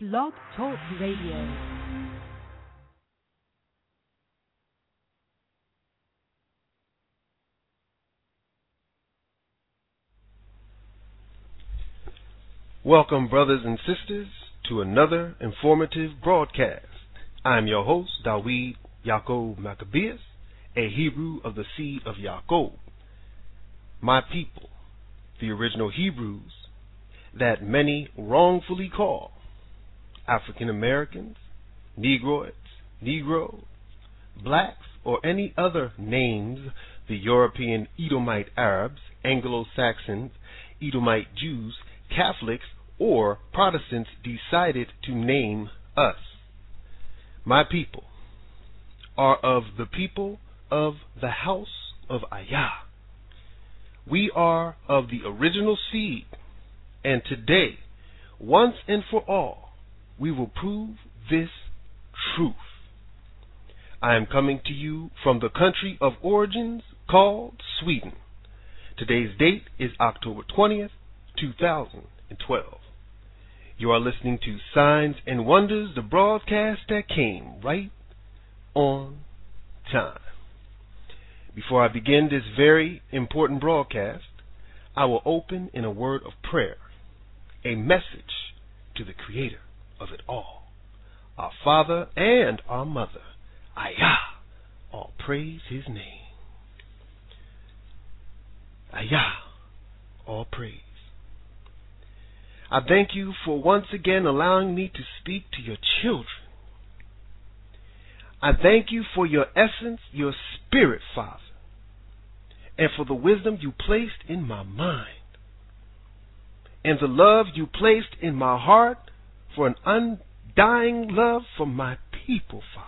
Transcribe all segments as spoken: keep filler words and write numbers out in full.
Blog Talk Radio. Welcome, brothers and sisters, to another informative broadcast. I'm your host, Dawid Yaakov Maccabeus, a Hebrew of the seed of Yaakov. My people, the original Hebrews, that many wrongfully call African Americans, Negroids, Negro, blacks, or any other names, the European Edomite Arabs, Anglo-Saxons, Edomite Jews, Catholics, or Protestants decided to name us. My people are of the people of the house of Ayah. We are of the original seed, and today, once and for all, we will prove this truth. I am coming to you from the country of origins called Sweden. Today's date is October twentieth, two thousand twelve. You are listening to Signs and Wonders, the broadcast that came right on time. Before I begin this very important broadcast, I will open in a word of prayer, a message to the Creator of it all, our Father and our Mother, Ayah, all praise His name. Ayah, all praise. I thank you for once again allowing me to speak to your children. I thank you for your essence, your spirit, Father, and for the wisdom you placed in my mind, and the love you placed in my heart for an undying love for my people, Father.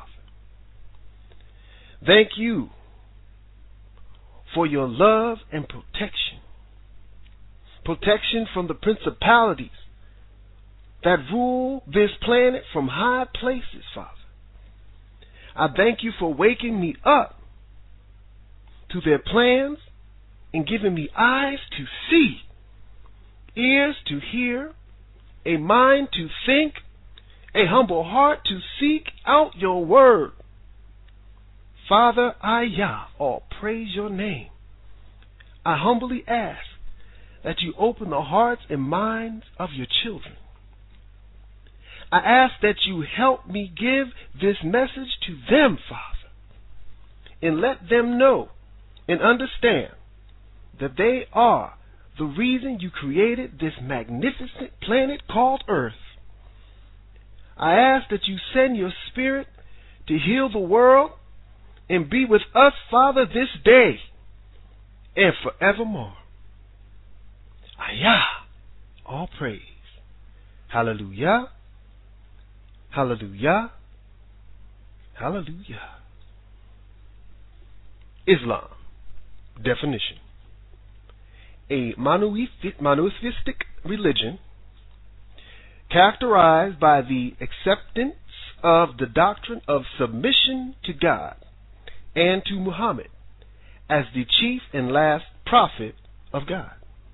Thank you for your love and protection. Protection from the principalities that rule this planet from high places, Father. I thank you for waking me up to their plans and giving me eyes to see, ears to hear, a mind to think, a humble heart to seek out your word. Father, Ayah, all praise your name. I humbly ask that you open the hearts and minds of your children. I ask that you help me give this message to them, Father, and let them know and understand that they are the reason you created this magnificent planet called Earth. I ask that you send your Spirit to heal the world and be with us, Father, this day and forevermore. Ayah, all praise. Hallelujah, hallelujah, hallelujah. Islam, definition: a monotheistic religion characterized by the acceptance of the doctrine of submission to God and to Muhammad as the chief and last prophet of God.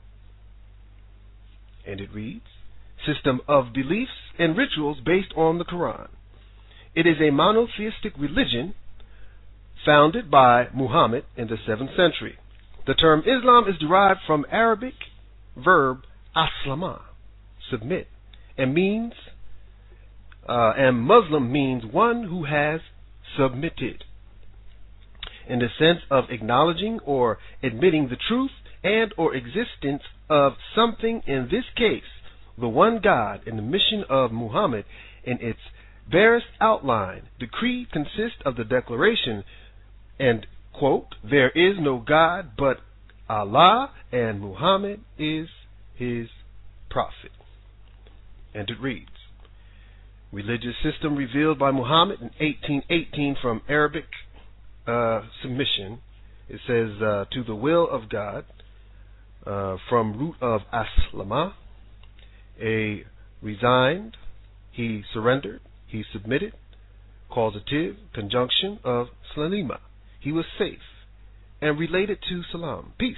And it reads, system of beliefs and rituals based on the Quran. It is a monotheistic religion founded by Muhammad in the seventh century. The term Islam is derived from Arabic verb aslama, submit, and means, uh, and Muslim means one who has submitted, in the sense of acknowledging or admitting the truth and or existence of something, in this case, the one God, and the mission of Muhammad in its barest outline. The creed consists of the declaration, and quote, there is no God but Allah, and Muhammad is his prophet. And it reads, religious system revealed by Muhammad in eighteen eighteen from Arabic uh, submission. It says, uh, to the will of God, uh, from root of aslama, a resigned, he surrendered, he submitted, causative, conjunction of salima, he was safe, and related to salam, peace.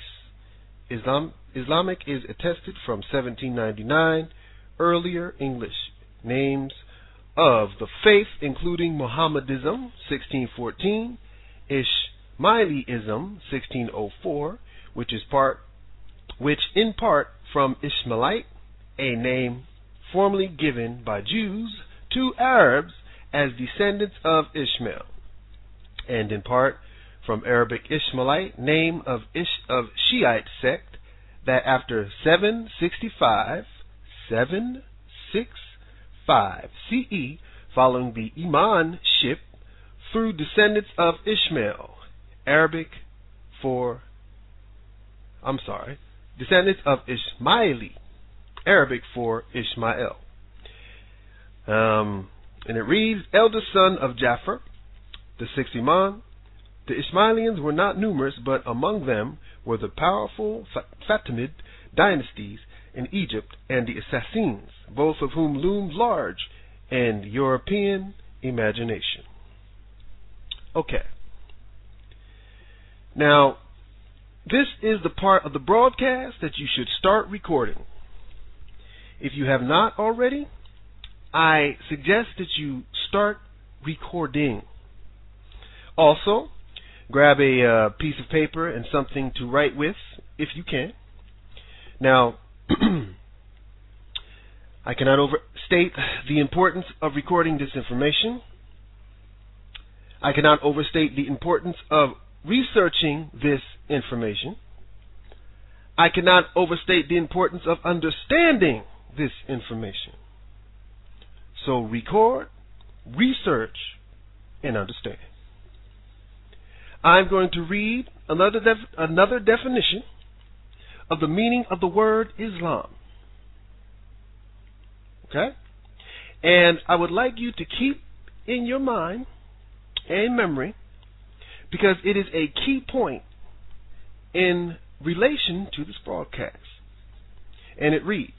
Islam, Islamic is attested from seventeen ninety-nine, earlier English names of the faith, including Mohammedism, sixteen fourteen, Ishmaelism, sixteen oh four, which is part, which in part from Ishmaelite, a name formerly given by Jews to Arabs as descendants of Ishmael, and in part from Arabic Ishmaelite, name of Ish of Shiite sect, that after seven sixty-five, seven sixty-five C E, following the Iman-ship through descendants of Ishmael, Arabic for, I'm sorry, descendants of Ishmaeli, Arabic for Ishmael. Um, and it reads, eldest son of Jafar, the sixth Imam. The Ishmaelians were not numerous, but among them were the powerful Fatimid dynasties in Egypt and the Assassins, both of whom loomed large in European imagination. Okay. Now, this is the part of the broadcast that you should start recording. If you have not already, I suggest that you start recording. Also, grab a uh, piece of paper and something to write with, if you can. Now, I cannot overstate the importance of recording this information. I cannot overstate the importance of researching this information. I cannot overstate the importance of understanding this information. So record, research, and understand. I'm going to read another def- another definition of the meaning of the word Islam. Okay? And I would like you to keep in your mind and memory, because it is a key point in relation to this broadcast. And it reads,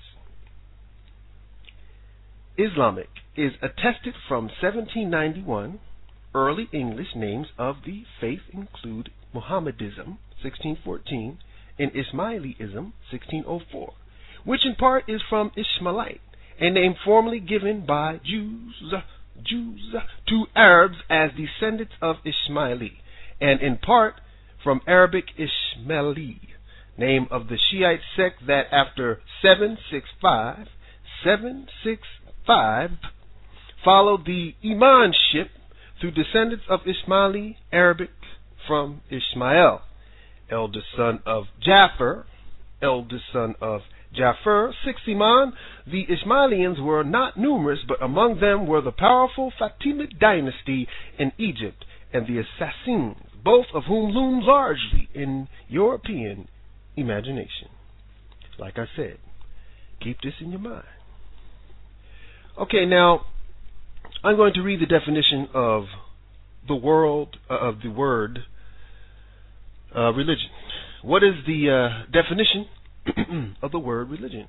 Islamic is attested from seventeen ninety-one. Early English names of the faith include Mohammedism, sixteen fourteen, and Ismailism, sixteen oh four, which in part is from Ishmaelite, a name formerly given by Jews, Jews to Arabs as descendants of Ishmaeli, and in part from Arabic Ishmaeli, name of the Shiite sect that after seven sixty-five, seven sixty-five followed the Iman-ship through descendants of Ishmaeli, Arabic from Ishmael, eldest son of Jafar, eldest son of Jafar, sixth Imam. The Ishmaelians were not numerous, but among them were the powerful Fatimid dynasty in Egypt and the Assassins, both of whom loomed largely in European imagination. Like I said, keep this in your mind. Okay, now I'm going to read the definition of the world uh, of the word uh, religion. What is the uh, definition of the word religion?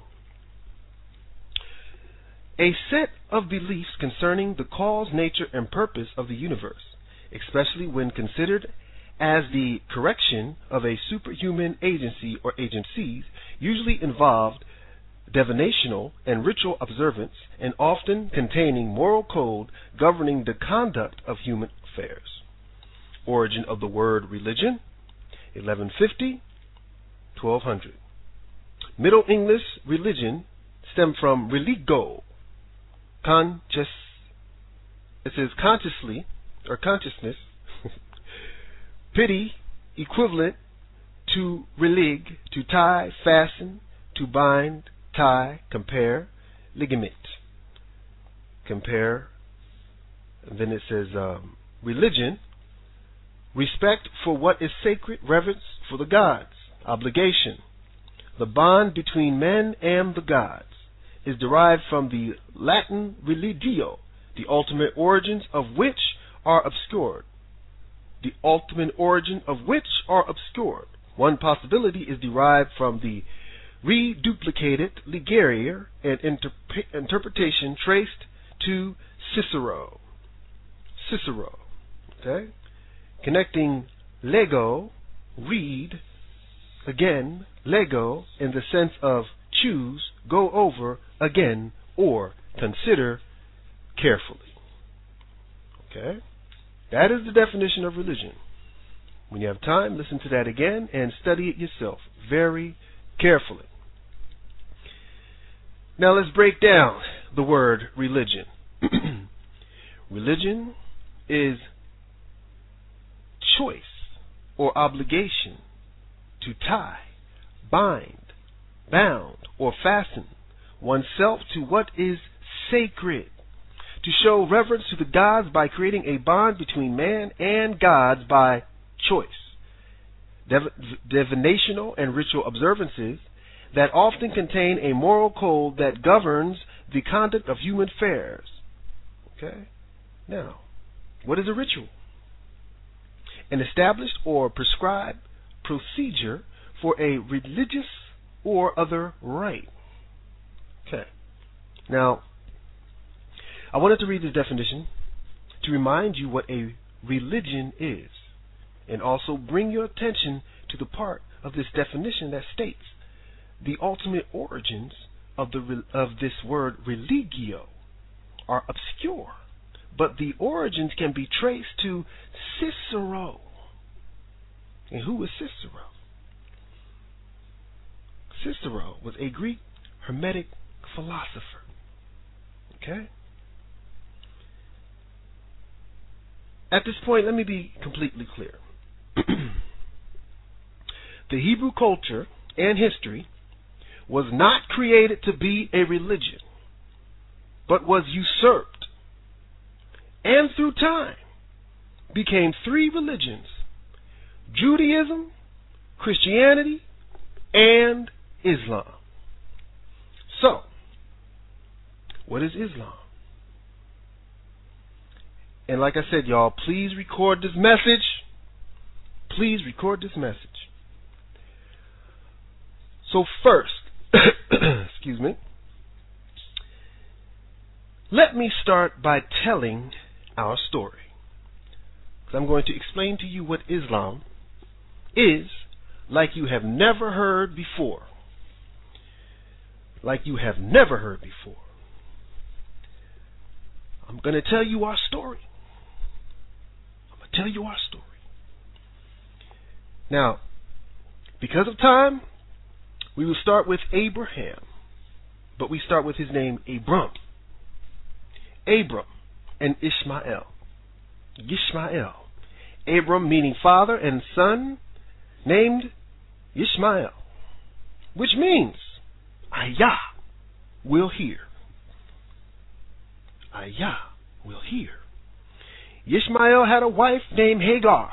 A set of beliefs concerning the cause, nature, and purpose of the universe, especially when considered as the correction of a superhuman agency or agencies, usually involved divinational and ritual observance, and often containing moral code governing the conduct of human affairs. Origin of the word religion, eleven fifty, twelve hundred. Middle English religion stemmed from religo, conscious, it says consciously, or consciousness, pity, equivalent to relig, to tie, fasten, to bind, tie, compare, ligament, compare, and then it says um, religion, respect for what is sacred, reverence for the gods, obligation. The bond between men and the gods is derived from the Latin religio, the ultimate origins of which are obscured. The ultimate origin of which are obscured. One possibility is derived from the reduplicated Ligarier and interp- interpretation traced to Cicero. Cicero. Okay? Connecting lego, read, again, lego, in the sense of choose, go over, again, or consider carefully. Okay? That is the definition of religion. When you have time, listen to that again and study it yourself very carefully. Now let's break down the word religion. Religion is choice or obligation to tie, bind, bound, or fasten oneself to what is sacred, to show reverence to the gods by creating a bond between man and gods by choice. Div- divinational and ritual observances that often contain a moral code that governs the conduct of human affairs. Okay? Now, what is a ritual? An established or prescribed procedure for a religious or other rite. Okay. Now, I wanted to read this definition to remind you what a religion is, and also bring your attention to the part of this definition that states the ultimate origins of the of this word religio are obscure, but the origins can be traced to Cicero. And who was Cicero? Cicero was a Greek Hermetic philosopher. Okay? At this point, let me be completely clear. The Hebrew culture and history was not created to be a religion, but was usurped, and through time became three religions: Judaism, Christianity, and Islam. So, what is Islam? And like I said, y'all, please record this message. Please record this message. So first, excuse me, let me start by telling our story. Because I'm going to explain to you what Islam is like you have never heard before. Like you have never heard before. I'm going to tell you our story. I'm going to tell you our story. Now, because of time, we will start with Abraham. But we start with his name, Abram. Abram and Ishmael. Yishmael. Abram meaning father, and son named Ishmael, which means Ayah will hear. Ayah will hear. Ishmael had a wife named Hagar.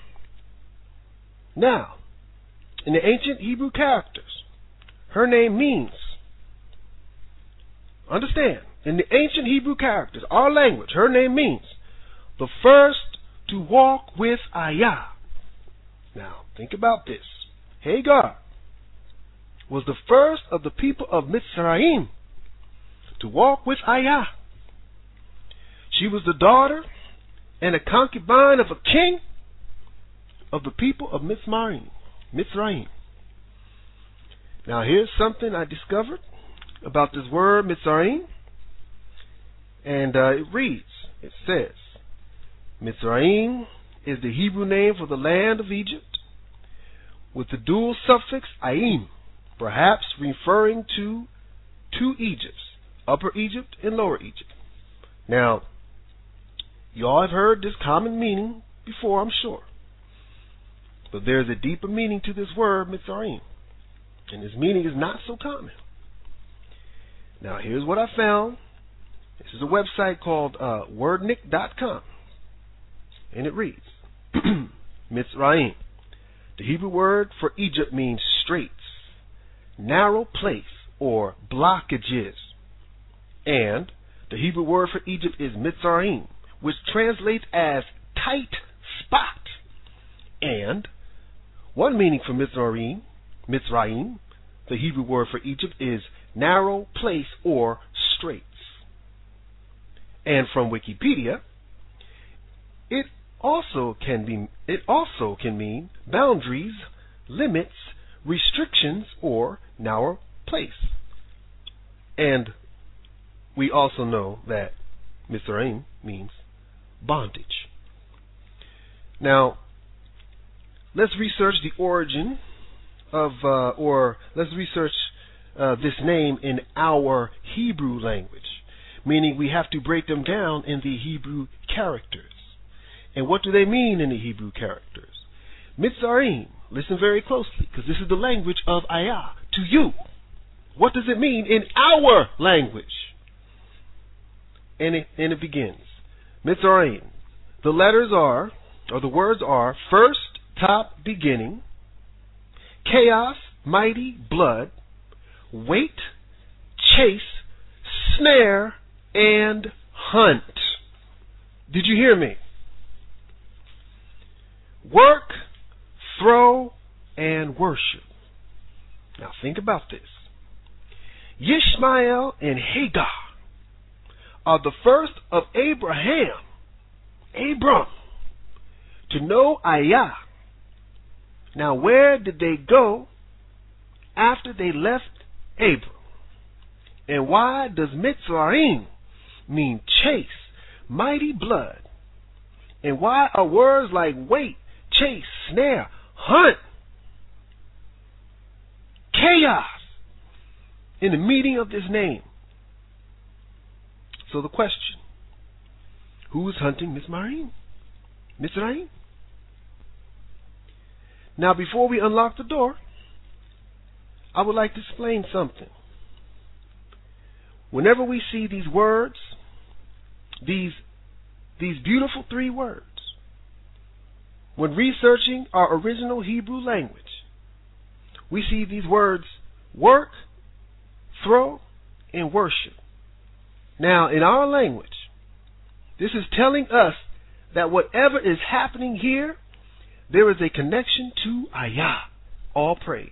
Now, in the ancient Hebrew characters, her name means, understand, in the ancient Hebrew characters, our language, her name means the first to walk with Ayah. Now, think about this. Hagar was the first of the people of Mitzrayim to walk with Ayah. She was the daughter and a concubine of a king of the people of Mitzrayim. Mitzrayim. Now, here's something I discovered about this word Mitzrayim, and uh, it reads, it says, Mitzrayim is the Hebrew name for the land of Egypt, with the dual suffix aim, perhaps referring to two Egypts, Upper Egypt and Lower Egypt. Now, you all have heard this common meaning before, I'm sure. But there's a deeper meaning to this word, Mitzrayim. And this meaning is not so common. Now, here's what I found. This is a website called uh, wordnik dot com. And it reads, Mitzrayim. The Hebrew word for Egypt means straits, narrow place, or blockages. And the Hebrew word for Egypt is Mitzrayim, which translates as tight spot. And one meaning for Mitzrayim, Mitzrayim, the Hebrew word for Egypt, is narrow place or straits. And from Wikipedia, it also can be it also can mean boundaries, limits, restrictions, or narrow place. And we also know that Mitzrayim means bondage. Now, let's research the origin of, uh, or let's research uh, this name in our Hebrew language, meaning we have to break them down in the Hebrew characters. And what do they mean in the Hebrew characters? Mitzrayim, listen very closely, because this is the language of Ayah to you. What does it mean in our language? And it, and it begins. Mitzrayim. The letters are, or the words are, first, top, beginning, chaos, mighty, blood, wait, chase, snare, and hunt. Did you hear me? Work, throw, and worship. Now think about this. Yishmael and Hagar are the first of Abraham, Abram, to know Ayah. Now where did they go after they left Abram? And why does Mitzrayim mean chase, mighty blood? And why are words like wait, chase, snare, hunt, chaos in the meaning of this name? So the question, who is hunting Mitzrayim? Mitzrayim? Now before we unlock the door, I would like to explain something. Whenever we see these words, these, these beautiful three words, when researching our original Hebrew language, we see these words work, throw, and worship. Now, in our language, this is telling us that whatever is happening here, there is a connection to Ayah, all praise.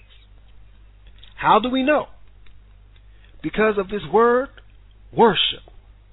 How do we know? Because of this word, worship.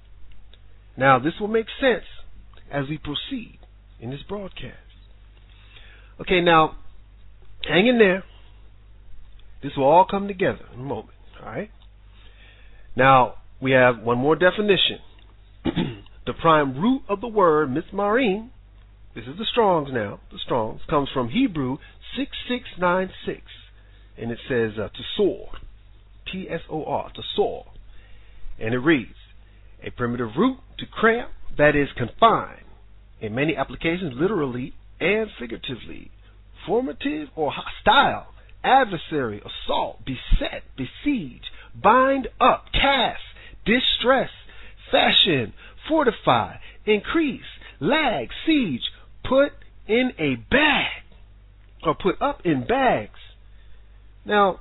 Now, this will make sense as we proceed in this broadcast. Okay, now, hang in there. This will all come together in a moment, all right? Now, we have one more definition. The prime root of the word Mitzrayim, this is the Strong's now, the Strong's, comes from Hebrew six six nine six, and it says uh, to soar, T S O R, to soar. And it reads, a primitive root to cramp, that is confined, in many applications literally and figuratively, formative or hostile, adversary, assault, beset, besiege, bind up, cast, distress, fashion, fortify, increase, lag, siege, put in a bag, or put up in bags. Now,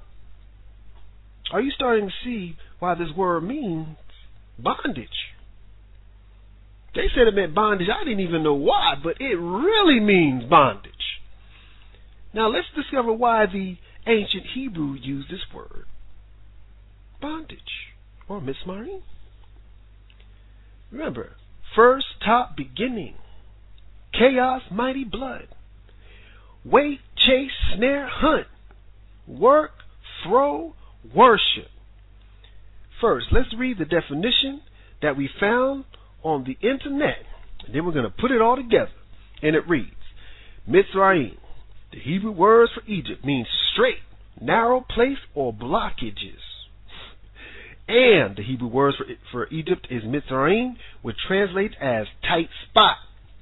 are you starting to see why this word means bondage? They said it meant bondage. I didn't even know why, but it really means bondage. Now, let's discover why the ancient Hebrew used this word, bondage, or Mitzrayim. Remember, first, top, beginning, chaos, mighty blood, wait, chase, snare, hunt, work, throw, worship. First, let's read the definition that we found on the internet, and then we're going to put it all together. And it reads, Mitzrayim, the Hebrew words for Egypt, means straight, narrow place, or blockages. And the Hebrew words for, for Egypt is Mitzrayim, which translates as tight spot.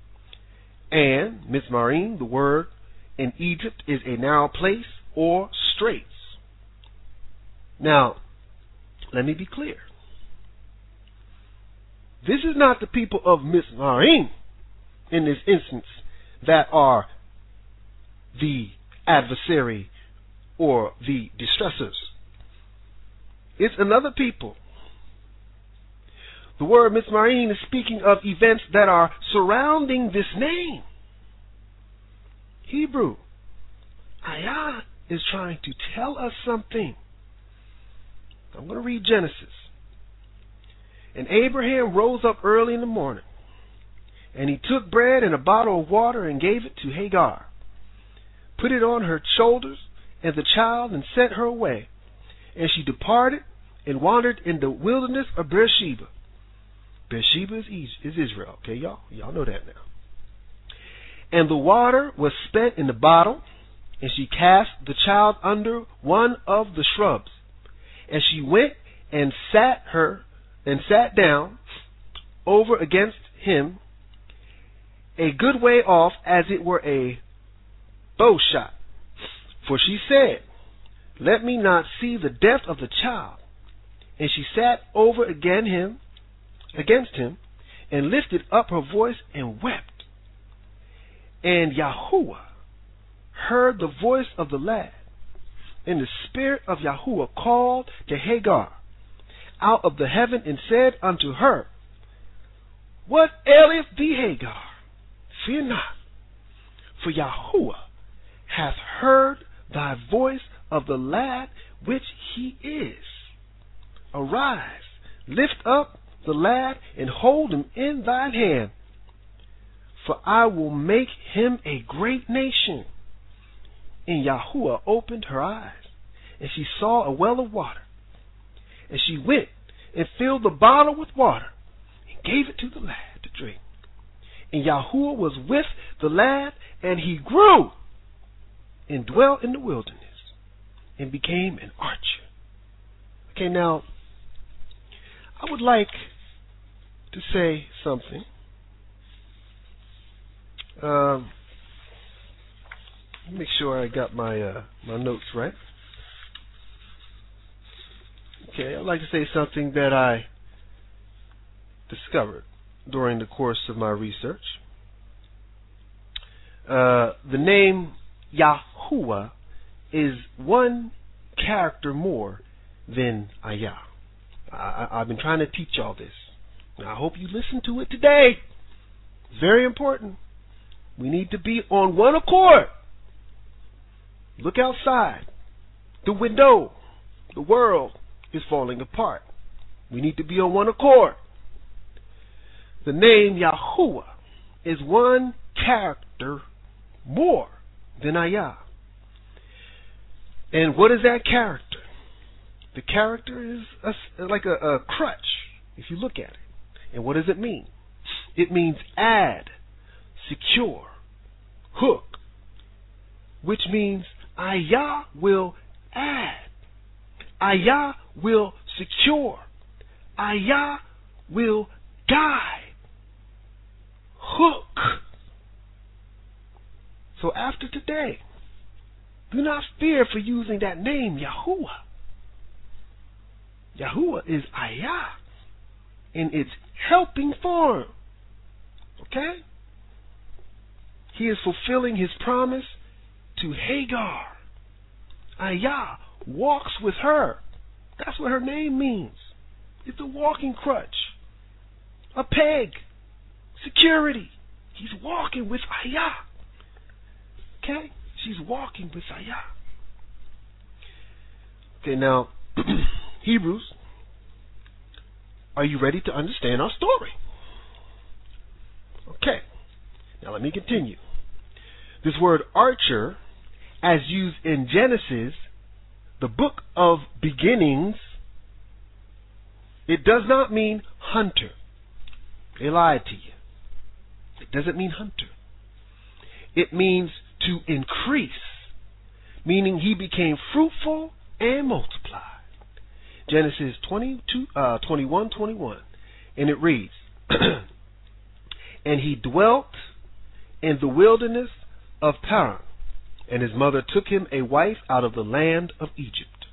And Mitzrayim, the word in Egypt, is a narrow place or straits. Now, let me be clear. This is not the people of Mitzrayim in this instance that are the adversary or the distressors. It's another people. The word Mitzrayim is speaking of events that are surrounding this name. Hebrew. Ayah is trying to tell us something. I'm going to read Genesis. And Abraham rose up early in the morning, and he took bread and a bottle of water and gave it to Hagar, put it on her shoulders and the child, and sent her away. And she departed and wandered in the wilderness of Beersheba. Beersheba is, is Israel. Okay, y'all? Y'all know that now. And the water was spent in the bottle, and she cast the child under one of the shrubs. And she went and sat her and sat down over against him, a good way off, as it were a bow shot. For she said, let me not see the death of the child. And she sat over again him, against him, and lifted up her voice and wept. And Yahuwah heard the voice of the lad, and the spirit of Yahuwah called to Hagar out of the heaven and said unto her, what aileth thee, Hagar? Fear not, for Yahuwah hath heard thy voice of the lad which he is. Arise, lift up the lad, and hold him in thine hand, for I will make him a great nation. And Yahuwah opened her eyes, and she saw a well of water. And she went and filled the bottle with water, and gave it to the lad to drink. And Yahuwah was with the lad, and he grew, and dwelt in the wilderness, and became an archer. Okay, now, I would like to say something. Um, make sure I got my uh, my notes right. Okay, I'd like to say something that I discovered during the course of my research. Uh, the name Yahuwah is one character more than Ayah. I, I've been trying to teach y'all this. I hope you listen to it today. It's very important. We need to be on one accord. Look outside. The window. The world is falling apart. We need to be on one accord. The name Yahuwah is one character more than Ayah. And what is that character? The character is a, like a, a crutch, if you look at it. And what does it mean? It means add, secure, hook, which means Ayah will add. Ayah will secure. Ayah will guide. Hook. So after today, do not fear for using that name, Yahuwah. Yahuwah is Ayah in its helping form. Okay? He is fulfilling his promise to Hagar. Ayah walks with her. That's what her name means. It's a walking crutch, a peg, security. He's walking with Ayah. Okay? She's walking with Ayah. Okay, now, Hebrews, are you ready to understand our story? Okay, now let me continue. This word archer, as used in Genesis, the book of beginnings, it does not mean hunter. They lied to you. It doesn't mean hunter. It means to increase, meaning he became fruitful and multiplied. Genesis twenty-two, uh, twenty-one, twenty-one, and it reads, and he dwelt in the wilderness of Paran, and his mother took him a wife out of the land of Egypt.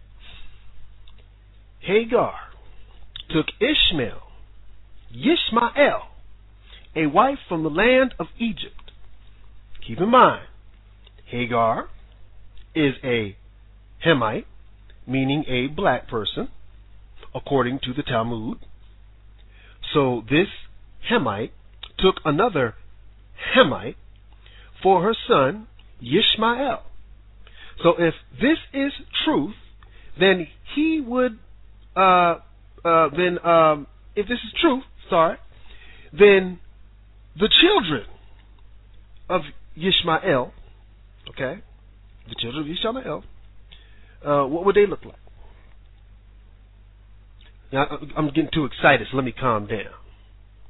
Hagar took Ishmael, Yishmael, a wife from the land of Egypt. Keep in mind, Hagar is a Hemite, meaning a black person, according to the Talmud. So this Hemite took another Hemite for her son, Yishmael. So if this is truth, then he would, uh, uh, then, um, if this is truth, sorry, then the children of Yishmael, okay, the children of Yishmael, uh, what would they look like? Now, I'm getting too excited, so let me calm down.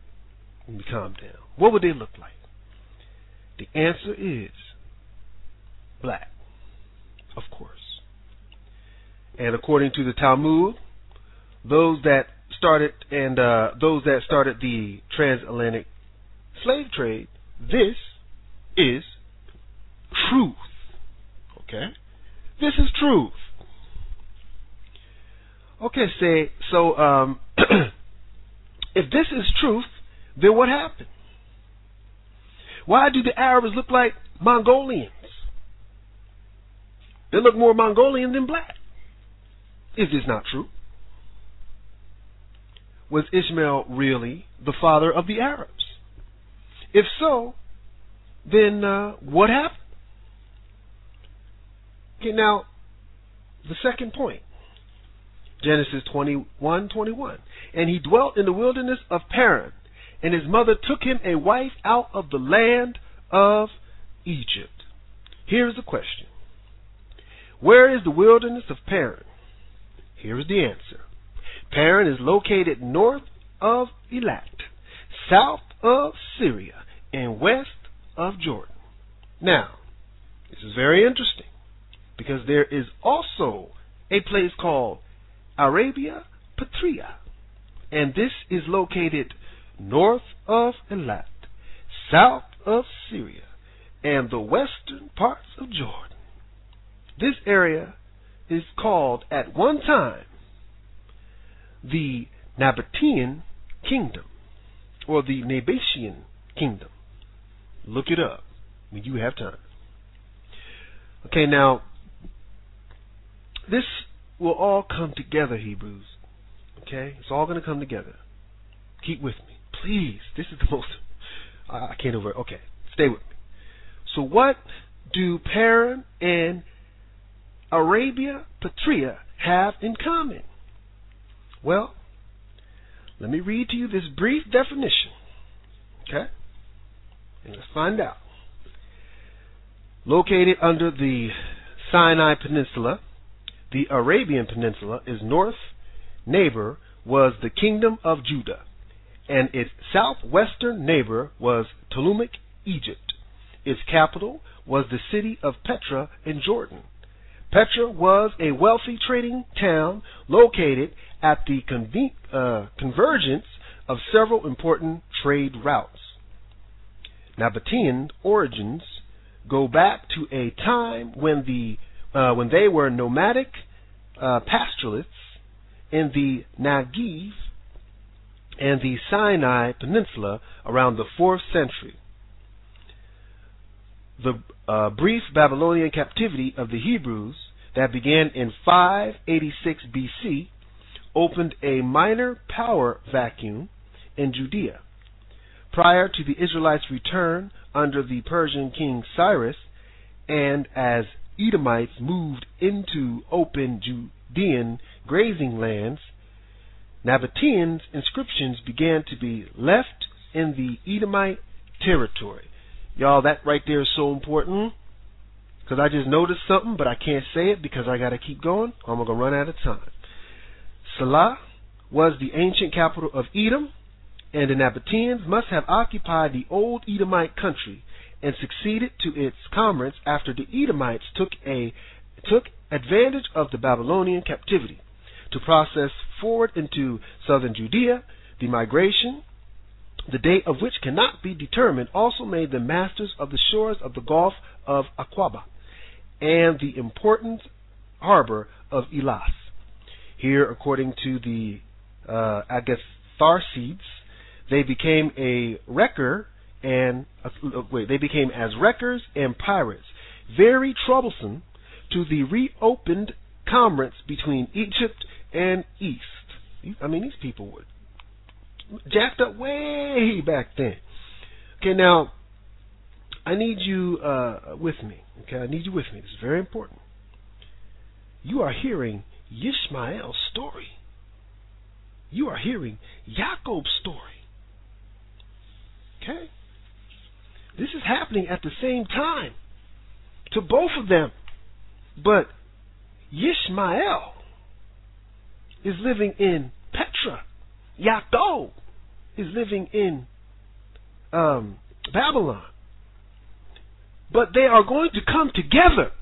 Let me calm down. What would they look like? The answer is black, of course. And according to the Talmud, those that started and uh, those that started the transatlantic slave trade, this is truth. Okay, this is truth. Okay, say so. Um, if this is truth, then what happened? Why do the Arabs look like Mongolians? They look more Mongolian than black. Is this not true? Was Ishmael really the father of the Arabs? If so, then uh, what happened? Okay, now, the second point. Genesis twenty-one twenty-one. And he dwelt in the wilderness of Paran, and his mother took him a wife out of the land of Egypt. Here is the question. Where is the wilderness of Paran? Here is the answer. Paran is located north of Elat, south of Syria, and west of Jordan. Now, this is very interesting, because there is also a place called Arabia Petraea, and this is located north of Elat, south of Syria, and the western parts of Jordan. This area is called at one time the Nabatean Kingdom, or the Nabatean Kingdom. Look it up when you have time. Okay, now, this will all come together, Hebrews. Okay? It's all going to come together. Keep with me. Please. This is the most... I, I can't over... Okay. Stay with me. So what do Paran and Arabia Petraea have in common? Well, let me read to you this brief definition. Okay? And let's find out. Located under the Sinai Peninsula, the Arabian Peninsula, its north neighbor was the Kingdom of Judah, and its southwestern neighbor was Ptolemaic Egypt. Its capital was the city of Petra in Jordan. Petra was a wealthy trading town located at the conven- uh, convergence of several important trade routes. Nabatean origins go back to a time when the uh, when they were nomadic uh, pastoralists in the Negev and the Sinai Peninsula around the fourth century. The uh, brief Babylonian captivity of the Hebrews that began in five eighty-six B C opened a minor power vacuum in Judea. Prior to the Israelites' return under the Persian king Cyrus, and as Edomites moved into open Judean grazing lands, Nabatean inscriptions began to be left in the Edomite territory. Y'all, that right there is so important, because I just noticed something, but I can't say it because I got to keep going, or I'm going to run out of time. Salah was the ancient capital of Edom, and the Nabateans must have occupied the old Edomite country and succeeded to its commerce after the Edomites took a took advantage of the Babylonian captivity to process forward into southern Judea. The migration, the date of which cannot be determined, also made them masters of the shores of the Gulf of Aqaba and the important harbor of Elas. Here, according to the uh, Agatharcides, they became a wrecker and uh, wait, they became as wreckers and pirates, very troublesome to the reopened commerce between Egypt and East. I mean, these people were jacked up way back then. Okay, now I need you uh, with me. Okay, I need you with me. This is very important. You are hearing Ishmael's story. You are hearing Jacob's story. Okay? This is happening at the same time to both of them. But Ishmael is living in Petra. Yaakov is living in um, Babylon. But they are going to come together.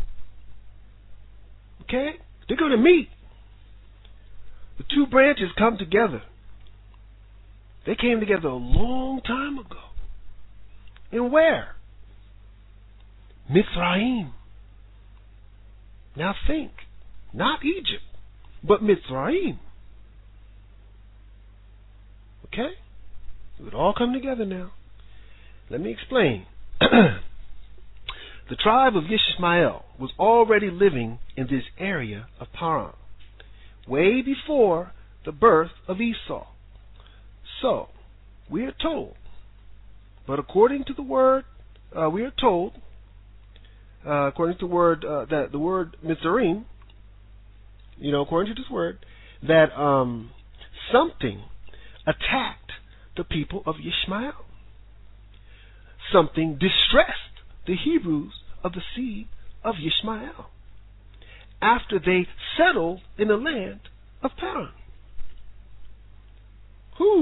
Okay? They're going to meet. The two branches come together. They came together a long time ago. And where? Mizraim. Now think. Not Egypt, but Mizraim. Okay? It would all come together now. Let me explain. The tribe of Ishmael was already living in this area of Paran, way before the birth of Esau. So, we are told, but according to the word, uh, we are told, uh, according to the word, uh, that the word Mizraim, you know, according to this word, that um, something attacked the people of Ishmael. Something distressed the Hebrews of the seed of Ishmael after they settled in the land of Paran. Who?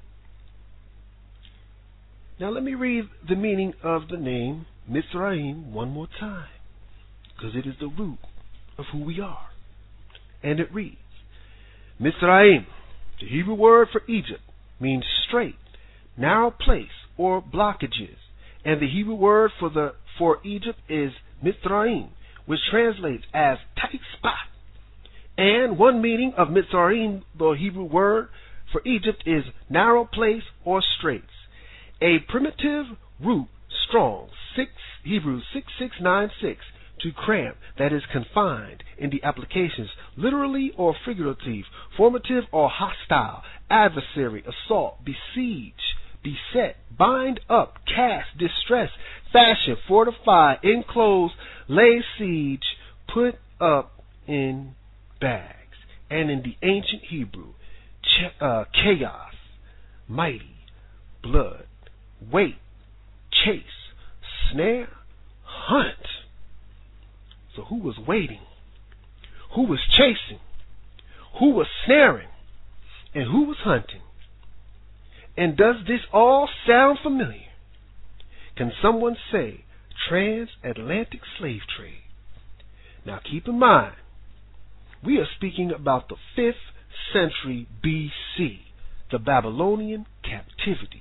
Now let me read the meaning of the name Mizraim one more time, because it is the root of who we are. And it reads, Mizraim, the Hebrew word for Egypt, means straight, narrow place, or blockages. And the Hebrew word for the for Egypt is Mizraim, which translates as tight spot. And one meaning of Mizraim, the Hebrew word for Egypt, is narrow place or straits. A primitive root, strong, six Hebrew six six nine six, to cramp, that is confined in the applications, literally or figurative, formative or hostile, adversary, assault, besiege, beset, bind up, cast, distress, fashion, fortify, enclose, lay siege, put up in bags. And in the ancient Hebrew, ch- uh, chaos, mighty, blood, wait, chase, snare, hunt. So who was waiting? Who was chasing? Who was snaring? And who was hunting? And does this all sound familiar? Can someone say transatlantic slave trade? Now keep in mind, we are speaking about the fifth century B C, the Babylonian captivity.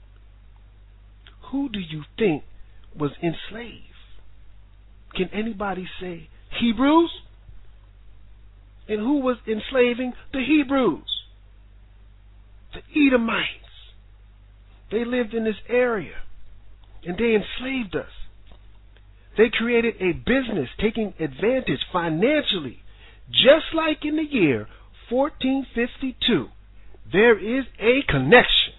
Who do you think was enslaved? Can anybody say Hebrews? And who was enslaving the Hebrews? The Edomites. They lived in this area, and they enslaved us. They created a business taking advantage financially, just like in the year fourteen fifty-two. There is a connection.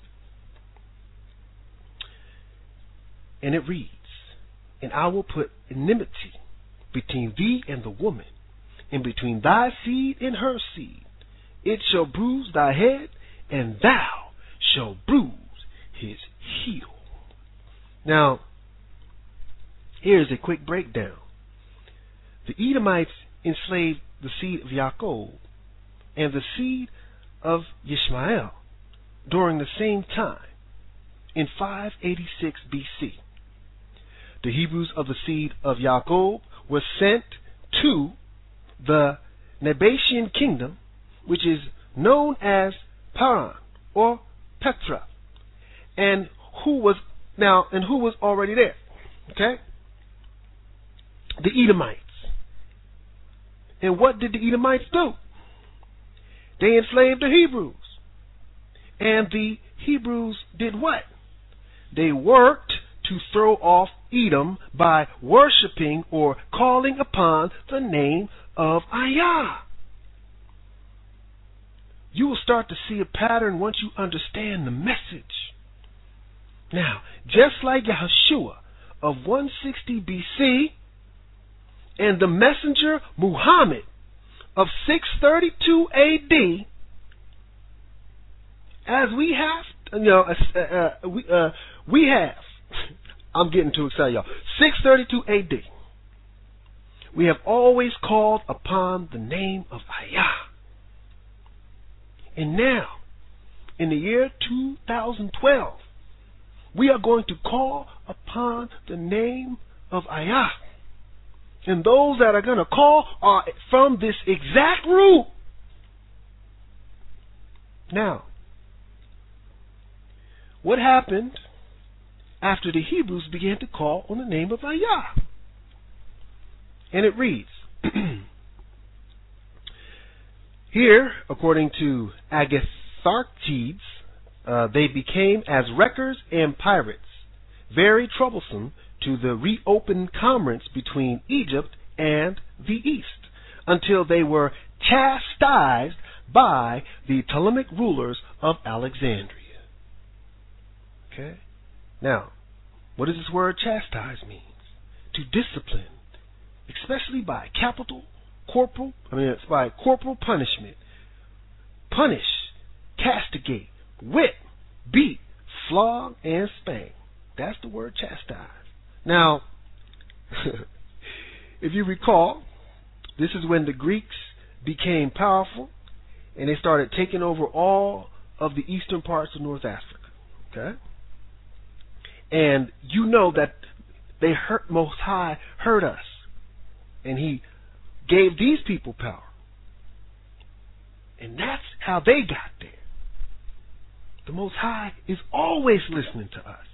And it reads, and I will put enmity between thee and the woman, and between thy seed and her seed. It shall bruise thy head, and thou shalt bruise his heel. Now, here's a quick breakdown. The Edomites enslaved the seed of Yaakov and the seed of Ishmael during the same time, in five eighty-six B C. The Hebrews of the seed of Yaakov were sent to the Nabatean kingdom, which is known as Paran or Petra, and who was now and who was already there. Okay, the Edomites. And what did the Edomites do? They enslaved the Hebrews, and the Hebrews did what? They worked to throw off Edom by worshiping or calling upon the name of Ayah. You will start to see a pattern once you understand the message. Now, just like Yahushua of one sixty B C and the messenger Muhammad of six thirty-two A D, as we have, you know, uh, uh, we uh, we have. I'm getting too excited, y'all. six thirty-two A D. We have always called upon the name of Ayah. And now, in the year two thousand twelve, we are going to call upon the name of Ayah. And those that are going to call are from this exact root. Now, what happened after the Hebrews began to call on the name of Ayah? And it reads, here, according to Agatharchides, uh, they became as wreckers and pirates, very troublesome to the reopened commerce between Egypt and the East, until they were chastised by the Ptolemaic rulers of Alexandria. Okay? Now, what does this word chastise mean? To discipline, especially by capital, corporal, I mean, it's by corporal punishment. Punish, castigate, whip, beat, flog, and spank. That's the word chastise. Now, if you recall, this is when the Greeks became powerful and they started taking over all of the eastern parts of North Africa. Okay? And you know that they hurt Most High hurt us. And he gave these people power. And that's how they got there. The Most High is always listening to us.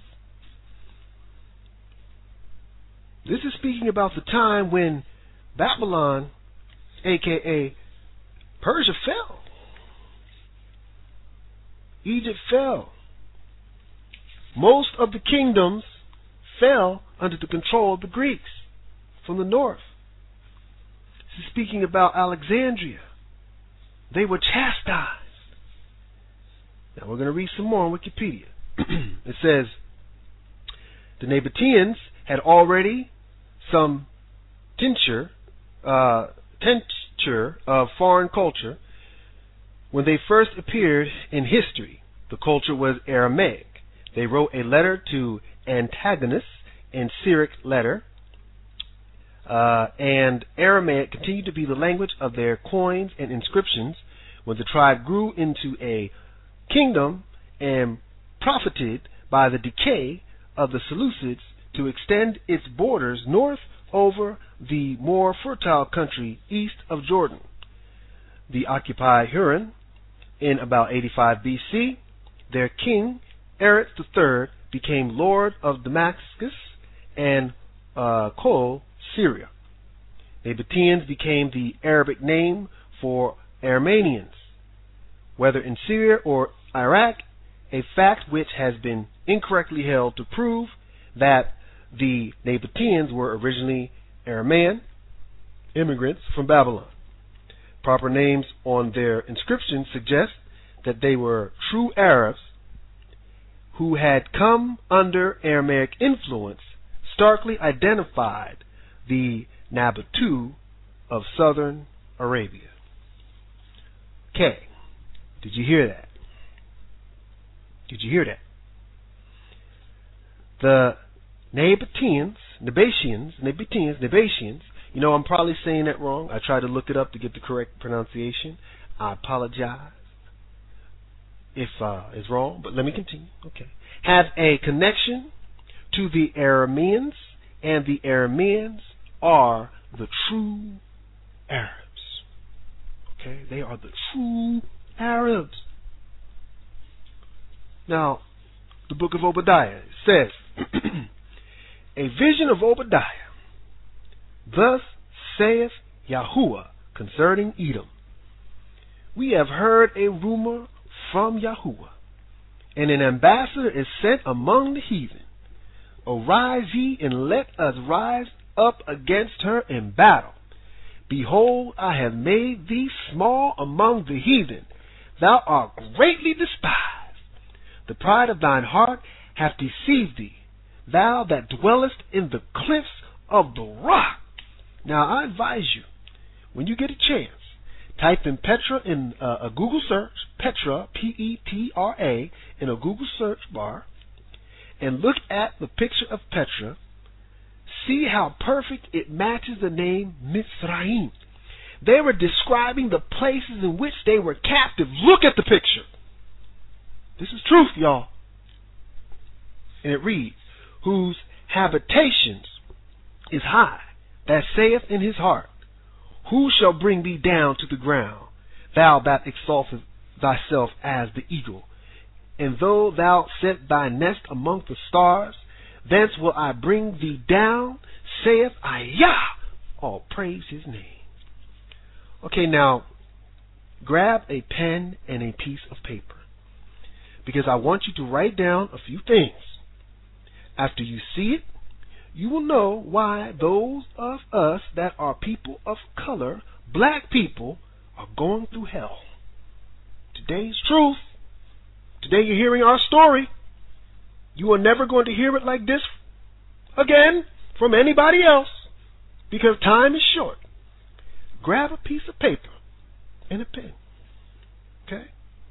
This is speaking about the time when Babylon, aka Persia, fell. Egypt fell. Most of the kingdoms fell under the control of the Greeks from the north. This is speaking about Alexandria. They were chastised. Now we're going to read some more on Wikipedia. It says, the Nabateans had already some tincture, uh, tincture of foreign culture. When they first appeared in history, the culture was Aramaic. They wrote a letter to Antigonus in Syriac letter, uh, and Aramaic continued to be the language of their coins and inscriptions. When the tribe grew into a kingdom and profited by the decay of the Seleucids to extend its borders north over the more fertile country east of Jordan. The occupied Huron in about eighty-five B C. Their king, Eretz the Third, became lord of Damascus and uh, Kol, Syria. Nabateans became the Arabic name for Armenians, whether in Syria or Iraq, a fact which has been incorrectly held to prove that the Nabateans were originally Aramaean immigrants from Babylon. Proper names on their inscriptions suggest that they were true Arabs who had come under Aramaic influence, starkly identified the Nabatu of southern Arabia. Okay, did you hear that? Did you hear that? The Nabateans, Nabateans, Nabateans, Nabateans, you know, I'm probably saying that wrong. I tried to look it up to get the correct pronunciation. I apologize if uh, it's wrong, but let me continue. Okay. Have a connection to the Arameans, and the Arameans are the true Arabs. Okay? They are the true Arabs. Now, the book of Obadiah says, a vision of Obadiah. Thus saith Yahuwah concerning Edom. We have heard a rumor from Yahuwah, and an ambassador is sent among the heathen. Arise ye, and let us rise up against her in battle. Behold, I have made thee small among the heathen. Thou art greatly despised. The pride of thine heart hath deceived thee, thou that dwellest in the cliffs of the rock. Now I advise you, when you get a chance, type in Petra in uh, a Google search, Petra, P E T R A, in a Google search bar, and look at the picture of Petra. See how perfect it matches the name Mitzrayim. They were describing the places in which they were captive. Look at the picture. This is truth, y'all. And it reads, whose habitations is high, that saith in his heart, who shall bring thee down to the ground, thou that exaltest thyself as the eagle? And though thou set thy nest among the stars, thence will I bring thee down, saith Ayah. All praise his name. Okay, now, grab a pen and a piece of paper, because I want you to write down a few things. After you see it, you will know why those of us that are people of color, black people, are going through hell. Today's truth. Today you're hearing our story. You are never going to hear it like this again from anybody else, because time is short. Grab a piece of paper and a pen. Okay?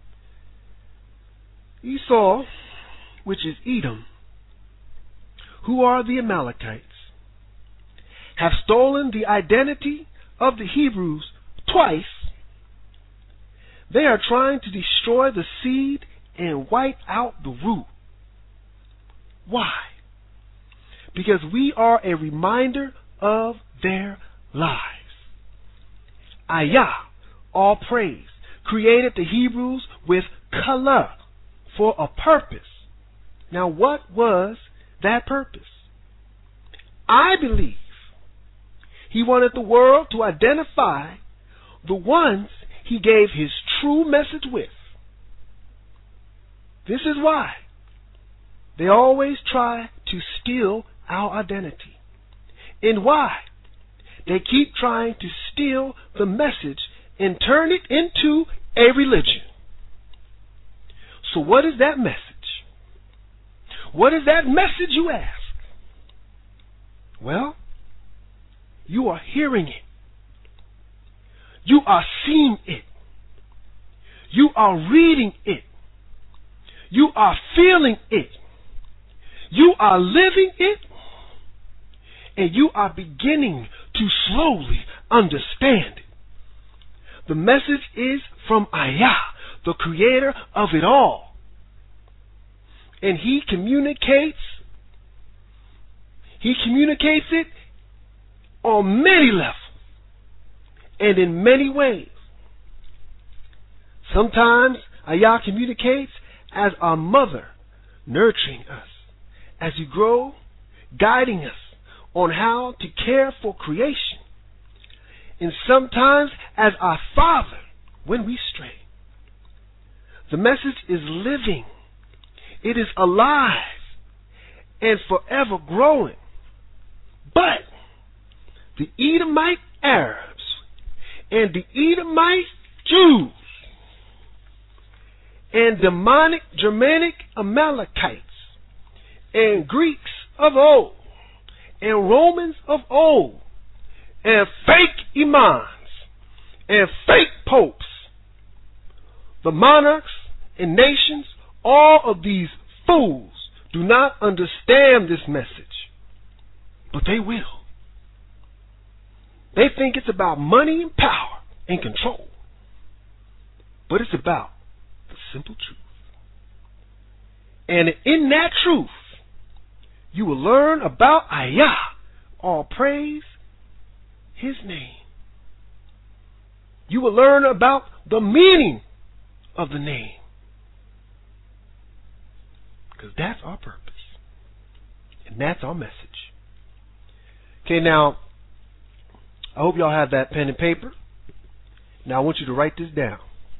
Esau, which is Edom, who are the Amalekites, have stolen the identity of the Hebrews twice. They are trying to destroy the seed and wipe out the root. Why? Because we are a reminder of their lives. Ayah, all praise, created the Hebrews with color for a purpose. Now, what was that purpose? I believe he wanted the world to identify the ones he gave his true message with. This is why they always try to steal our identity, and why they keep trying to steal the message and turn it into a religion. So what is that message? What is that message, you ask? Well, you are hearing it. You are seeing it. You are reading it. You are feeling it. You are living it. And you are beginning to slowly understand it. The message is from Ayah, the creator of it all. And he communicates, he communicates it on many levels and in many ways. Sometimes Ayah communicates as our mother, nurturing us as we grow, guiding us on how to care for creation. And sometimes as our father when we stray. The message is living. It is alive and forever growing. But the Edomite Arabs and the Edomite Jews and demonic Germanic Amalekites and Greeks of old and Romans of old and fake imams and fake popes, the monarchs and nations, all of these fools do not understand this message, but they will. They think it's about money and power and control, but it's about the simple truth. And in that truth, you will learn about Ayah, all praise his name. You will learn about the meaning of the name, because that's our purpose. And that's our message. Okay, now, I hope y'all have that pen and paper. Now I want you to write this down.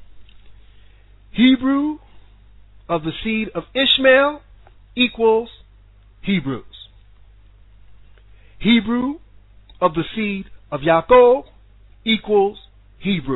Hebrew of the seed of Ishmael equals Hebrews. Hebrew of the seed of Yaakov equals Hebrew.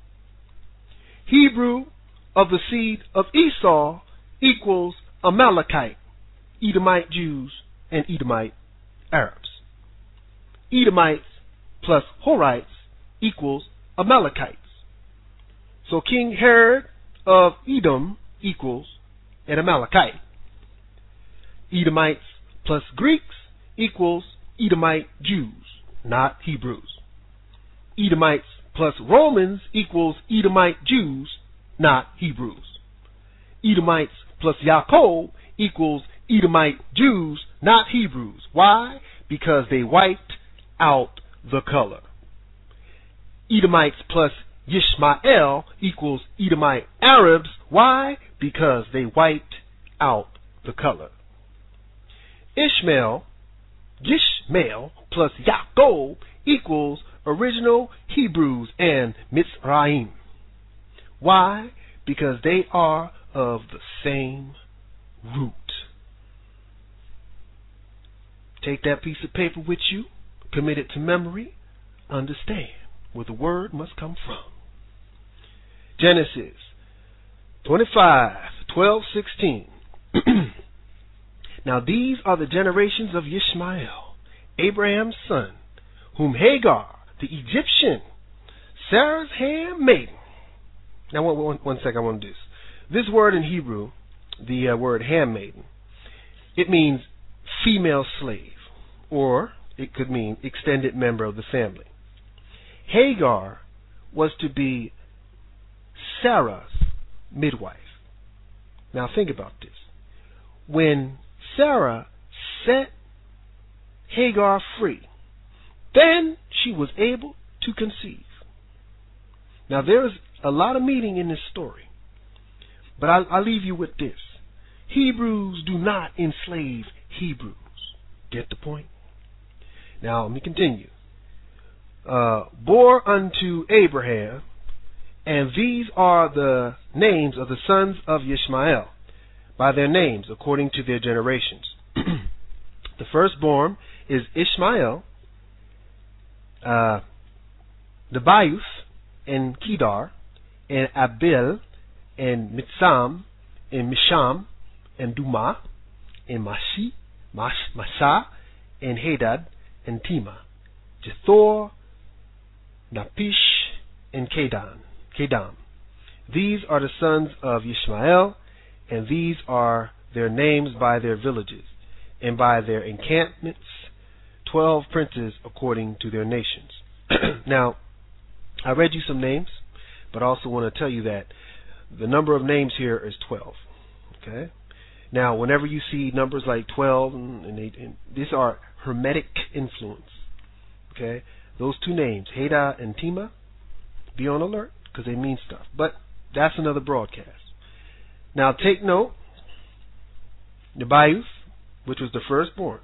Hebrew of the seed of Esau equals Amalekite, Edomite Jews, and Edomite Arabs. Edomites plus Horites equals Amalekites. So King Herod of Edom equals an Amalekite. Edomites plus Greeks equals Edomite Jews, not Hebrews. Edomites plus Romans equals Edomite Jews, not Hebrews. Edomites plus Yaakov equals Edomite Jews, not Hebrews. Why? Because they wiped out the color. Edomites plus Yishmael equals Edomite Arabs. Why? Because they wiped out the color. Ishmael, Yishmael plus Yaakov equals original Hebrews and Mitzrayim. Why? Because they are of the same root. Take that piece of paper with you, commit it to memory, understand where the word must come from. Genesis twenty-five, twelve, sixteen. Now these are the generations of Ishmael, Abraham's son, whom Hagar, the Egyptian, Sarah's handmaiden. Now one, one, one second, I want to do this. This word in Hebrew, the uh, word handmaiden, it means female slave, or it could mean extended member of the family. Hagar was to be Sarah's midwife. Now think about this. When Sarah set Hagar free, then she was able to conceive. Now there's a lot of meaning in this story, but I'll, I'll leave you with this. Hebrews do not enslave Hebrews. Get the point? Now let me continue. Uh, bore unto Abraham, and these are the names of the sons of Ishmael, by their names according to their generations. The firstborn is Ishmael, uh, Nebaioth, and Kedar, and Abel, and Mitsam, and Misham, and Duma, and Mashi, Mash, Masha, and Hadad, and Tema, Jethor, Napish, and Kedam. Kedam. These are the sons of Ishmael, and these are their names by their villages, and by their encampments, twelve princes according to their nations. Now, I read you some names, but I also want to tell you that the number of names here is twelve. Okay? Now, whenever you see numbers like twelve, and, and, they, and these are Hermetic influence. Okay? Those two names, Hadad and Tema, be on alert because they mean stuff. But that's another broadcast. Now take note, Nebaioth, which was the firstborn.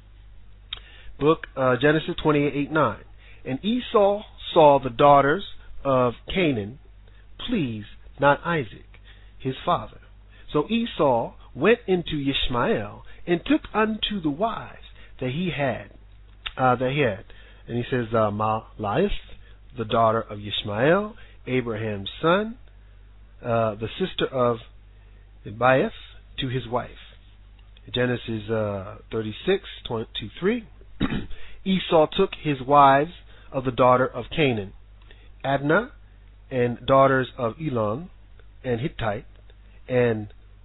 Book uh, Genesis twenty-eight, eight, nine. And Esau saw the daughters of Canaan please not Isaac, his father. So Esau went into Ishmael and took unto the wives that he had, uh, that he had. And he says, uh, Mahalath, the daughter of Ishmael, Abraham's son, uh, the sister of Nebaioth, to his wife. Genesis uh, thirty-six, two, three. Esau took his wives of the daughter of Canaan, Adnah, and daughters of Elon, and Hittite, and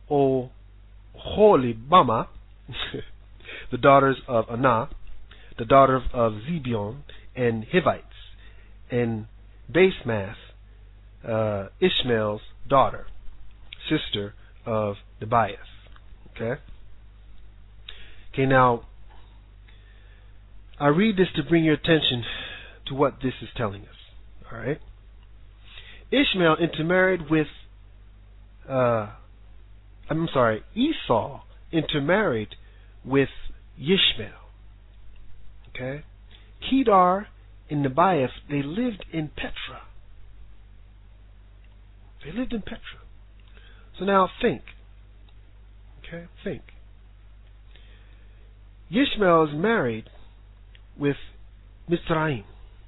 Oholibamah, the daughters of Anah, the daughter of Zibeon, and Hivites, and Basemath, uh, Ishmael's daughter, sister of Nebaioth. Okay? Okay, now, I read this to bring your attention to what this is telling us. All right? Ishmael intermarried with, uh, I'm sorry, Esau intermarried with Ishmael. Okay? Kedar and Nebaioth, they lived in Petra. They lived in Petra. So now think. Okay? Think. Ishmael is married with Mitzrayim.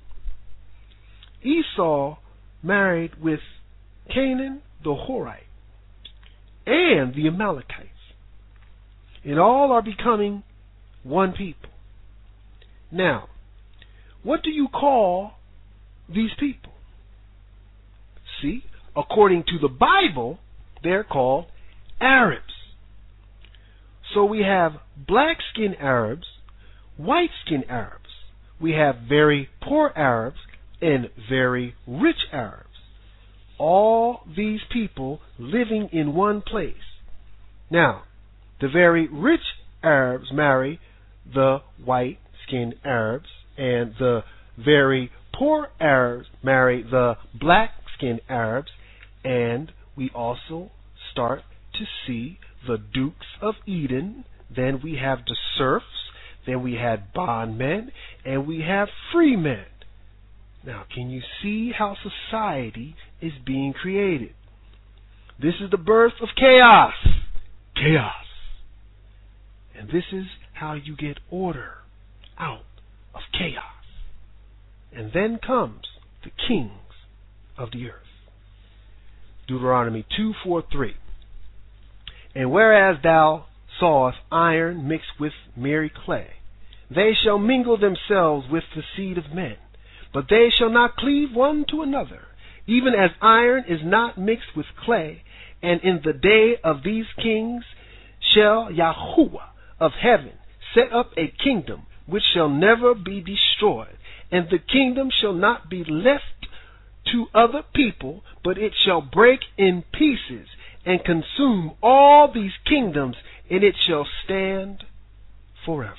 Esau married with Canaan the Horite and the Amalekites. And all are becoming one people. Now, what do you call these people? See, according to the Bible, they're called Arabs. So we have black-skinned Arabs, white-skinned Arabs. We have very poor Arabs and very rich Arabs. All these people living in one place. Now, The very rich Arabs marry the white-skinned Arabs, and the very poor Arabs marry the black-skinned Arabs, and we also start to see the Dukes of Eden. Then we have the serfs, then we had bondmen, and we have free men. Now, can you see how society is being created? This is the birth of chaos. Chaos. And this is how you get order out of chaos. And then comes the kings of the earth. Deuteronomy two, four, three. And whereas thou sawest iron mixed with merry clay, they shall mingle themselves with the seed of men, but they shall not cleave one to another, even as iron is not mixed with clay. And in the day of these kings shall Yahuwah of heaven set up a kingdom which shall never be destroyed, and the kingdom shall not be left to other people, but it shall break in pieces and consume all these kingdoms, and it shall stand forever.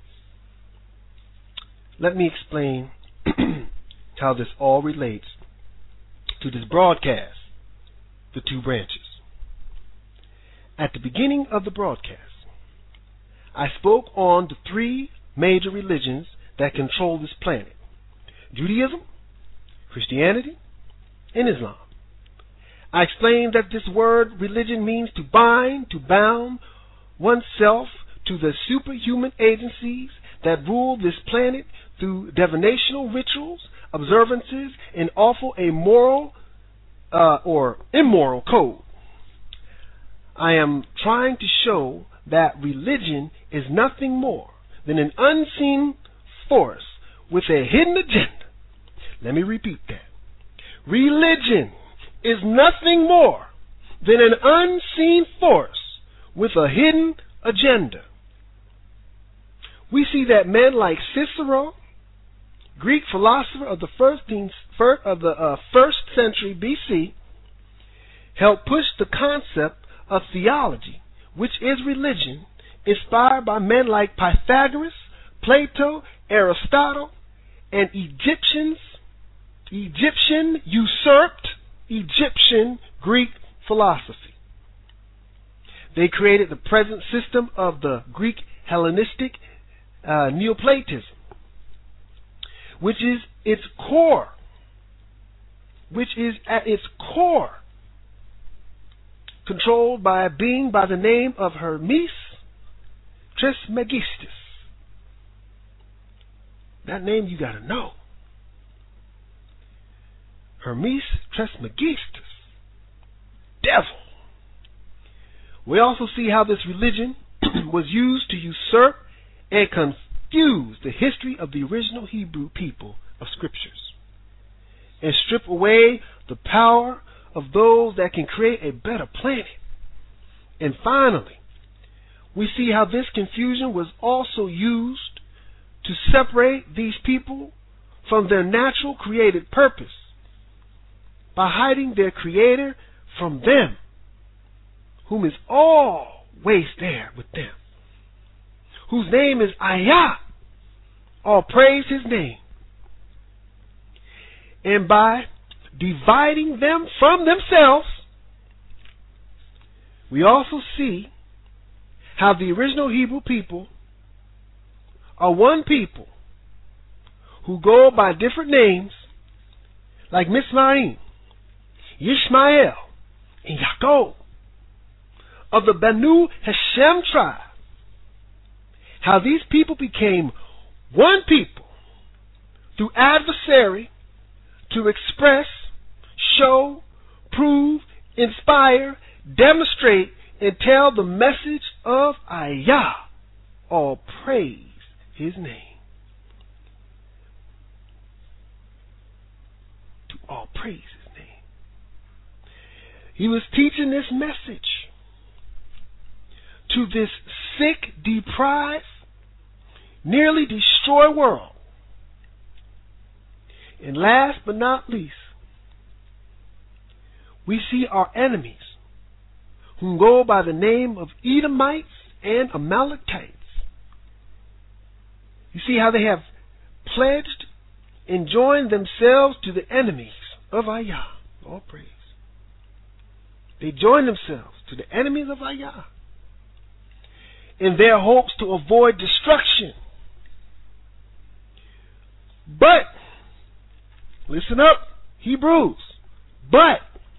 Let me explain how this all relates to this broadcast, the two branches. At the beginning of the broadcast, I spoke on the three major religions that control this planet: Judaism, Christianity, and Islam. I explained that this word religion means to bind, to bound oneself to the superhuman agencies that rule this planet through divinational rituals, observances, and offer a moral uh, or immoral code. I am trying to show that religion is nothing more than an unseen force with a hidden agenda. Let me repeat that. Religion is nothing more than an unseen force with a hidden agenda. We see that men like Cicero, Greek philosopher of the first of the uh, first century B C, helped push the concept of theology, which is religion, inspired by men like Pythagoras, Plato, Aristotle, and Egyptians, Egyptian usurped Egyptian Greek philosophy. They created the present system of the Greek Hellenistic uh, Neoplatism, which is its core, which is at its core controlled by a being by the name of Hermes Trismegistus. That name you got to know. Hermes Trismegistus. Devil. We also see how this religion was used to usurp and confuse the history of the original Hebrew people of Scriptures and strip away the power of those that can create a better planet. And finally, we see how this confusion was also used to separate these people from their natural created purpose by hiding their Creator from them, whom is always there with them, whose name is Ayah. All praise His name. And by dividing them from themselves, we also see how the original Hebrew people are one people who go by different names, like Mizraim, Yishmael, and Yaakov, of the Banu Hashem tribe. How these people became one people through adversary to express, show, prove, inspire, demonstrate, and tell the message of Ayah. All praise His name. To all praise His name. He was teaching this message to this sick, deprived, nearly destroyed world. And last but not least, we see our enemies, who go by the name of Edomites and Amalekites. You see how they have pledged and joined themselves to the enemies of Ayah. All praise. They joined themselves to the enemies of Ayah in their hopes to avoid destruction. But, listen up, Hebrews, but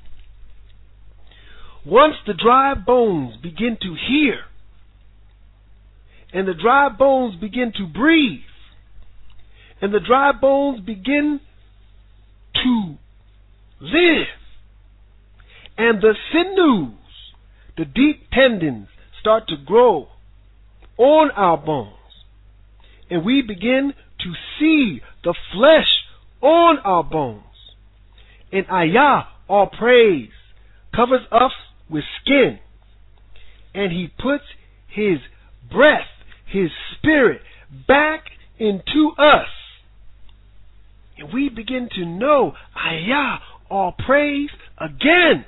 once the dry bones begin to hear and the dry bones begin to breathe and the dry bones begin to live and the sinews, the deep tendons start to grow on our bones and we begin to see the flesh on our bones. And Ayah, all praise, covers us with skin. And he puts his breath, his spirit, back into us. And we begin to know Ayah, all praise, again.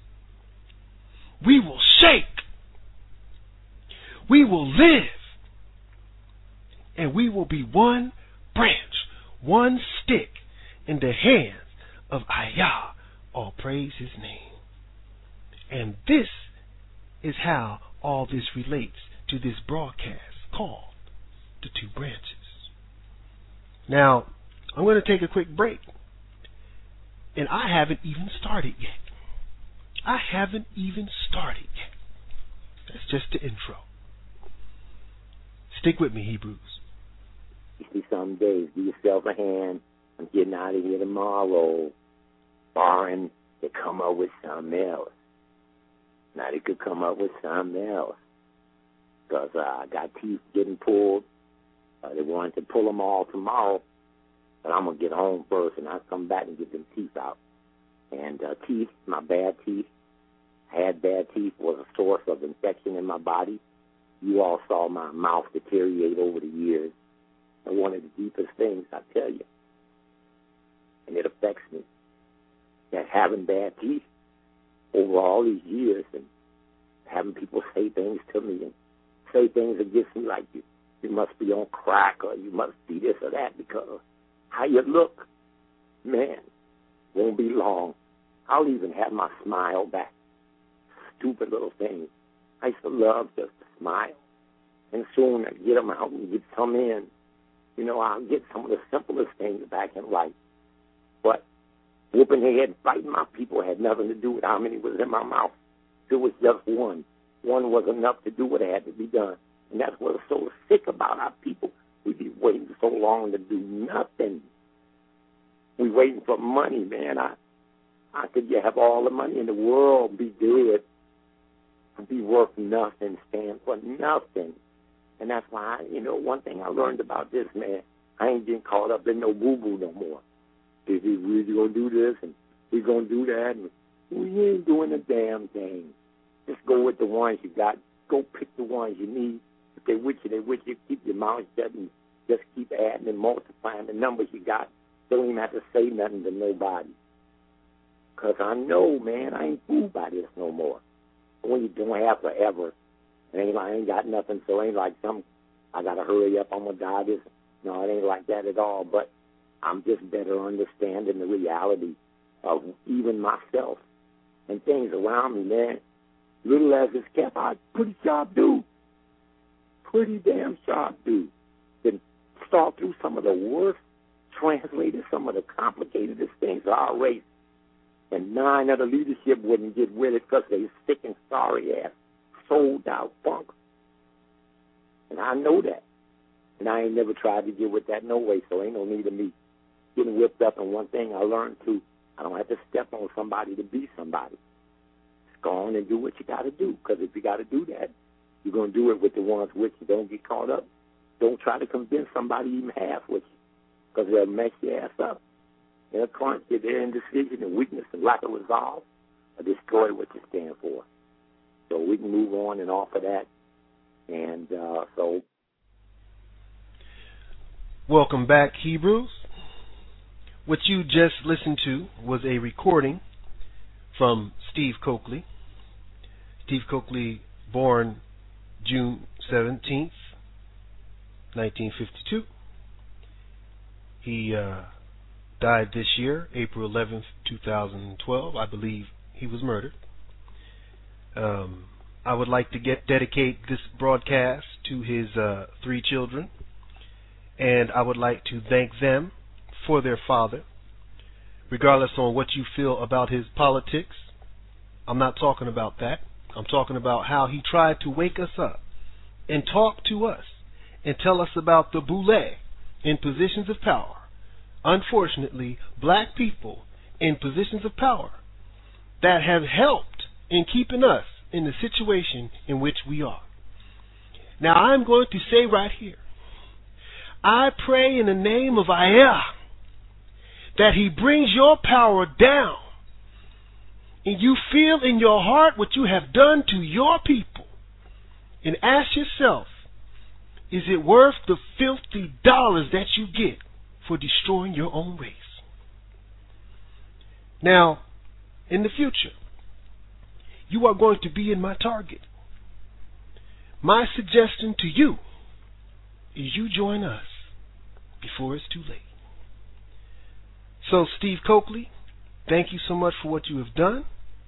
We will shake. We will live. And we will be one branch, one stick in the hands of Ayah, all praise his name. And this is how all this relates to this broadcast called The Two Branches. Now, I'm going to take a quick break. And I haven't even started yet. I haven't even started yet. That's just the intro. Stick with me, Hebrews. You see, some days, give yourself a hand. I'm getting out of here tomorrow. Barring they come up with something else. Now they could come up with something else. Because uh, I got teeth getting pulled. Uh, they wanted to pull them all tomorrow. But I'm going to get home first, and I'll come back and get them teeth out. And uh, teeth, my bad teeth, I had bad teeth, was a source of infection in my body. You all saw my mouth deteriorate over the years. And one of the deepest things, I tell you, and it affects me, that having bad teeth over all these years and having people say things to me and say things against me like you, you must be on crack or you must be this or that because how you look, man, won't be long. I'll even have my smile back. Stupid little thing. I used to love just to smile. And soon I get them out and get some in. You know, I'll get some of the simplest things back in life. But whooping head, fighting my people had nothing to do with how many was in my mouth. It was just one. One was enough to do what had to be done. And that's what's so sick about our people. We be waiting so long to do nothing. We waiting for money, man. I, I could you have all the money in the world, be dead, and be worth nothing, stand for nothing. And that's why, you know, one thing I learned about this, man, I ain't getting caught up in no boo-boo no more. If we really going to do this and we going to do that, and we ain't doing a damn thing. Just go with the ones you got. Go pick the ones you need. If they with you, they with you. Keep your mouth shut and just keep adding and multiplying the numbers you got. Don't even have to say nothing to nobody. Because I know, man, I ain't fooled by this no more. When you don't have forever, it ain't like I ain't got nothing, so it ain't like some, I got to hurry up, I'm going to die this. No, it ain't like that at all. But I'm just better understanding the reality of even myself and things around me, man. Little as it's kept, I pretty sharp dude. Pretty damn sharp dude. Then start through some of the worst translators, some of the complicatedest things of our race. And nine of the leadership wouldn't get with it because they sick and sorry ass, sold out punk. And I know that. And I ain't never tried to get with that no way, so ain't no need of me getting whipped up. And one thing I learned, too, I don't have to step on somebody to be somebody. Just go on and do what you got to do, because if you got to do that, you're going to do it with the ones with you. Don't get caught up. Don't try to convince somebody even half with you, because they'll mess your ass up. They'll crunch you. Their indecision and weakness and lack of resolve will destroy what you stand for. So we can move on and off of that. And uh, so... Welcome back, Hebrews. What you just listened to was a recording from Steve Coakley. Steve Coakley, born June seventeenth, nineteen fifty-two. He uh, died this year, April eleventh, two thousand twelve. I believe he was murdered. Um, I would like to get dedicate this broadcast to his uh, three children, and I would like to thank them for their father. Regardless on what you feel about his politics, I'm not talking about that. I'm talking about how he tried to wake us up and talk to us and tell us about the boule in positions of power. Unfortunately, black people in positions of power that have helped in keeping us in the situation in which we are. Now, I'm going to say right here, I pray in the name of Ayah that he brings your power down and you feel in your heart what you have done to your people, and ask yourself, is it worth the filthy dollars that you get for destroying your own race? Now, in the future, you are going to be in my target. My suggestion to you is you join us before it's too late. So, Steve Coakley, thank you so much for what you have done.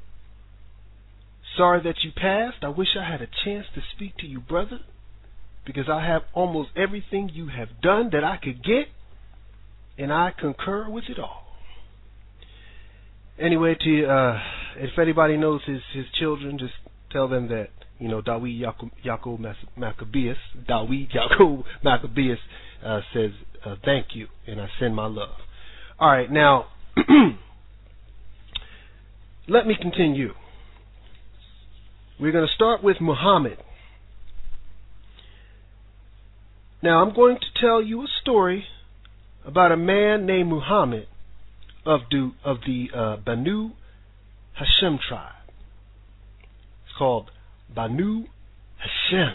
Sorry that you passed. I wish I had a chance to speak to you, brother, because I have almost everything you have done that I could get, and I concur with it all. Anyway, to uh, if anybody knows his, his children, just tell them that, you know, Dawid Yaakov Maccabeus, Dawid Yaakov Maccabeus uh, says uh, thank you, and I send my love. All right, now, let me continue. We're going to start with Muhammad. Now, I'm going to tell you a story about a man named Muhammad of the, of the uh, Banu Hashem tribe. It's called Banu Hashem.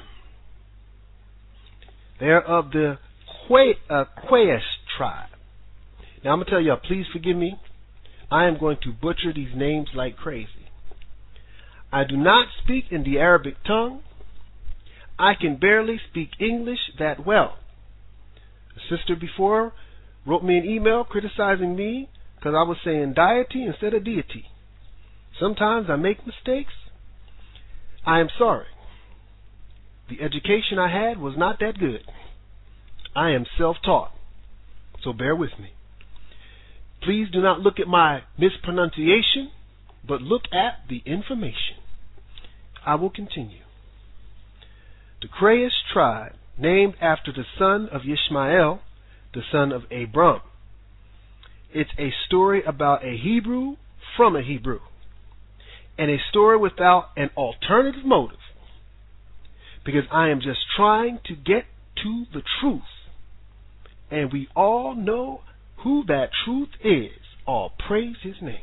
They're of the Quraysh uh, tribe. Now, I'm going to tell y'all, please forgive me. I am going to butcher these names like crazy. I do not speak in the Arabic tongue. I can barely speak English that well. A sister before wrote me an email criticizing me because I was saying deity instead of deity. Sometimes I make mistakes. I am sorry. The education I had was not that good. I am self-taught, so bear with me. Please do not look at my mispronunciation, but look at the information. I will continue. The Quraysh tribe, named after the son of Ishmael, the son of Abram. It's a story about a Hebrew from a Hebrew, and a story without an alternative motive, because I am just trying to get to the truth, and we all know who that truth is. All praise his name.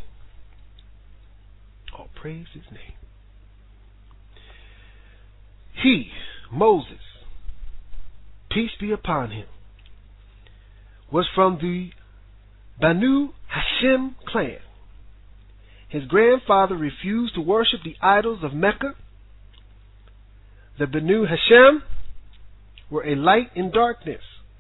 All praise his name. He, Moses, peace be upon him, was from the Banu Hashem clan. His grandfather refused to worship the idols of Mecca. The Banu Hashem were a light in darkness.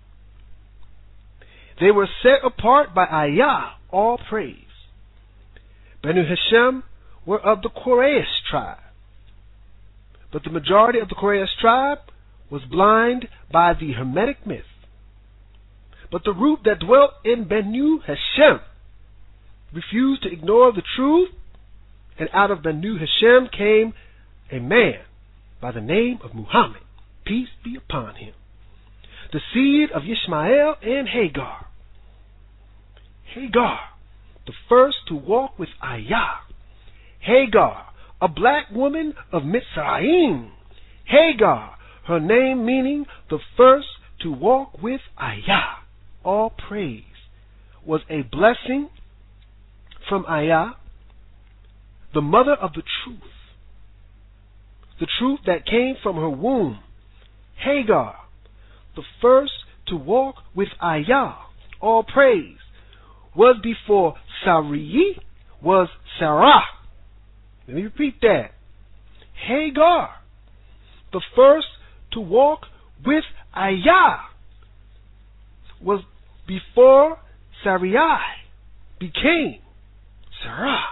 They were set apart by Ayah, all praise. Banu Hashem were of the Quraysh tribe. But the majority of the Quraysh tribe was blind by the Hermetic myth. But the root that dwelt in Banu Hashem refused to ignore the truth, and out of Banu Hashem came a man by the name of Muhammad, peace be upon him, the seed of Ishmael and Hagar. Hagar, the first to walk with Ayah. Hagar, a black woman of Mitzrayim. Hagar, her name meaning the first to walk with Ayah. All praise was a blessing from Ayah, the mother of the truth. The truth that came from her womb. Hagar, the first to walk with Ayah, all praise, was before Sarai was Sarah. Let me repeat that. Hagar, the first to walk with Ayah was before Sarai became Sarah.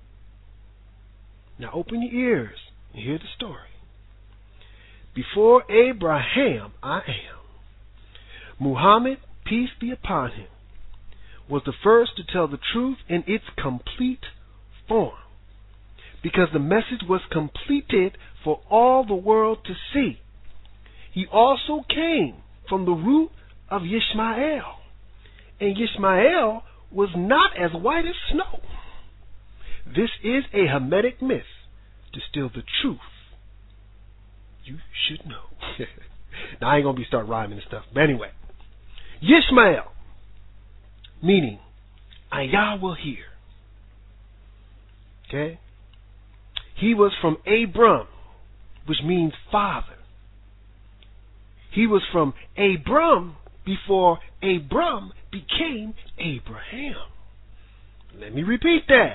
Now open your ears and hear the story. Before Abraham, I am. Muhammad, peace be upon him, was the first to tell the truth in its complete form, because the message was completed for all the world to see. He also came from the root of Ishmael, and Ishmael was not as white as snow. This is a Hermetic myth to steal the truth. You should know. Now I ain't going to be start rhyming and stuff, but anyway. Ishmael, meaning Ayah will hear. Okay? He was from Abram, which means father. He was from Abram before Abram became Abraham. Let me repeat that.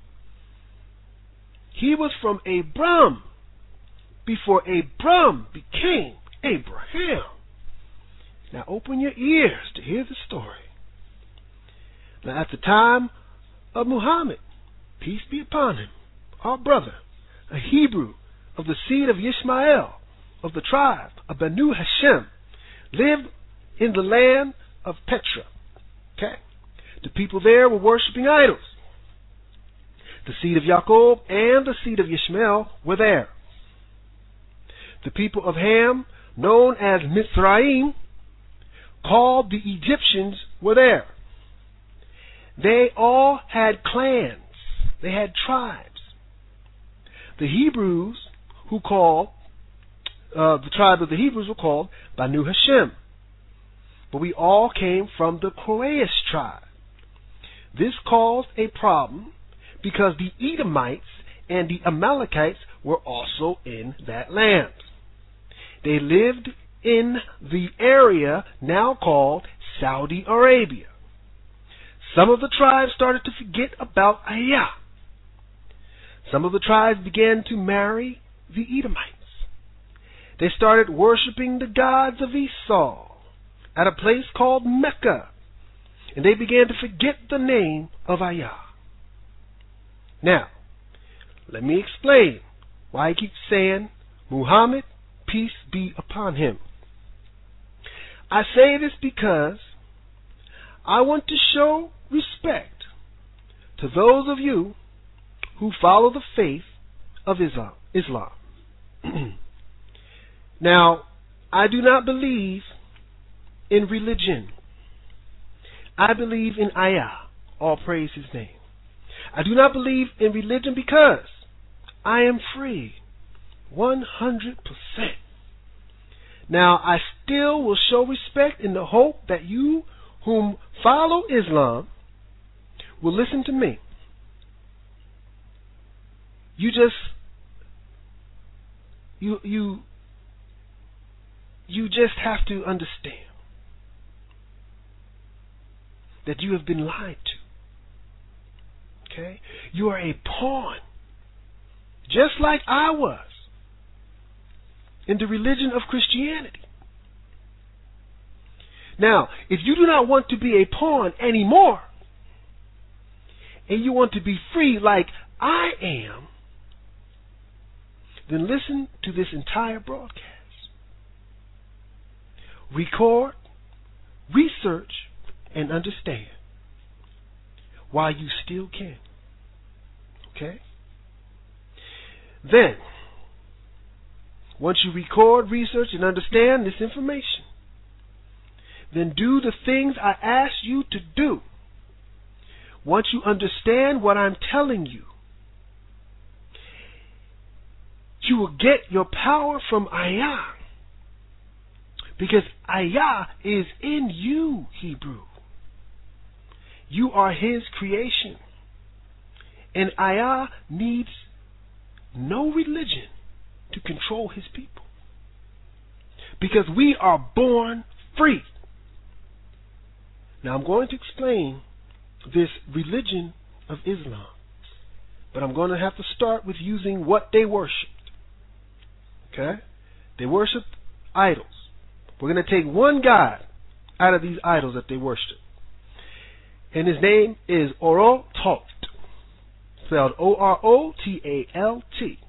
He was from Abram before Abram became Abraham. Now open your ears to hear the story. Now at the time of Muhammad, peace be upon him, our brother, a Hebrew of the seed of Ishmael, of the tribe of Banu Hashem, lived in the land of Petra. Okay? The people there were worshiping idols. The seed of Jacob and the seed of Ishmael were there. The people of Ham, known as Mizraim, called the Egyptians, were there. They all had clans. They had tribes. The Hebrews, who called, uh, the tribe of the Hebrews were called Banu Hashem. But we all came from the Quraysh tribe. This caused a problem because the Edomites and the Amalekites were also in that land. They lived in the area now called Saudi Arabia. Some of the tribes started to forget about Ayah. Some of the tribes began to marry the Edomites. They started worshiping the gods of Esau at a place called Mecca, and they began to forget the name of Ayah. Now, let me explain why I keep saying Muhammad, peace be upon him. I say this because I want to show respect to those of you who follow the faith of Islam. Islam. Now, I do not believe in religion. I believe in Ayah, all praise his name. I do not believe in religion because I am free, one hundred percent. Now, I still will show respect in the hope that you whom follow Islam will listen to me. You just, you, you, you just have to understand that you have been lied to. Okay? You are a pawn, just like I was, in the religion of Christianity. Now, if you do not want to be a pawn anymore, and you want to be free like I am, then listen to this entire broadcast. Record, research, and understand while you still can. Okay? Then, once you record, research, and understand this information, then do the things I ask you to do. Once you understand what I'm telling you, you will get your power from Ayah. Because Ayah is in you, Hebrew. You are his creation. And Ayah needs no religion to control his people. Because we are born free. Now I'm going to explain this religion of Islam. But I'm going to have to start with using what they worshipped. Okay? They worshiped idols. We're going to take one god out of these idols that they worship. And his name is Oro-Talt, spelled O R O T A L T.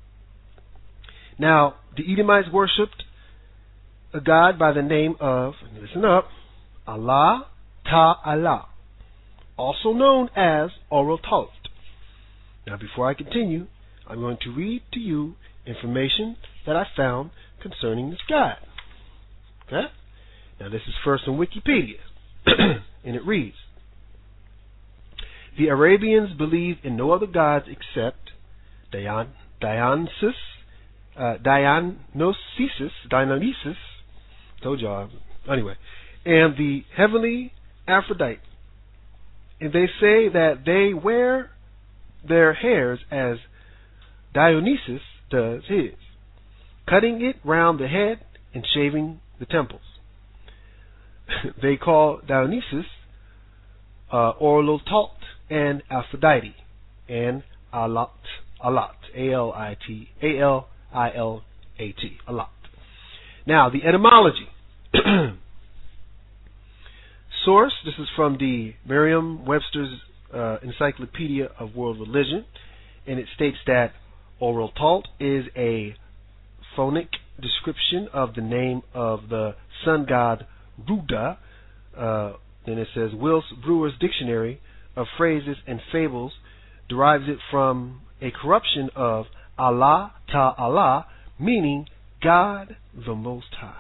Now, the Edomites worshipped a god by the name of, listen up, Allah Ta'ala, also known as Oro-Talt. Now, before I continue, I'm going to read to you information that I found concerning this god. Okay? Now, this is first on Wikipedia, and it reads, the Arabians believe in no other gods except Dion, Dionysus, uh, Dionysus, Dionysus, told y'all, anyway, and the heavenly Aphrodite. And they say that they wear their hairs as Dionysus does his, cutting it round the head and shaving the temples. They call Dionysus uh, Oro-Talt and Aphrodite and Alat, Alat, A L I T, A L I L A T, Alat. Now, the etymology. Source, this is from the Merriam-Webster's uh, Encyclopedia of World Religion, and it states that Oro-Talt is a phonic description of the name of the sun god Ruda. Uh, then it says, Wills Brewer's Dictionary of Phrases and Fables derives it from a corruption of Allah Ta'ala, meaning God the Most High.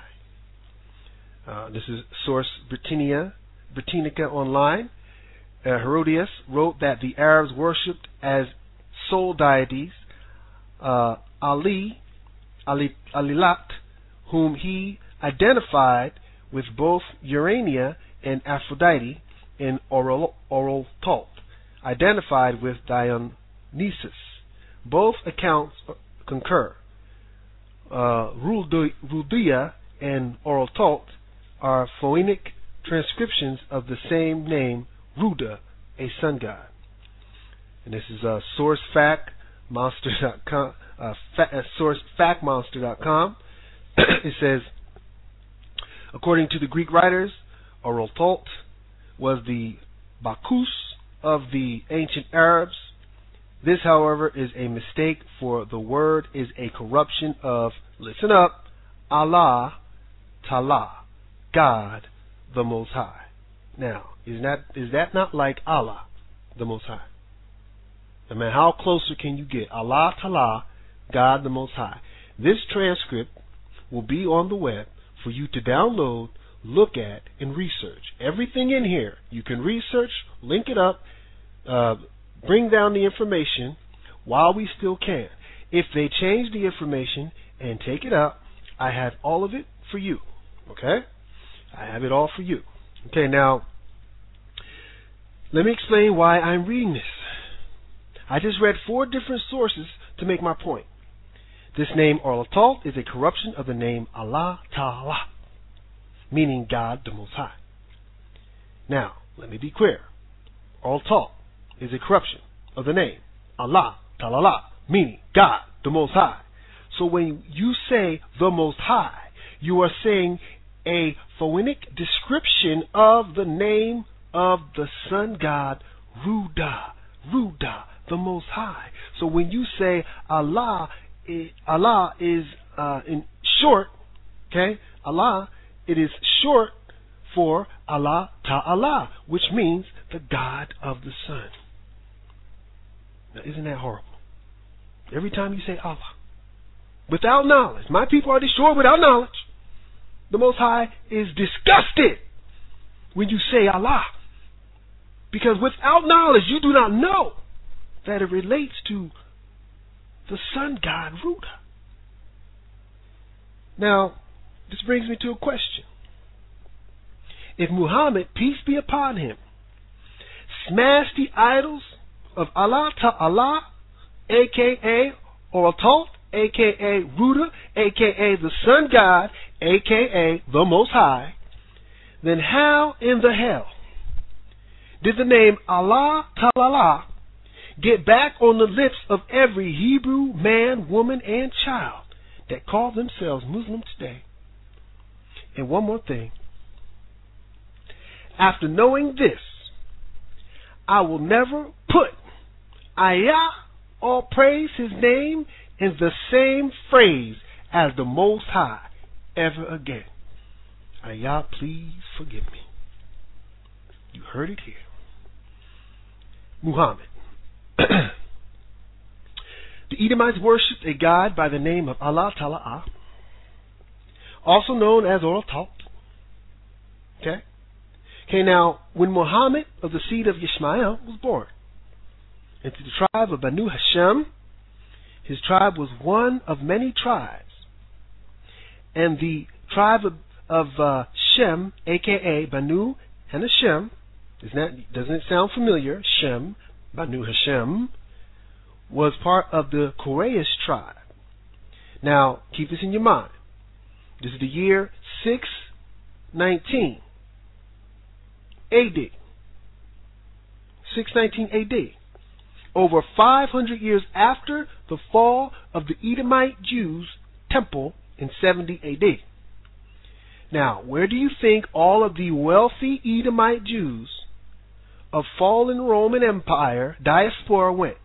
Uh, this is source Britannia, Britannica Online. Uh, Herodias wrote that the Arabs worshipped as sole deities uh, Ali, Ali, Alilat, whom he identified with both Urania and Aphrodite, in Oro-Talt, identified with Dionysus. Both accounts concur. Uh, Rudia and Oro-Talt are phonic transcriptions of the same name, Ruda, a sun god. And this is uh, source fact monster dot com, uh, fa- uh, source fact monster dot com. It says, according to the Greek writers, Oro-Talt was the Bacchus of the ancient Arabs. This, however, is a mistake, for the word is a corruption of, listen up, Allah Ta'ala, God the Most High. Now, is that is that not like Allah the Most High? I mean, how closer can you get? Allah Ta'ala, God the Most High. This transcript will be on the web for you to download, look at, and research. Everything in here you can research, link it up, uh, bring down the information while we still can. If they change the information and take it up, I have all of it for you. Okay? I have it all for you. Okay, now, let me explain why I'm reading this. I just read four different sources to make my point. This name Oro-Talt is a corruption of the name Allah Ta'ala, meaning God the Most High. Now, let me be clear. Oro-Talt is a corruption of the name Allah Ta'ala, meaning God the Most High. So when you say the Most High, you are saying a phonic description of the name of the sun god Ruda, Ruda, the Most High. So when you say Allah, Allah is uh, in short, okay, Allah, it is short for Allah Ta'ala, which means the God of the sun. Now, isn't that horrible? Every time you say Allah, without knowledge, my people are destroyed without knowledge. The Most High is disgusted when you say Allah, because without knowledge, you do not know that it relates to the sun god Ruda. Now, this brings me to a question. If Muhammad, peace be upon him, smashed the idols of Allah Ta'ala, aka Oro-Talt, aka Ruda, aka the sun god, aka the Most High, then how in the hell did the name Allah Ta'ala get back on the lips of every Hebrew man, woman, and child that call themselves Muslim today. And one more thing. After knowing this, I will never put Ayah or praise his name in the same phrase as the Most High ever again. Ayah, please forgive me. You heard it here. Muhammad. The Edomites worshipped a god by the name of Allah Ta'ala, also known as Orotot. Okay? Okay, now, when Muhammad of the seed of Ishmael was born into the tribe of Banu Hashem, his tribe was one of many tribes. And the tribe of, of uh, Shem, a k a. Banu and Hashem, isn't that, doesn't it sound familiar? Shem, Banu Hashem, was part of the Quraysh tribe. Now, keep this in your mind. This is the year six nineteen A D. six nineteen A D. Over five hundred years after the fall of the Edomite Jews' temple in seventy A D. Now, where do you think all of the wealthy Edomite Jews of fallen Roman Empire diaspora went?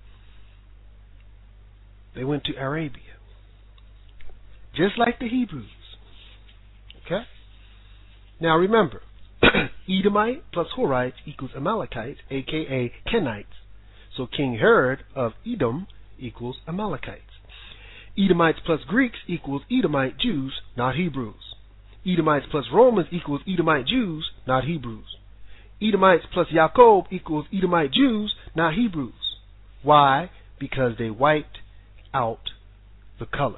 They went to Arabia. Just like the Hebrews. Okay? Now remember, Edomite plus Horites equals Amalekites, aka Kenites. So King Herod of Edom equals Amalekites. Edomites plus Greeks equals Edomite Jews, not Hebrews. Edomites plus Romans equals Edomite Jews, not Hebrews. Edomites plus Jacob equals Edomite Jews, not Hebrews. Why? Because they wiped out the color.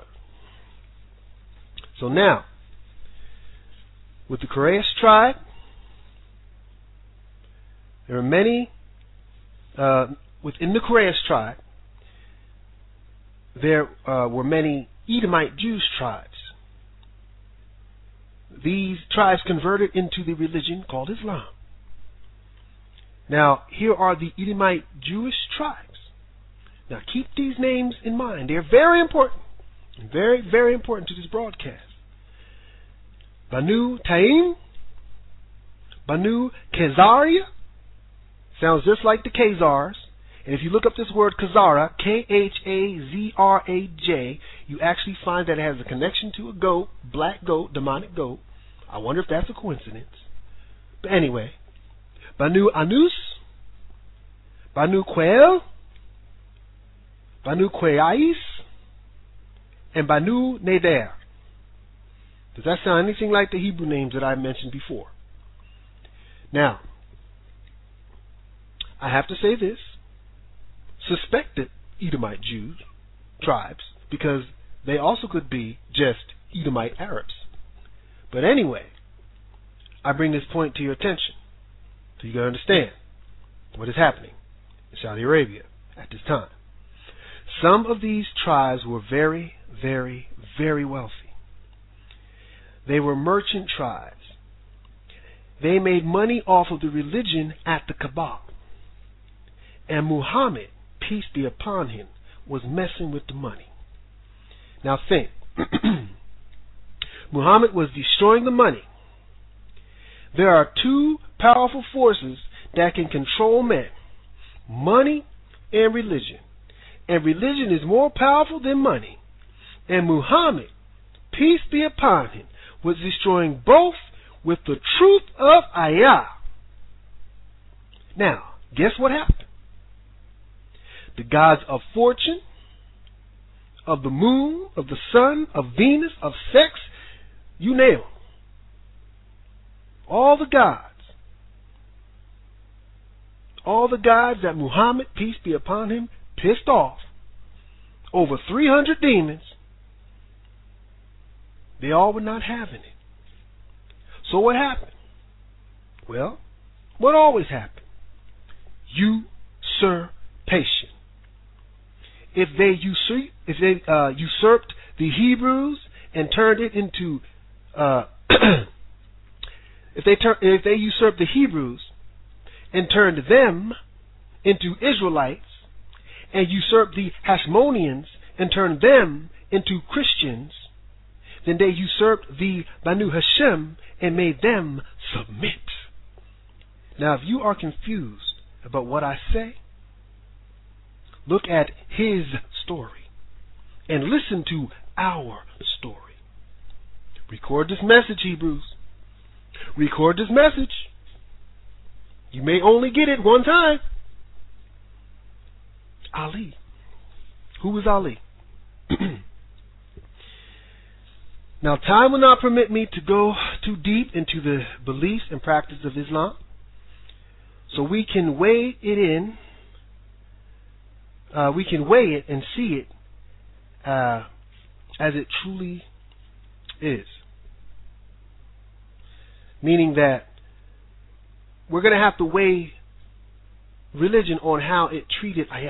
So now, with the Quraysh tribe, there are many, uh, within the Quraysh tribe, there uh, were many Edomite Jewish tribes. These tribes converted into the religion called Islam. Now, here are the Edomite Jewish tribes. Now, keep these names in mind. They're very important. Very, very important to this broadcast. Banu Taim, Banu Khazariah, sounds just like the Khazars. And if you look up this word Khazara, K H A Z R A J, you actually find that it has a connection to a goat, black goat, demonic goat. I wonder if that's a coincidence. But anyway, Banu Anus, Banu Quail, Banu Qais, and Banu Nadir. Does that sound anything like the Hebrew names that I mentioned before? Now, I have to say this. Suspected Edomite Jews, tribes, because they also could be just Edomite Arabs. But anyway, I bring this point to your attention so you can understand what is happening in Saudi Arabia at this time. Some of these tribes were very, very, very wealthy. They were merchant tribes. They made money off of the religion at the Kaaba. And Muhammad, peace be upon him, was messing with the money. Now think. Muhammad was destroying the money. There are two powerful forces that can control men: money and religion. And religion is more powerful than money. And Muhammad, peace be upon him, was destroying both with the truth of Ayah. Now, guess what happened? The gods of fortune, of the moon, of the sun, of Venus, of sex, you name them. All the gods. All the gods that Muhammad, peace be upon him, pissed off. Over three hundred demons. They all were not having it. So what happened? Well, what always happened? Usurpation. If they usurp, if they uh, usurped the Hebrews and turned it into, uh, if they tur- if they usurped the Hebrews and turned them into Israelites, and usurped the Hashmoneans and turned them into Christians, then they usurped the Banu Hashem and made them submit. Now, if you are confused about what I say, look at his story and listen to our story. Record this message, Hebrews. Record this message. You may only get it one time. Ali. Who was Ali? Now, time will not permit me to go too deep into the beliefs and practice of Islam, so we can weigh it in. Uh, we can weigh it and see it uh, as it truly is. Meaning that we're going to have to weigh religion on how it treated ayah.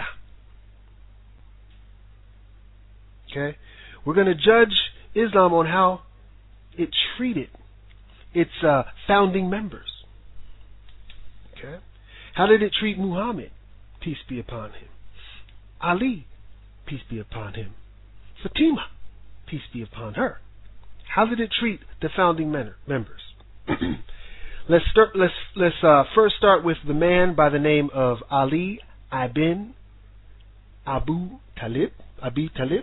Okay? We're going to judge Islam on how it treated its uh, founding members. Okay? How did it treat Muhammad? Peace be upon him. Ali, peace be upon him. Fatima, peace be upon her. How did it treat the founding men- members? let's start. Let's let's uh, first start with the man by the name of Ali ibn Abu Talib. Abi Talib.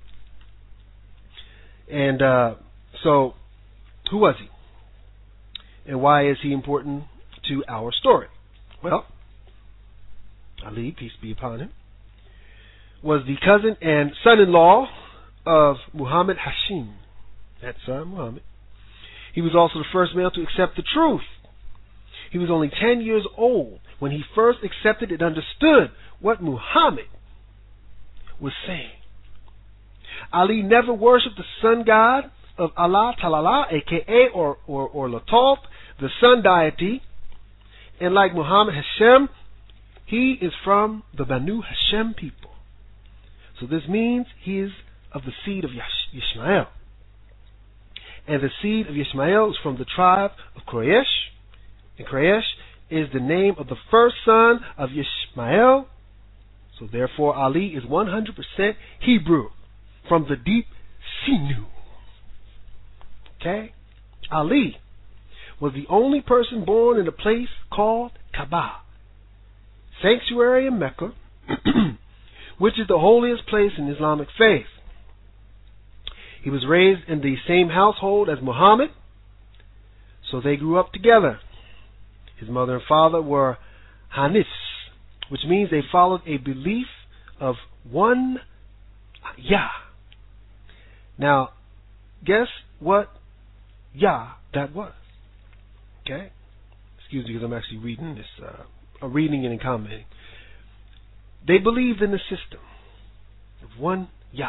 And uh, so, who was he? And why is he important to our story? Well, Ali, peace be upon him, was the cousin and son-in-law of Muhammad Hashim, that son, Muhammad. He was also the first male to accept the truth. He was only ten years old when he first accepted and understood what Muhammad was saying. Ali never worshipped the sun god of Allah Ta'ala, aka or, or, or Latot, the sun deity. And like Muhammad Hashem, he is from the Banu Hashem people. So this means he is of the seed of Yishmael. And the seed of Ishmael is from the tribe of Quraysh. And Quraysh is the name of the first son of Ishmael. So therefore Ali is one hundred percent Hebrew, from the deep Sinu. Okay? Ali was the only person born in a place called Kaaba, sanctuary in Mecca, which is the holiest place in Islamic faith. He was raised in the same household as Muhammad, so they grew up together. His mother and father were Hanifs, which means they followed a belief of one Yah. Now, guess what Yah that was? Okay? Excuse me, because I'm actually reading this, uh, I'm reading it and commenting. They believed in the system of one Yah.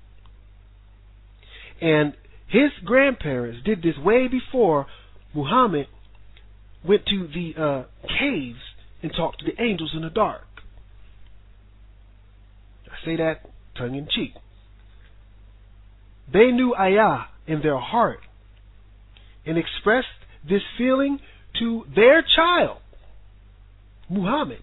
And his grandparents did this way before Muhammad went to the uh, caves and talked to the angels in the dark. I say that tongue in cheek. They knew ayah in their heart and expressed this feeling to their child, Muhammad.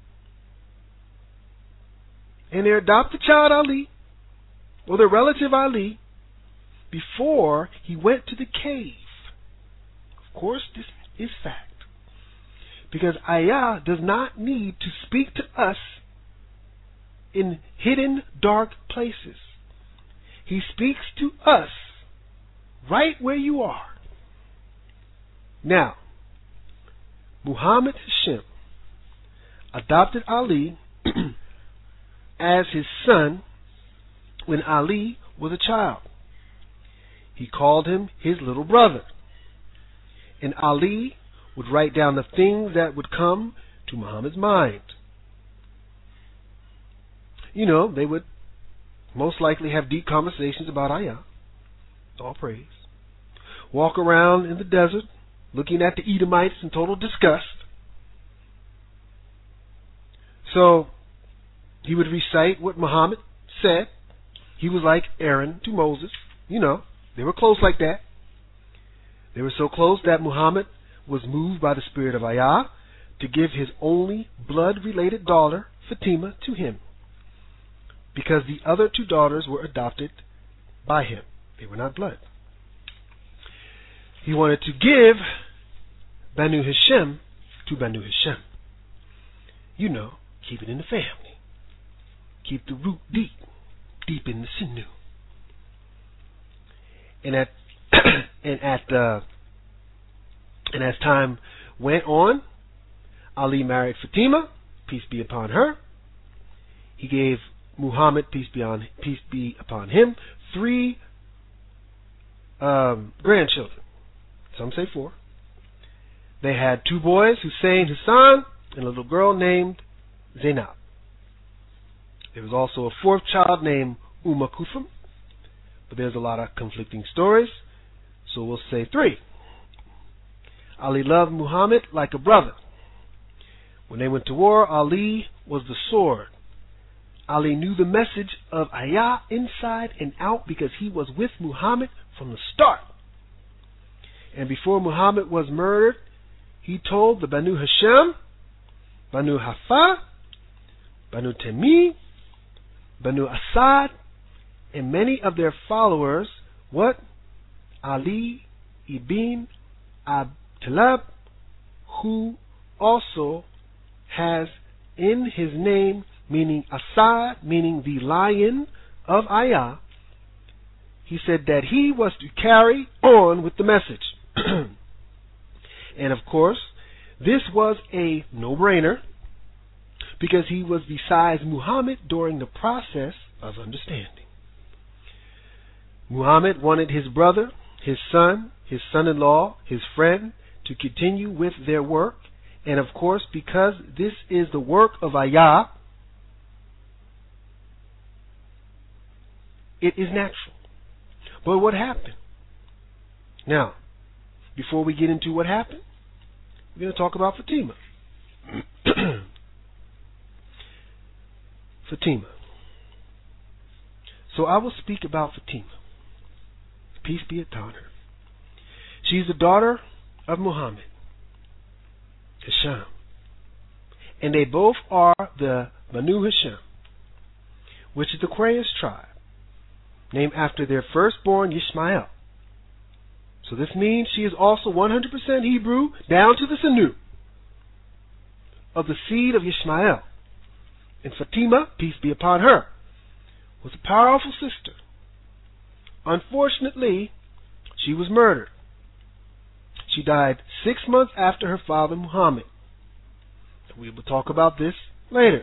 And their adopted child Ali, or their relative Ali, before he went to the cave. Of course, this is fact. Because ayah does not need to speak to us in hidden dark places. He speaks to us right where you are. Now, Muhammad Hashem adopted Ali as his son when Ali was a child. He called him his little brother. And Ali would write down the things that would come to Muhammad's mind. You know, they would most likely have deep conversations about ayah, all praise. Walk around in the desert, looking at the Edomites in total disgust. So, he would recite what Muhammad said. He was like Aaron to Moses. You know, they were close like that. They were so close that Muhammad was moved by the spirit of ayah to give his only blood-related daughter, Fatima, to him, because the other two daughters were adopted by him. They were not blood. He wanted to give Banu Hashim to Banu Hashim. You know, keep it in the family. Keep the root deep, deep in the sinew. And at and at uh, and as time went on, Ali married Fatima, peace be upon her. He gave Muhammad, peace be on peace be upon him, three um, grandchildren. Some say four. They had two boys, Hussein, Hassan, and a little girl named Zainab. There was also a fourth child named Umm Kulthum, but there's a lot of conflicting stories, so we'll say three. Ali loved Muhammad like a brother. When they went to war, Ali was the sword. Ali knew the message of Ayah inside and out because he was with Muhammad from the start. And before Muhammad was murdered, he told the Banu Hashim, Banu Hafa, Banu Tamim, Banu Asad, and many of their followers what Ali ibn Abi Talib, who also has in his name, meaning Asad, meaning the lion of Ayah, he said that he was to carry on with the message. And of course, this was a no-brainer because he was besides Muhammad during the process of understanding. Muhammad wanted his brother, his son, his son-in-law, his friend to continue with their work. And of course, because this is the work of Ayah, it is natural. But what happened? Now, before we get into what happened, we're going to talk about Fatima. Fatima. So I will speak about Fatima. Peace be upon her. She's the daughter of Muhammad, Hashim. And they both are the Banu Hashim, which is the Quraysh tribe, named after their firstborn Ishmael. So this means she is also one hundred percent Hebrew, down to the sinew, of the seed of Ishmael. And Fatima, peace be upon her, was a powerful sister. Unfortunately, she was murdered. She died six months after her father Muhammad. We will talk about this later.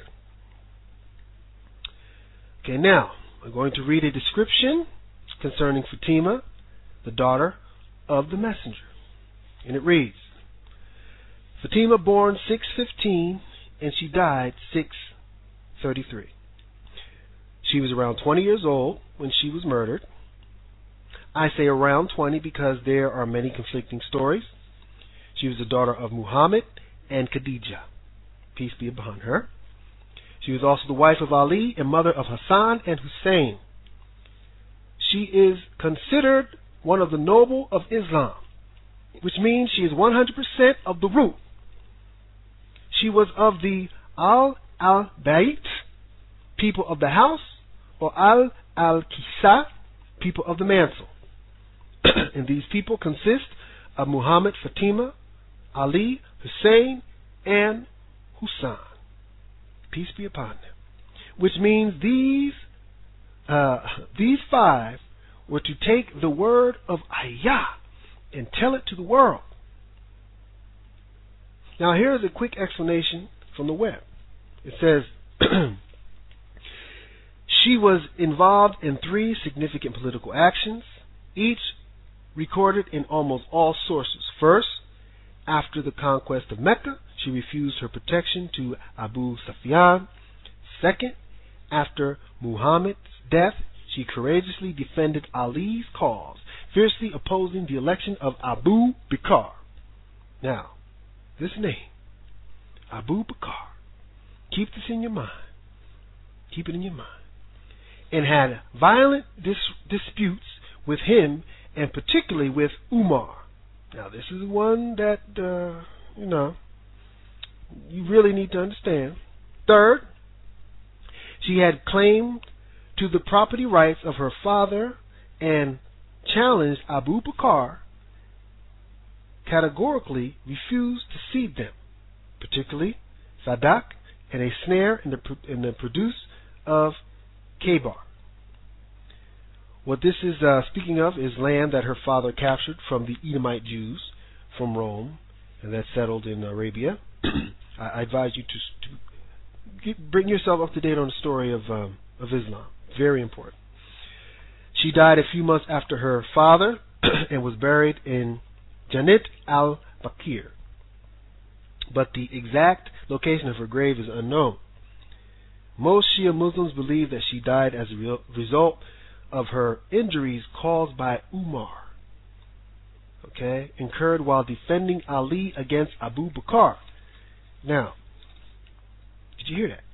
Okay, now, I'm going to read a description concerning Fatima, the daughter of the messenger. And it reads, Fatima born six fifteen and she died six thirty-three. She was around twenty years old when she was murdered. I say around twenty because there are many conflicting stories. She was the daughter of Muhammad and Khadijah, peace be upon her. She was also the wife of Ali and mother of Hassan and Hussein. She is considered one of the noble of Islam, which means she is one hundred percent of the root. She was of the Al-Al-Bayt, people of the house, or Al-Al-Kisa, people of the mantle. And these people consist of Muhammad, Fatima, Ali, Hussein, and Hussein. Peace be upon them. Which means these uh, these five were to take the word of Ayah and tell it to the world. Now here is a quick explanation from the web. It says, she was involved in three significant political actions, each recorded in almost all sources. First, after the conquest of Mecca, she refused her protection to Abu Sufyan. Second, after Muhammad's death, she courageously defended Ali's cause, fiercely opposing the election of Abu Bakr. Now, this name, Abu Bakr, keep this in your mind. Keep it in your mind. And had violent dis- disputes with him, and particularly with Umar. Now, this is one that, uh, you know, you really need to understand. Third, she had claimed to the property rights of her father and challenged Abu Bakr, categorically refused to cede them, particularly Sadak and a snare in the, in the produce of Khaybar. What this is uh, speaking of is land that her father captured from the Edomite Jews from Rome, and that settled in Arabia. I, I advise you to, to get, bring yourself up to date on the story of um, of Islam. Very important. She died a few months after her father and was buried in Janat al-Bakir, but the exact location of her grave is unknown. Most Shia Muslims believe that she died as a re- result of her injuries caused by Umar, okay, incurred while defending Ali against Abu Bakr. Now, did you hear that?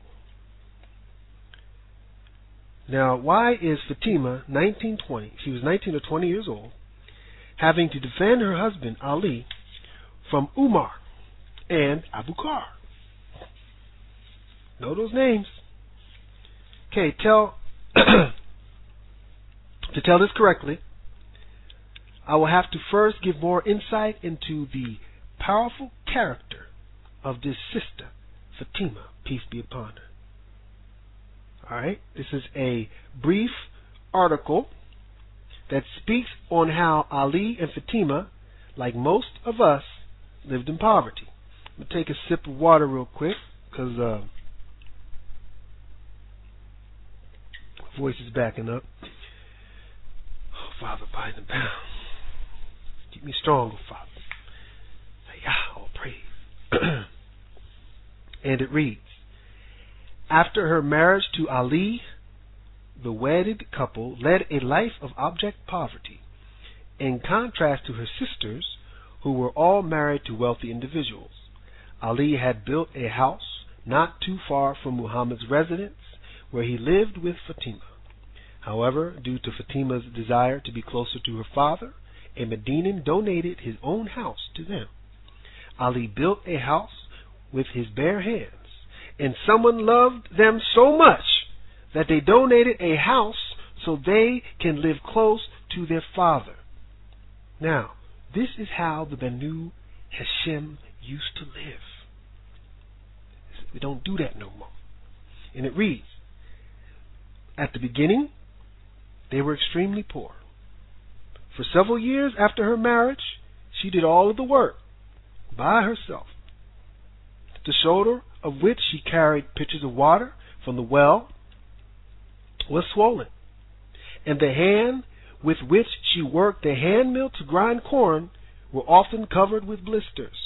Now, why is Fatima, nineteen twenty, she was nineteen or twenty years old, having to defend her husband Ali from Umar and Abu Bakr? Know those names. Okay, tell to tell this correctly, I will have to first give more insight into the powerful character of this sister, Fatima, peace be upon her. Alright, this is a brief article that speaks on how Ali and Fatima, like most of us, lived in poverty. I'm going to take a sip of water real quick, because uh, my voice is backing up. Oh, Father, bind them down. Keep me strong, oh Father. Yeah, all praise. And it reads, after her marriage to Ali, the wedded couple led a life of abject poverty, in contrast to her sisters, who were all married to wealthy individuals. Ali had built a house not too far from Muhammad's residence, where he lived with Fatima. However, due to Fatima's desire to be closer to her father, a Medinan donated his own house to them. Ali built a house with his bare hands, and someone loved them so much that they donated a house so they can live close to their father. Now, this is how the Banu Hashim used to live. We don't do that no more. And it reads, at the beginning, they were extremely poor. For several years after her marriage, she did all of the work by herself. The shoulder of which she carried pitchers of water from the well was swollen, and the hand with which she worked the hand mill to grind corn were often covered with blisters.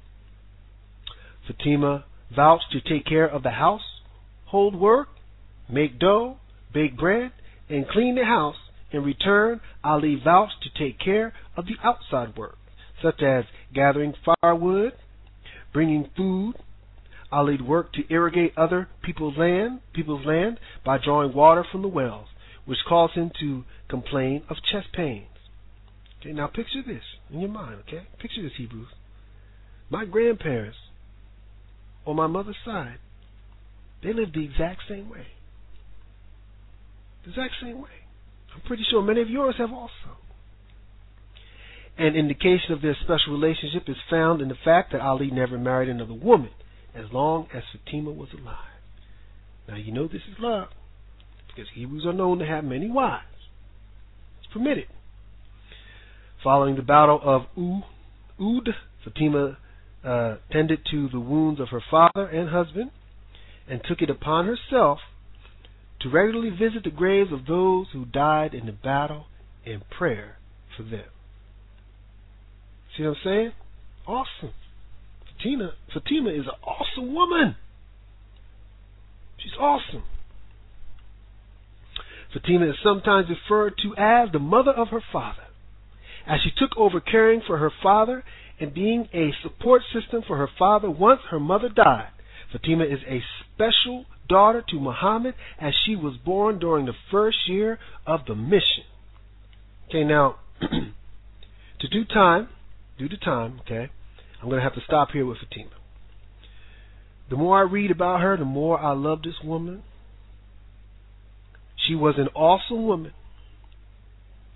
Fatima vouched to take care of the household work, make dough, bake bread, and clean the house. In return, Ali vouched to take care of the outside work, such as gathering firewood, bringing food. Ali'd worked to irrigate other people's land, people's land by drawing water from the wells, which caused him to complain of chest pains. Okay, now picture this in your mind, okay? Picture this, Hebrews. My grandparents, on my mother's side, they lived the exact same way. The exact same way. I'm pretty sure many of yours have also. An indication of their special relationship is found in the fact that Ali never married another woman as long as Fatima was alive. Now you know this is love, because Hebrews are known to have many wives. It's permitted. Following the battle of Uhud, Fatima uh, tended to the wounds of her father and husband, and took it upon herself to regularly visit the graves of those who died in the battle in prayer for them. See what I'm saying? Awesome. Fatima, Fatima is an awesome woman. She's awesome. Fatima is sometimes referred to as the mother of her father, as she took over caring for her father and being a support system for her father once her mother died. Fatima is a special daughter to Muhammad, as she was born during the first year of the mission. Okay, now, to do time, due to time, okay, I'm going to have to stop here with Fatima. The more I read about her, the more I love this woman. She was an awesome woman.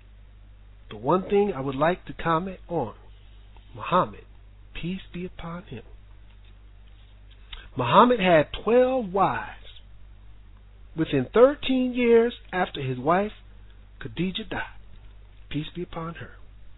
the one thing I would like to comment on Muhammad, peace be upon him. Muhammad had twelve wives within thirteen years after his wife Khadijah died. Peace be upon her.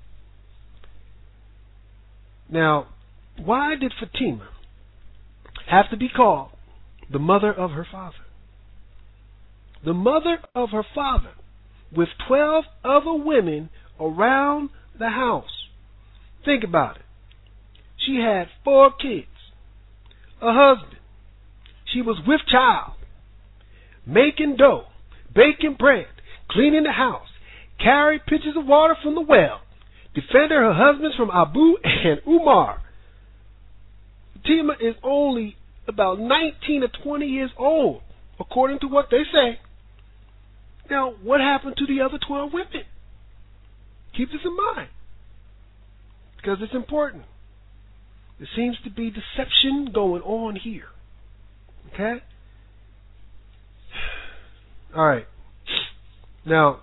Now, why did Fatima have to be called the mother of her father? The mother of her father, with twelve other women around the house. Think about it. She had four kids, a husband. She was with child, making dough, baking bread, cleaning the house, carried pitchers of water from the well, defended her husbands from Abu and Umar. Fatima is only about nineteen or twenty years old, according to what they say. Now, what happened to the other twelve women? Keep this in mind, because it's important. There seems to be deception going on here. Okay? All right. Now,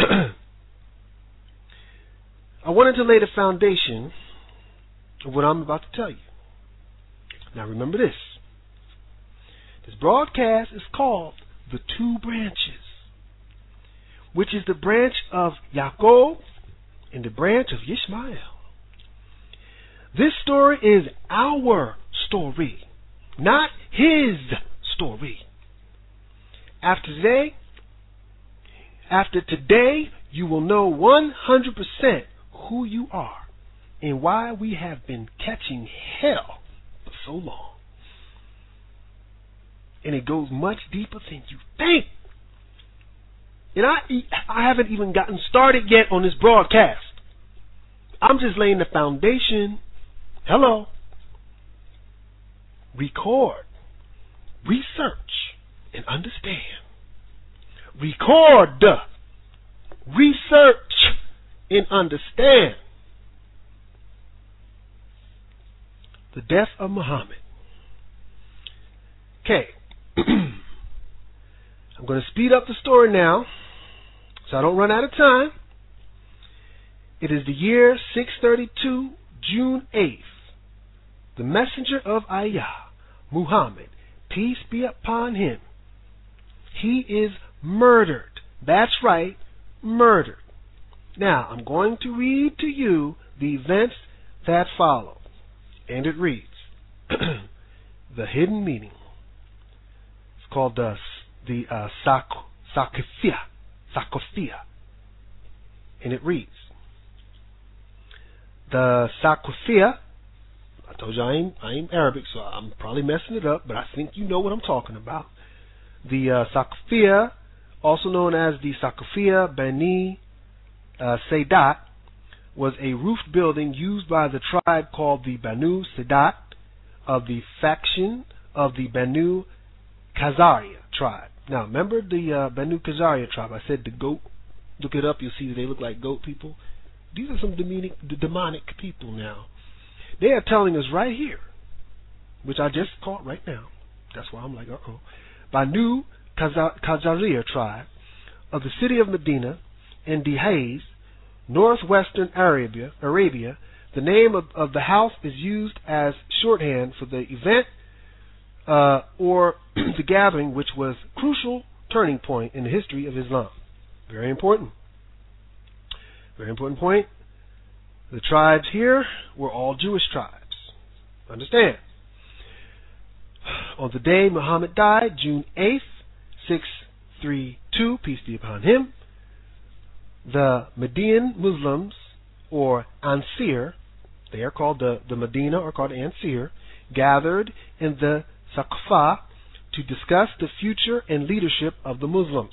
I wanted to lay the foundation of what I'm about to tell you. Now, remember this. This broadcast is called The Two Branches, which is the branch of Yaakov and the branch of Ishmael. This story is our story, not his story. After today, after today, you will know one hundred percent who you are and why we have been catching hell for so long. And it goes much deeper than you think. And I, I haven't even gotten started yet on this broadcast. I'm just laying the foundation. Hello. Record, research, and understand. Record, research, and understand. The death of Muhammad. Okay. I'm going to speed up the story now so I don't run out of time. It is the year six thirty-two, June eighth. The messenger of Allah, Muhammad, peace be upon him, he is murdered. That's right, murdered. Now, I'm going to read to you the events that follow. And it reads, the hidden meaning. It's called the, the uh, Sakafia. Sakafia. And it reads, the Sakafia, I told you I ain't, I ain't Arabic, so I'm probably messing it up, but I think you know what I'm talking about. The uh, Sakafia, also known as the Sakafia Bani uh, Sadat, was a roofed building used by the tribe called the Banu Sadat of the faction of the Banu Khazaria tribe. Now, remember the uh, Banu Khazaria tribe? I said the goat. Look it up, you'll see that they look like goat people. These are some demonic, demonic people now. They are telling us right here, which I just caught right now. That's why I'm like, uh-oh. Banu Khazaria tribe of the city of Medina in Dihayz, northwestern Arabia, Arabia. The name of, of the house is used as shorthand for the event uh, or the gathering, which was a crucial turning point in the history of Islam. Very important. Very important point. The tribes here were all Jewish tribes. Understand? On the day Muhammad died, June eighth, six thirty-two, peace be upon him, the Median Muslims, or Ansir, they are called the, the Medina, or called Ansir, gathered in the Saqfa to discuss the future and leadership of the Muslims.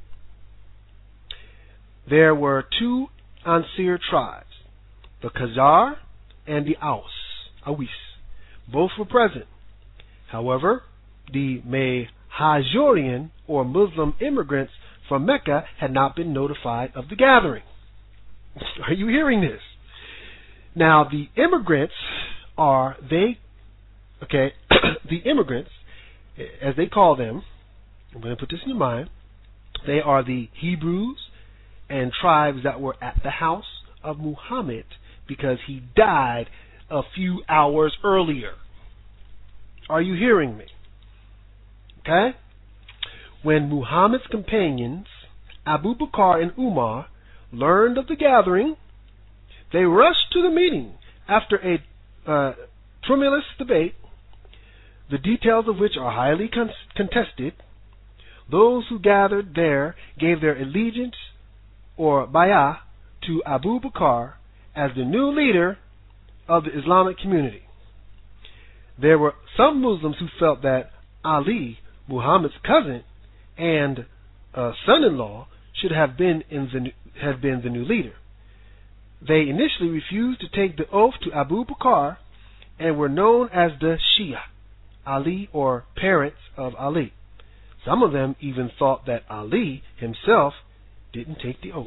There were two Ansir tribes, the Khazar and the Aus, Awis. Both were present. However, the Mahajurian, or Muslim immigrants from Mecca, had not been notified of the gathering. Are you hearing this? Now, the immigrants are, they, okay, the immigrants, as they call them, I'm going to put this in your mind, they are the Hebrews and tribes that were at the house of Muhammad because he died a few hours earlier. Are you hearing me? Okay? When Muhammad's companions, Abu Bakr and Umar, learned of the gathering, they rushed to the meeting after a uh, tumultuous debate, the details of which are highly con- contested. Those who gathered there gave their allegiance or bay'ah to Abu Bakr as the new leader of the Islamic community. There were some Muslims who felt that Ali, Muhammad's cousin and uh, son-in-law, should have been in the have been the new leader. They initially refused to take the oath to Abu Bakr and were known as the Shia, Ali, or parents of Ali. Some of them even thought that Ali himself didn't take the oath.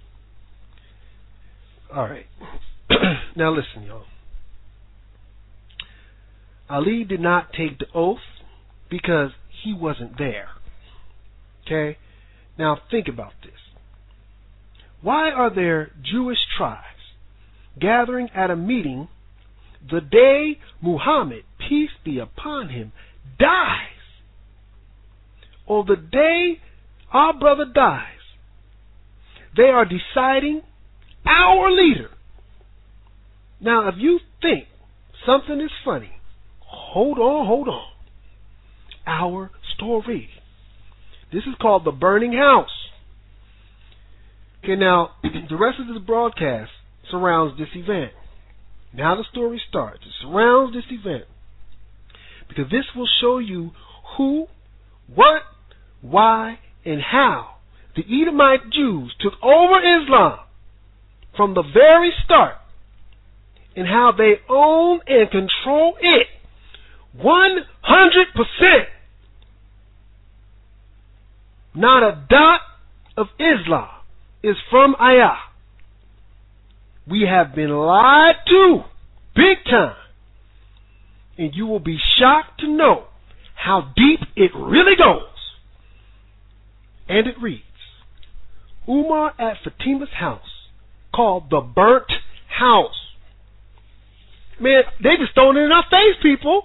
All right. Now listen, y'all. Ali did not take the oath because he wasn't there. Okay? Now think about this. Why are there Jewish tribes gathering at a meeting the day Muhammad, peace be upon him, dies? Or the day our brother dies, they are deciding our leader. Now, if you think something is funny, hold on, hold on. Our story. This is called The Burning House. Okay, now, the rest of this broadcast surrounds this event. Now the story starts. It surrounds this event because this will show you who, what, why, and how the Edomite Jews took over Islam from the very start, and how they own and control it one hundred percent. Not a dot of Islam is from Ayah. We have been lied to big time, and you will be shocked to know how deep it really goes. And it reads, Umar at Fatima's house, called the Burnt House. Man, they just throwing it in our face, people.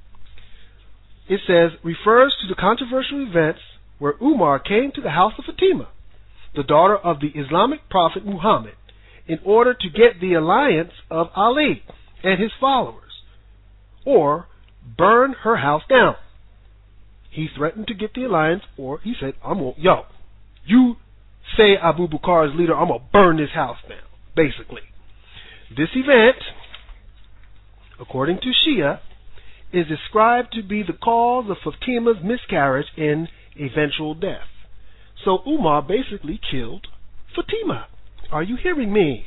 It says, refers to the controversial events where Umar came to the house of Fatima, the daughter of the Islamic prophet Muhammad, in order to get the alliance of Ali and his followers, or burn her house down. He threatened to get the alliance, or he said, I'm gonna, yo, you say Abu Bakr's leader, I'm going to burn this house down, basically. This event, according to Shia, is described to be the cause of Fatima's miscarriage and eventual death. So Umar basically killed Fatima. Are you hearing me?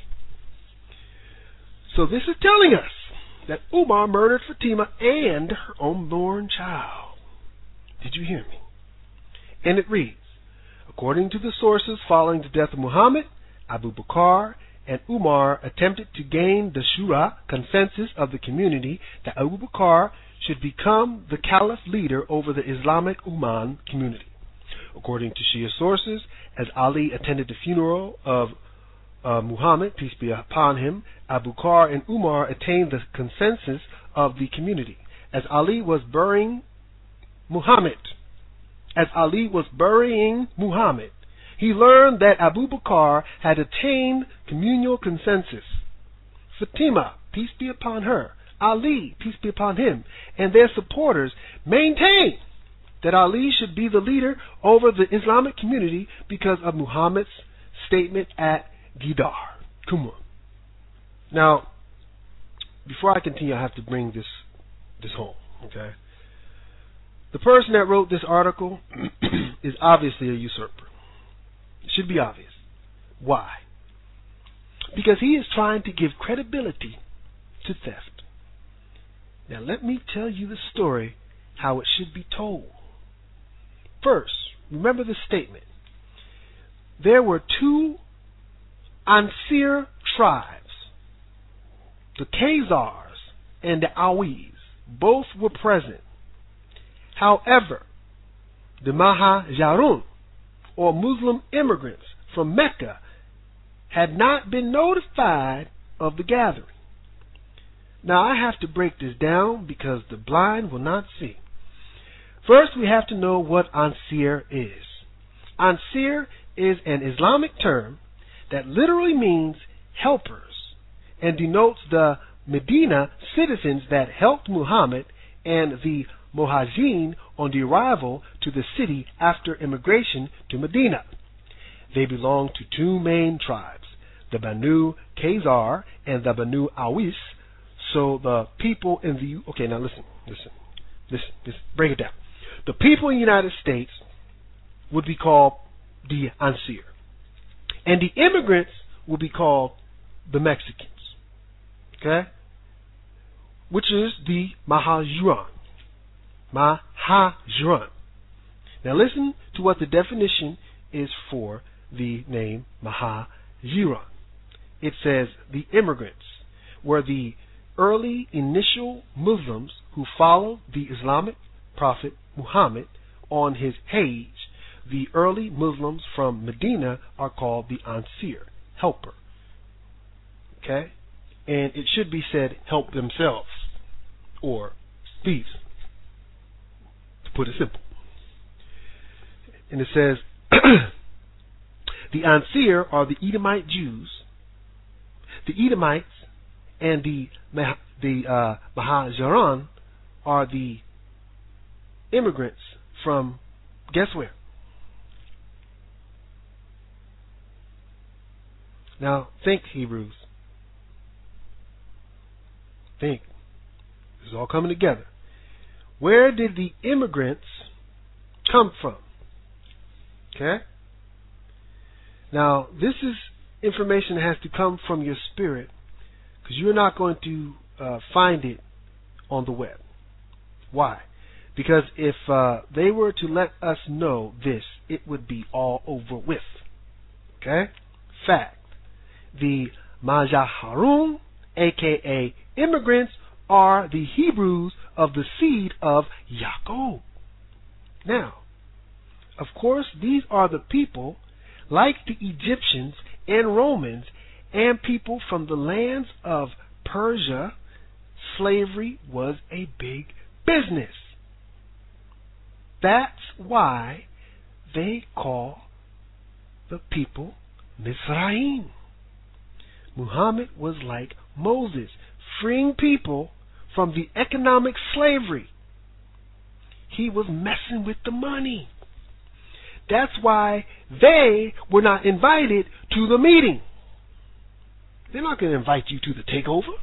So this is telling us that Umar murdered Fatima and her unborn child. Did you hear me? And it reads, according to the sources following the death of Muhammad, Abu Bakr and Umar attempted to gain the shura consensus of the community that Abu Bakr should become the caliph leader over the Islamic Ummah community. According to Shia sources, as Ali attended the funeral of uh, Muhammad, peace be upon him, Abu Bakr and Umar attained the consensus of the community. As Ali was burying Muhammad, as Ali was burying Muhammad, he learned that Abu Bakr had attained communal consensus. Fatima, peace be upon her, Ali, peace be upon him, and their supporters maintained that Ali should be the leader over the Islamic community because of Muhammad's statement at Ghidar. Come on. Now, before I continue, I have to bring this this home, okay? The person that wrote this article is obviously a usurper. It should be obvious. Why? Because he is trying to give credibility to theft. Now let me tell you the story how it should be told. First, remember the statement. There were two Ansir tribes, the Khazars and the Awis. Both were present. However, the Mahajarun, or Muslim immigrants from Mecca, had not been notified of the gathering. Now I have to break this down because the blind will not see. First, we have to know what Ansir is. Ansir is an Islamic term that literally means helpers and denotes the Medina citizens that helped Muhammad and the Muhajirin on the arrival to the city after immigration to Medina. They belong to two main tribes, the Banu Khazar and the Banu Awis. So the people in the... Okay, now listen, listen, listen, listen, break it down. The people in the United States would be called the Ansir. And the immigrants would be called the Mexicans. Okay? Which is the Muhajirin. Muhajirin. Now listen to what the definition is for the name Muhajirin. It says the immigrants were the early initial Muslims who followed the Islamic prophet Muhammad on his Hajj. The early Muslims from Medina are called the Ansir, helper. Okay? And it should be said help themselves or thieves, to put it simple. And it says the Ansir are the Edomite Jews, the Edomites, and the the uh, Muhajirin are the immigrants from, guess where? Now think, Hebrews. Think. This is all coming together. Where did the immigrants come from? Okay? Now, this is information that has to come from your spirit, because you're not going to uh, find it on the web. Why? Because if uh, they were to let us know this, it would be all over with. Okay? Fact. The Muhajirin, aka immigrants, are the Hebrews of the seed of Yaakov. Now, of course, these are the people, like the Egyptians and Romans, and people from the lands of Persia. Slavery was a big business. That's why they call the people Mizraim. Muhammad was like Moses, freeing people from the economic slavery. He was messing with the money. That's why they were not invited to the meeting. They're not going to invite you to the takeover.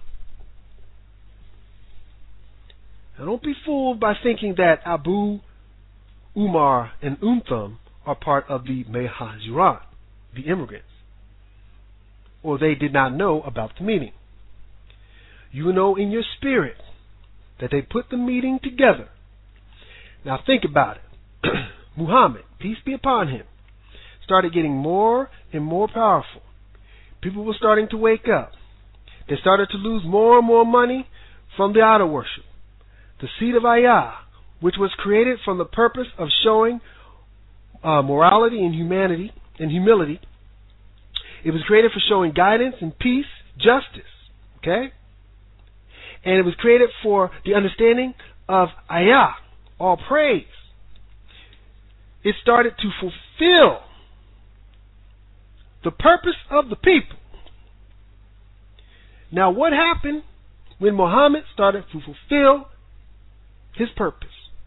Now don't be fooled by thinking that Abu, Umar, and Umtham are part of the Muhajirin, the immigrants, or they did not know about the meeting. You know in your spirit that they put the meeting together. Now think about it. Muhammad, peace be upon him, started getting more and more powerful. People were starting to wake up. They started to lose more and more money from the idol worship. The seed of Ayah, which was created from the purpose of showing uh, morality and humanity and humility. It was created for showing guidance and peace, justice. Okay? And it was created for the understanding of Ayah, all praise. It started to fulfill the purpose of the people. Now, what happened when Muhammad started to fulfill his purpose?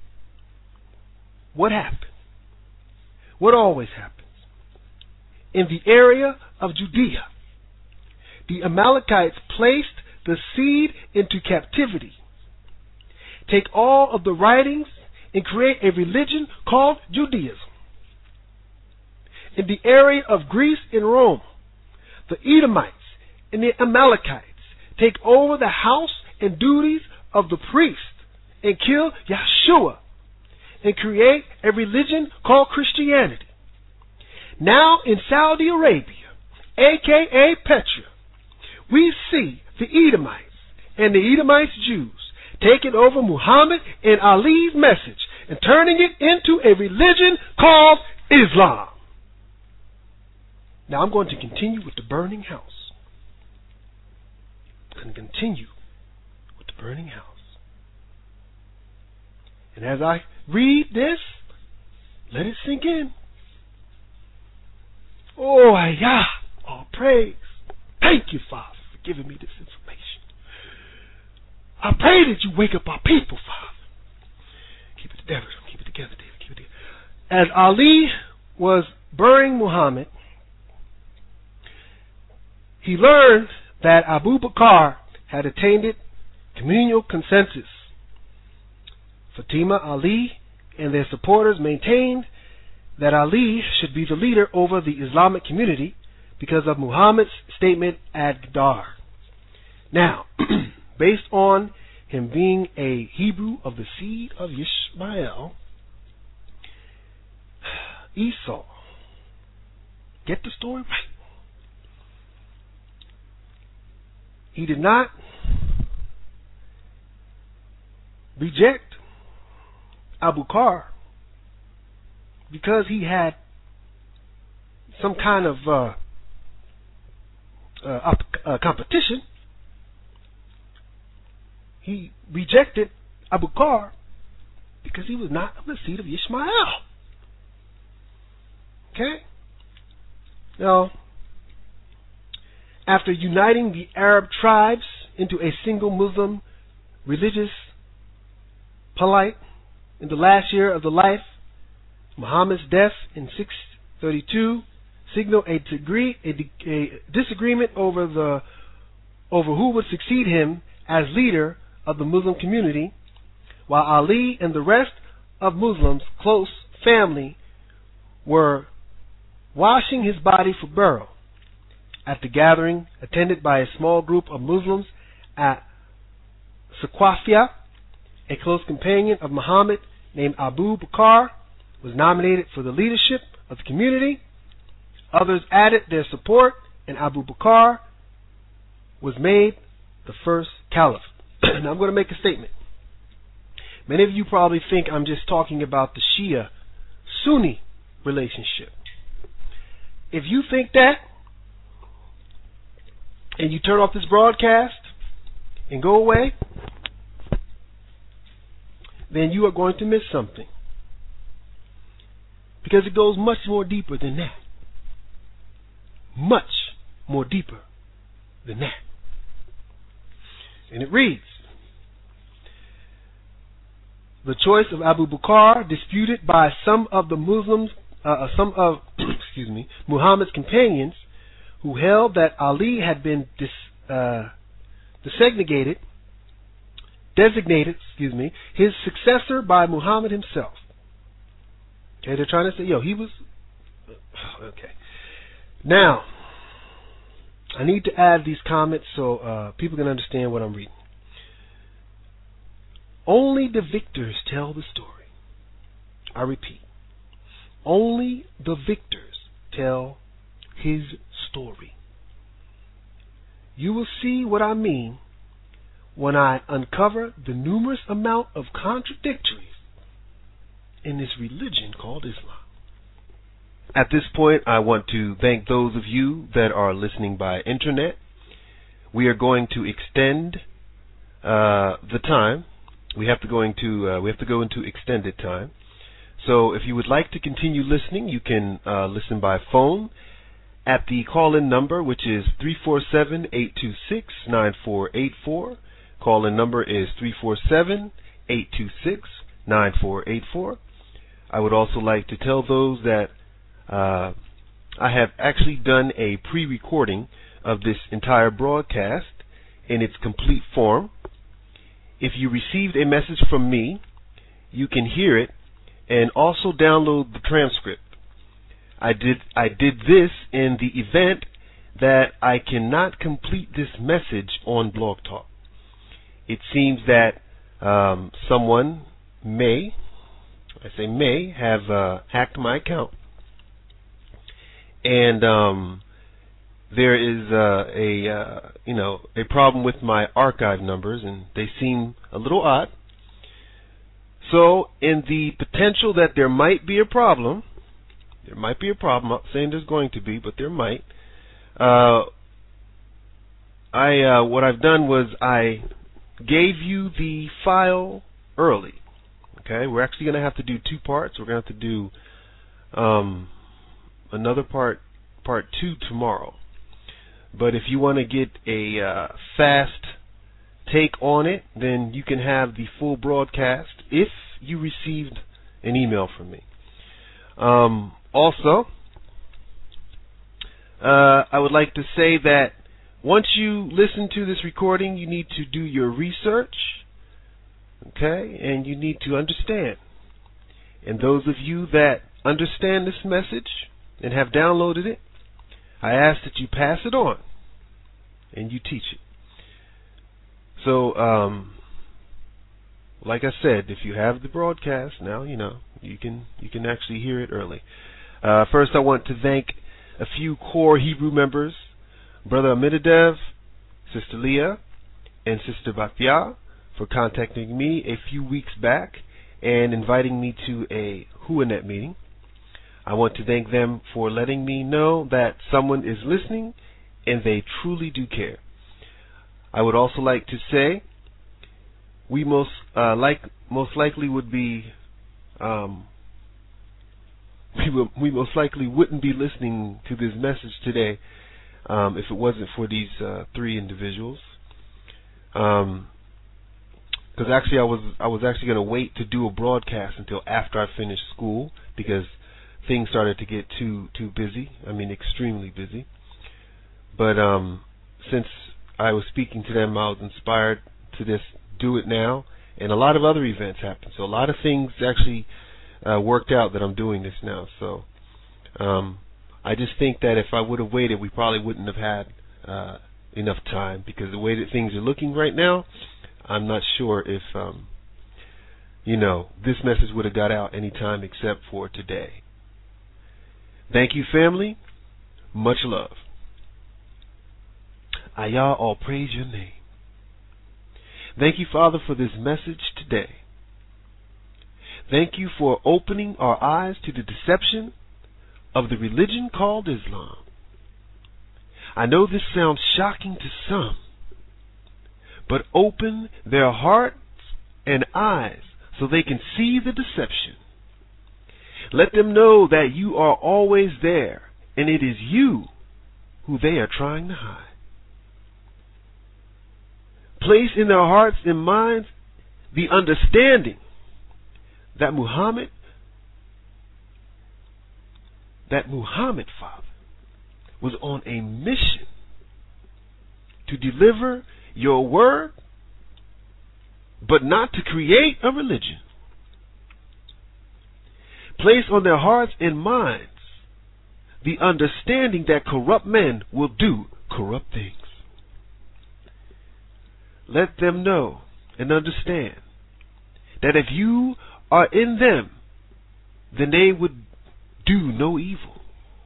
What happened? What always happens? In the area of Judea, the Amalekites placed the seed into captivity, take all of the writings, and create a religion called Judaism. In the area of Greece and Rome, the Edomites and the Amalekites take over the house and duties of the priest and kill Yeshua and create a religion called Christianity. Now in Saudi Arabia, aka Petra, we see the Edomites and the Edomites Jews taking over Muhammad and Ali's message and turning it into a religion called Islam. Now I'm going to continue with the burning house. I'm going to continue with the burning house. And as I read this, let it sink in. Oh, yeah. All praise. Thank you, Father, for giving me this information. I pray that you wake up our people, Father. Keep it together. Keep it together, David. Keep it together. As Ali was burying Muhammad, he learned that Abu Bakr had attained communal consensus. Fatima, Ali, and their supporters maintained that Ali should be the leader over the Islamic community because of Muhammad's statement at Ghadar. Now, based on him being a Hebrew of the seed of Ishmael, Esau, get the story right. He did not reject Abu Bakr because he had some kind of uh, uh, uh, competition. He rejected Abu Bakr because he was not of the seed of Ishmael. Okay? Now, after uniting the Arab tribes into a single Muslim religious polite in the last year of the life, Muhammad's death in six thirty-two signaled a, degree, a, a disagreement over the over who would succeed him as leader of the Muslim community, while Ali and the rest of Muslims' close family were washing his body for burial. At the gathering, attended by a small group of Muslims at Saqafiyah, a close companion of Muhammad named Abu Bakr was nominated for the leadership of the community. Others added their support, and Abu Bakr was made the first caliph. Now I'm going to make a statement. Many of you probably think I'm just talking about the Shia-Sunni relationship. If you think that, and you turn off this broadcast and go away, then you are going to miss something. Because it goes much more deeper than that. Much more deeper than that. And it reads, the choice of Abu Bakr disputed by some of the Muslims, uh, some of, excuse me, Muhammad's companions, who held that Ali had been dis, uh, designated, designated, excuse me, his successor by Muhammad himself. Okay, they're trying to say, yo, he was, okay. Now, I need to add these comments so uh, people can understand what I'm reading. Only the victors tell the story. I repeat, only the victors tell his story. You will see what I mean when I uncover the numerous amount of contradictories in this religion called Islam. At this point, I want to thank those of you that are listening by internet. We are going to extend uh, the time. We have to go into uh, we have to go into extended time. So, if you would like to continue listening, you can uh, listen by phone at the call-in number, which is three four seven, eight two six, nine four eight four. Call-in number is three four seven, eight two six, nine four eight four. I would also like to tell those that uh, I have actually done a pre-recording of this entire broadcast in its complete form. If you received a message from me, you can hear it and also download the transcript. I did I did this in the event that I cannot complete this message on Blog Talk. It seems that um, someone may, I say may, have uh, hacked my account. And um, there is uh, a uh, you know a problem with my archive numbers, and they seem a little odd. So, in the potential that there might be a problem, There might be a problem. I'm not saying there's going to be, but there might. Uh, I uh, what I've done was I gave you the file early. Okay, we're actually going to have to do two parts. We're going to have to do um, another part, part two tomorrow. But if you want to get a uh, fast take on it, then you can have the full broadcast if you received an email from me. Um, also, uh, I would like to say that once you listen to this recording, you need to do your research, okay, and you need to understand. And those of you that understand this message and have downloaded it, I ask that you pass it on and you teach it. So, um, like I said, if you have the broadcast now, you know, you can you can actually hear it early. Uh, first, I want to thank a few core Hebrew members, Brother Amidadev, Sister Leah, and Sister Bathia, for contacting me a few weeks back and inviting me to a Huanet meeting. I want to thank them for letting me know that someone is listening and they truly do care. I would also like to say we most uh, like most likely would be um, we will, we most likely wouldn't be listening to this message today um, if it wasn't for these uh, three individuals. Um, because actually I was I was actually going to wait to do a broadcast until after I finished school because things started to get too too busy. I mean, extremely busy. But um, since I was speaking to them, I was inspired to just do it now, and a lot of other events happened. So a lot of things actually uh, worked out that I'm doing this now. So um, I just think that if I would have waited, we probably wouldn't have had uh, enough time, because the way that things are looking right now, I'm not sure if um, you know this message would have got out any time except for today. Thank you, family. Much love. Ayah, all praise your name. Thank you, Father, for this message today. Thank you for opening our eyes to the deception of the religion called Islam. I know this sounds shocking to some, but open their hearts and eyes so they can see the deception. Let them know that you are always there, and it is you who they are trying to hide. Place in their hearts and minds the understanding that Muhammad, that Muhammad, Father, was on a mission to deliver your word, but not to create a religion. Place on their hearts and minds the understanding that corrupt men will do corrupt things. Let them know and understand that if you are in them, then they would do no evil.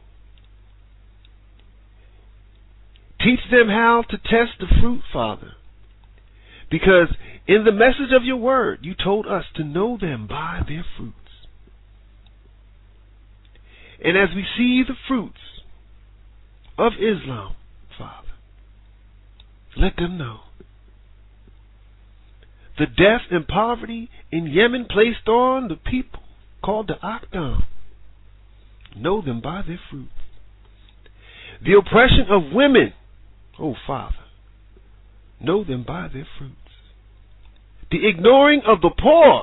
Teach them how to test the fruit, Father, because in the message of your word, you told us to know them by their fruits. And as we see the fruits of Islam, Father, let them know the death and poverty in Yemen placed on the people called the Aqdam. Know them by their fruits. The oppression of women, oh Father, know them by their fruits. The ignoring of the poor,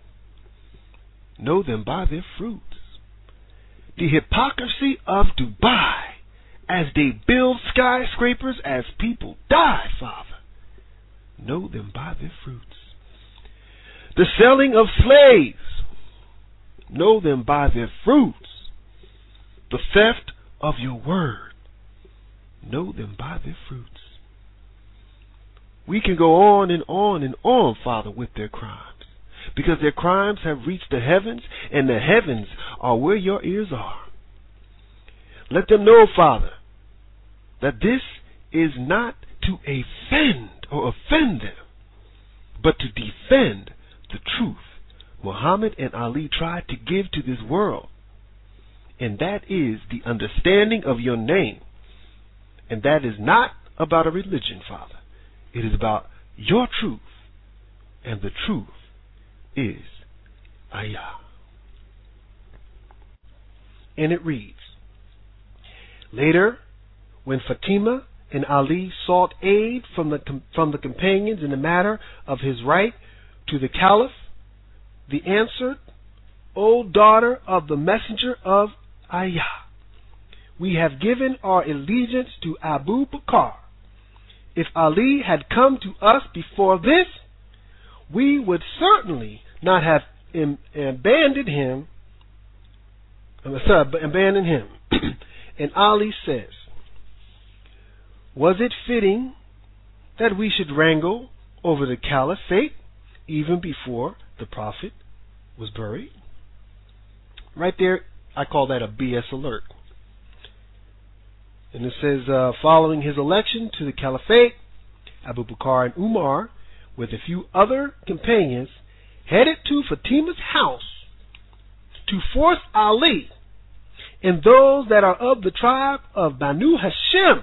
know them by their fruits. The hypocrisy of Dubai as they build skyscrapers as people die, Father, know them by their fruits. The selling of slaves, know them by their fruits. The theft of your word, know them by their fruits. We can go on and on and on, Father, with their crimes, because their crimes have reached the heavens, and the heavens are where your ears are. Let them know, Father, that this is not to offend or offend them, but to defend the truth Muhammad and Ali tried to give to this world. and that is the understanding of your name. And that is not about a religion, Father. It is about your truth, and the truth is Ayah. And it reads, later, when Fatima and Ali sought aid from the from the companions in the matter of his right to the Caliph, they answered, O daughter of the messenger of Ayah, we have given our allegiance to Abu Bakr. If Ali had come to us before this, we would certainly not have im- abandoned him. Uh, sorry, abandoned him. And Ali says, was it fitting that we should wrangle over the caliphate even before the Prophet was buried? Right there, I call that a B S alert. And it says, uh, following his election to the caliphate, Abu Bakr and Umar, with a few other companions, headed to Fatima's house to force Ali and those that are of the tribe of Banu Hashim,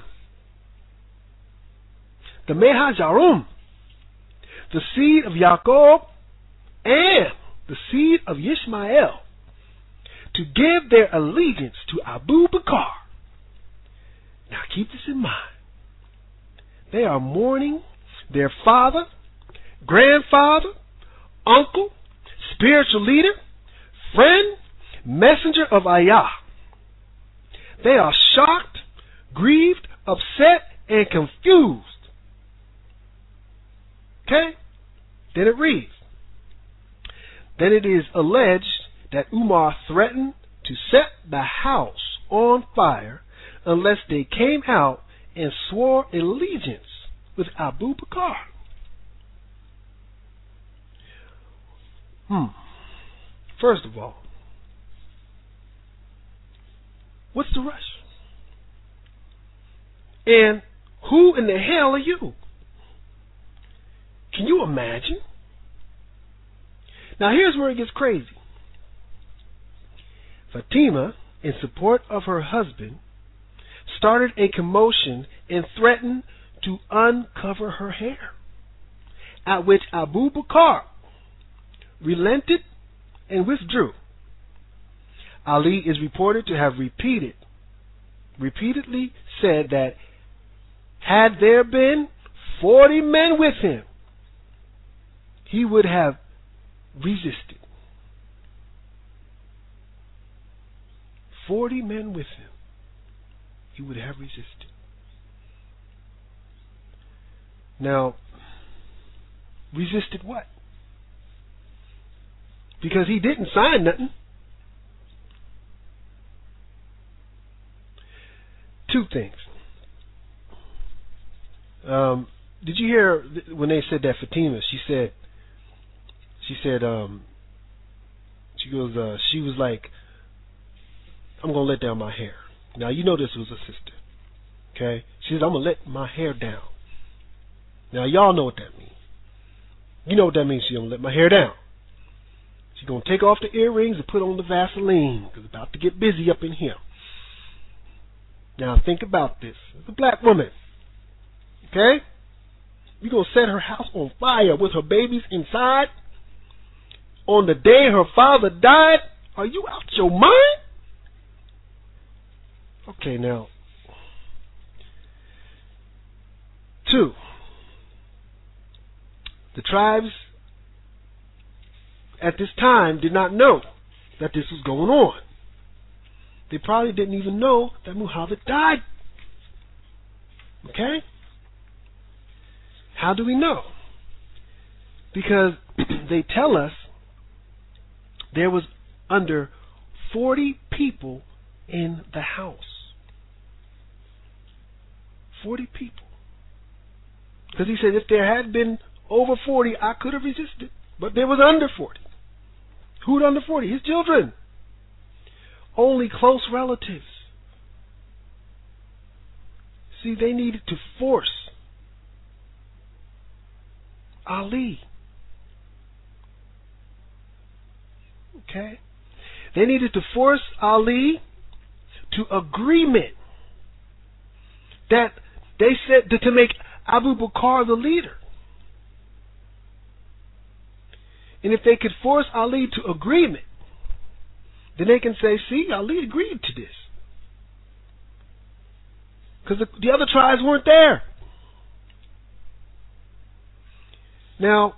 the Mehajarum, the seed of Yaqub, and the seed of Ishmael, to give their allegiance to Abu Bakr. Now keep this in mind. They are mourning their father, grandfather, uncle, spiritual leader, friend, messenger of Ayah. They are shocked, grieved, upset, and confused. Okay? Then it reads, then it is alleged that Umar threatened to set the house on fire unless they came out and swore allegiance with Abu Bakr. Hmm. First of all, what's the rush? And who in the hell are you? Can you imagine? Now here's where it gets crazy. Fatima, in support of her husband, started a commotion and threatened to uncover her hair, at which Abu Bakr relented and withdrew. Ali is reported to have repeated, repeatedly said that had there been forty men with him, he would have resisted. Forty men with him, he would have resisted. Now, resisted what? Because he didn't sign nothing. Two things. Um, did you hear when they said that Fatima? She said, she said, um, she goes, uh, she was like, I'm gonna let down my hair. Now you know this was a sister, okay? She said, I'm gonna let my hair down. Now y'all know what that means. You know what that means. She's gonna let my hair down. She's gonna take off the earrings and put on the Vaseline because it's about to get busy up in here. Now think about this. It's a black woman. Okay? You're going to set her house on fire with her babies inside on the day her father died? Are you out your mind? Okay, now. Two. The tribes at this time did not know that this was going on. They probably didn't even know that Muhammad died. Okay? How do we know? Because they tell us there was under forty people in the house. forty people. Because he said if there had been over forty, I could have resisted. But there was under forty. Who'd under forty? His children. Only close relatives. See, they needed to force Ali. Okay? They needed to force Ali to agreement that they said to, to make Abu Bakr the leader. And if they could force Ali to agreement, then they can say, see, Ali agreed to this. Because the, the other tribes weren't there. Now,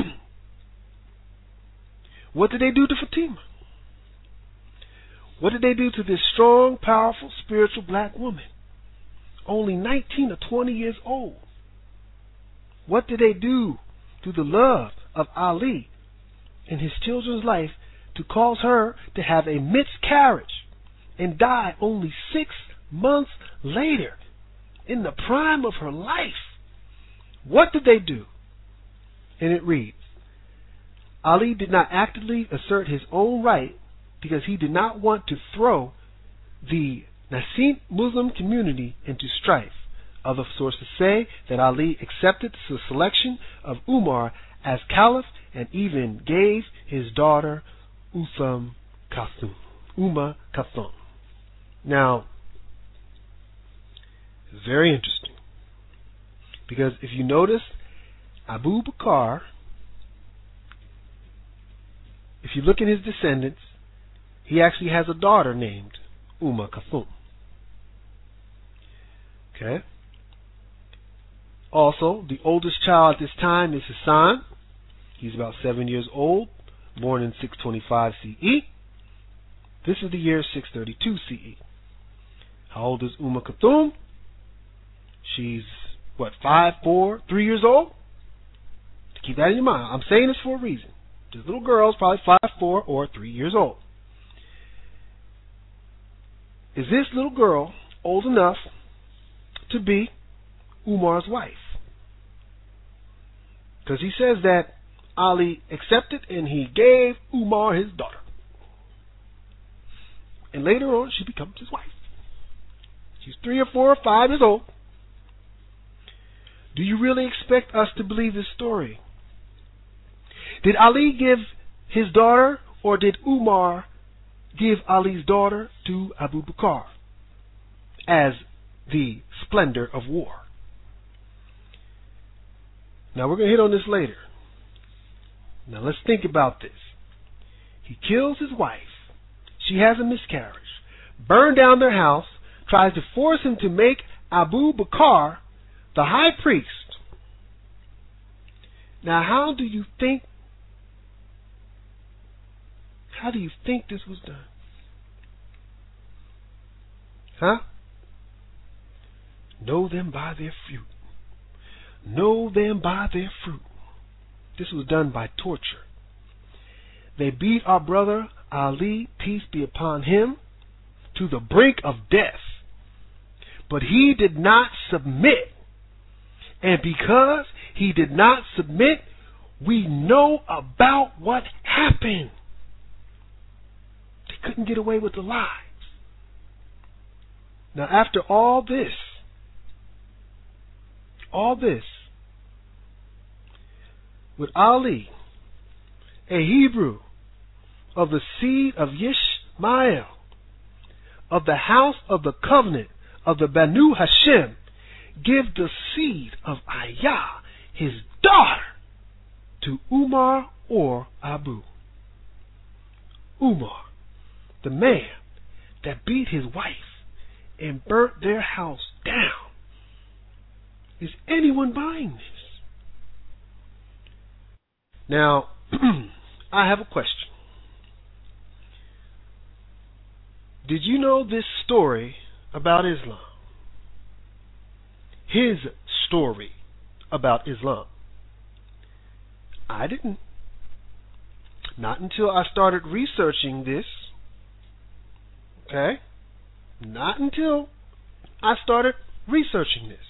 what did they do to Fatima? What did they do to this strong, powerful, spiritual black woman? Only nineteen or twenty years old. What did they do to the love of Ali in his children's life to cause her to have a miscarriage and die only six months later in the prime of her life? What did they do? And it reads, Ali did not actively assert his own right because he did not want to throw the Nassim Muslim community into strife. Other sources say that Ali accepted the selection of Umar as caliph and even gave his daughter Utham Kathum, Umm Kathum. Now, it's very interesting because if you notice, Abu Bakr, if you look at his descendants, he actually has a daughter named Umm Kathum. Okay. Also, the oldest child at this time is Hassan. He's about seven years old, born in six twenty-five C E. This is the year six thirty-two C E. How old is Umm Kathum? She's, what, five, four, three years old? Keep that in your mind. I'm saying this for a reason. This little girl is probably five, four, or three years old. Is this little girl old enough to be Umar's wife? Because he says that Ali accepted and he gave Umar his daughter. And later on, she becomes his wife. She's three or four or five years old. Do you really expect us to believe this story? Did Ali give his daughter, or did Umar give Ali's daughter to Abu Bakr as the splendor of war? Now we're going to hit on this later. Now let's think about this. He kills his wife. She has a miscarriage. Burn down their house. Tries to force him to make Abu Bakr the high priest. Now how do you think How do you think this was done? Huh? Know them by their fruit. Know them by their fruit. This was done by torture. They beat our brother Ali, peace be upon him, to the brink of death. But he did not submit. And because he did not submit, we know about what happened. They couldn't get away with the lies. Now, after all this, all this, with Ali, a Hebrew of the seed of Yishmael, of the house of the covenant of the Banu Hashem, give the seed of Ayah, his daughter, to Umar or Abu. Umar, the man that beat his wife and burnt their house down. Is anyone buying this? Now, I have a question. Did you know this story about Islam? His story about Islam. I didn't. Not until I started researching this. Okay? Not until I started researching this.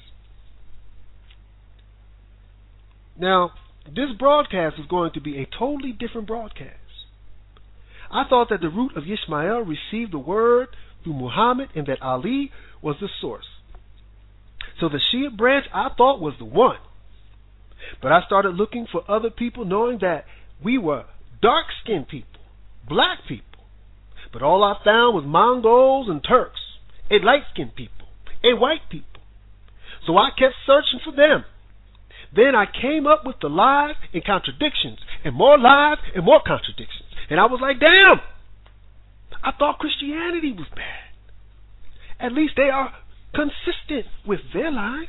Now, this broadcast is going to be a totally different broadcast. I thought that the root of Ishmael received the word through Muhammad and that Ali was the source. So the Shia branch I thought was the one. But I started looking for other people, knowing that we were dark-skinned people, black people. But all I found was Mongols and Turks. a light-skinned people, a white people. So I kept searching for them. Then I came up with the lies and contradictions, and more lies and more contradictions. And I was like, damn, I thought Christianity was bad. At least they are consistent with their life.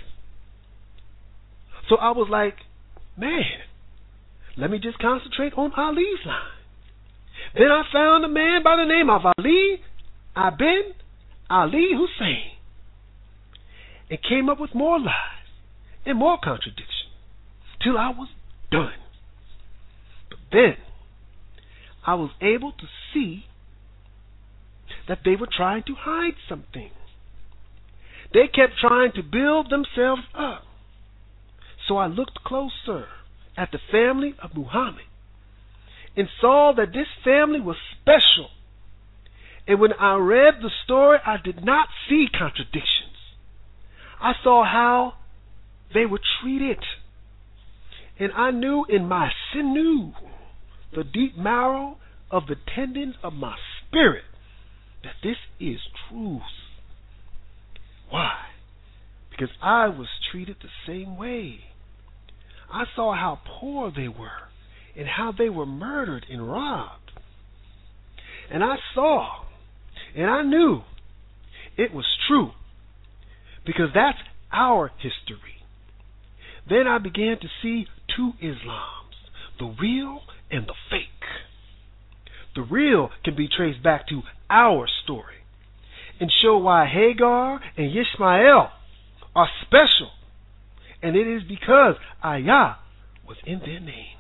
So I was like, man, let me just concentrate on Ali's line. Then I found a man by the name of Ali Ibn Ali Hussein and came up with more lies and more contradictions till I was done. But then I was able to see that they were trying to hide something. They kept trying to build themselves up. So I looked closer at the family of Muhammad and saw that this family was special. And when I read the story, I did not see contradictions. I saw how they were treated. And I knew in my sinew, the deep marrow of the tendons of my spirit, that this is truth. Why? Because I was treated the same way. I saw how poor they were and how they were murdered and robbed. And I saw and I knew it was true because that's our history. Then I began to see two Islams, the real and the fake. The real can be traced back to our story and show why Hagar and Ishmael are special. And it is because Ayah was in their name.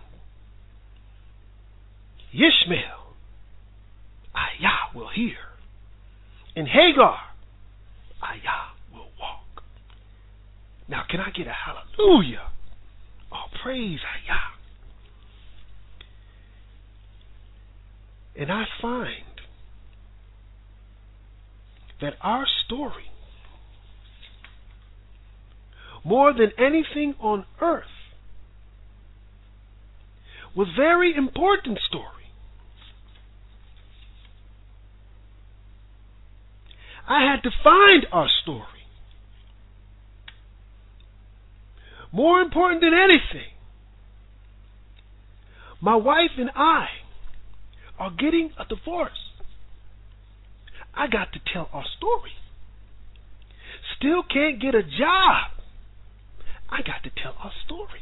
Ishmael, Ayah will hear. And Hagar, Ayah will walk. Now can I get a hallelujah? Oh, praise Ayah. And I find that our story, more than anything on earth, was a very important story. I had to find our story. More important than anything, my wife and I are getting a divorce. I got to tell our story. Still can't get a job. I got to tell our story.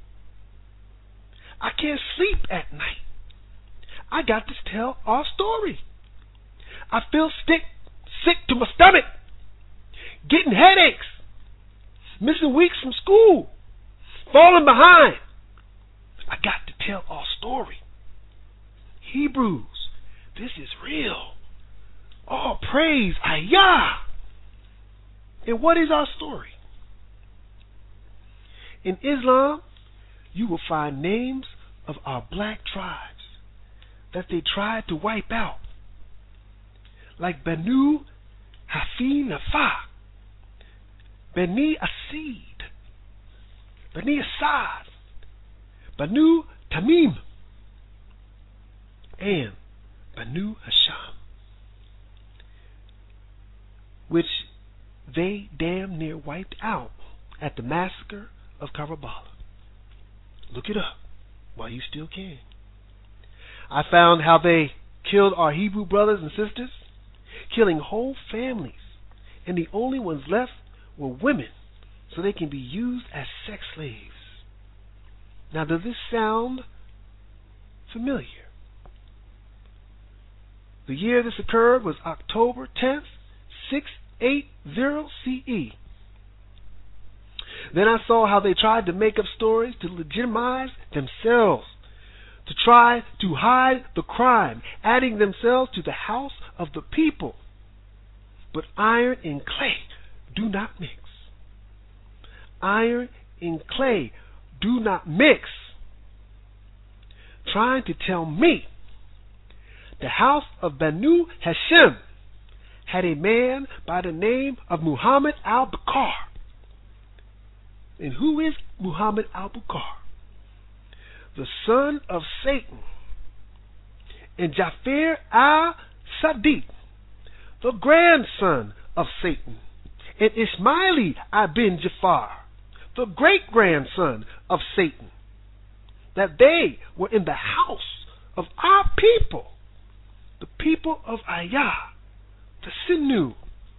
I can't sleep at night. I got to tell our story. I feel sick, sick to my stomach, getting headaches, missing weeks from school, falling behind. I got to tell our story. Hebrews, this is real. All praise Ayah. And what is our story? In Islam, you will find names of our black tribes that they tried to wipe out, like Banu Hafi Nafa, Bani Asid, Bani Asad, Banu Tamim, and Banu Hasham, which they damn near wiped out at the massacre of Karbala. Look it up while you still can. I found how they killed our Hebrew brothers and sisters, killing whole families, and the only ones left were women, so they can be used as sex slaves. Now, does this sound familiar? The year this occurred was October tenth, six eighty C E. Then I saw how they tried to make up stories to legitimize themselves, to try to hide the crime, adding themselves to the house of the people. But iron and clay do not mix. Iron and clay do not mix. Trying to tell me the house of Banu Hashim had a man by the name of Muhammad al-Bakr. And who is Muhammad al-Bakr? The son of Satan. And Jafar al-Sadiq, the grandson of Satan, and Ismaili ibn Jafar, the great-grandson of Satan, that they were in the house of our people, the people of Ayah, the Sinu,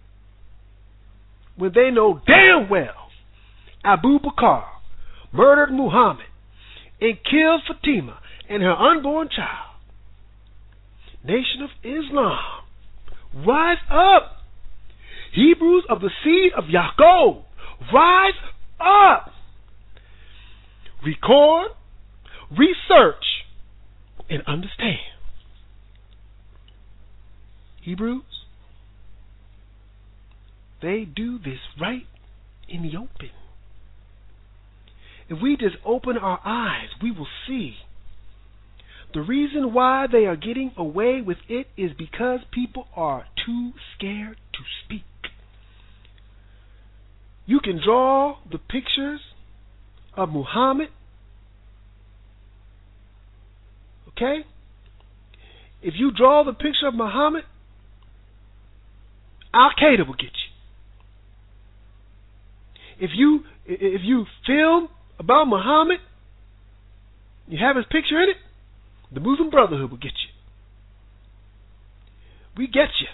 when they know damn well Abu Bakr murdered Muhammad and killed Fatima and her unborn child. Nation of Islam, rise up. Hebrews of the seed of Yaakov, rise up. Record, research, and understand. Hebrews, they do this right in the open. If we just open our eyes, we will see. The reason why they are getting away with it is because people are too scared to speak. You can draw the pictures of Muhammad, okay? If you draw the picture of Muhammad, Al-Qaeda will get you. If you if you film about Muhammad, you have his picture in it, the Muslim Brotherhood will get you. We get you.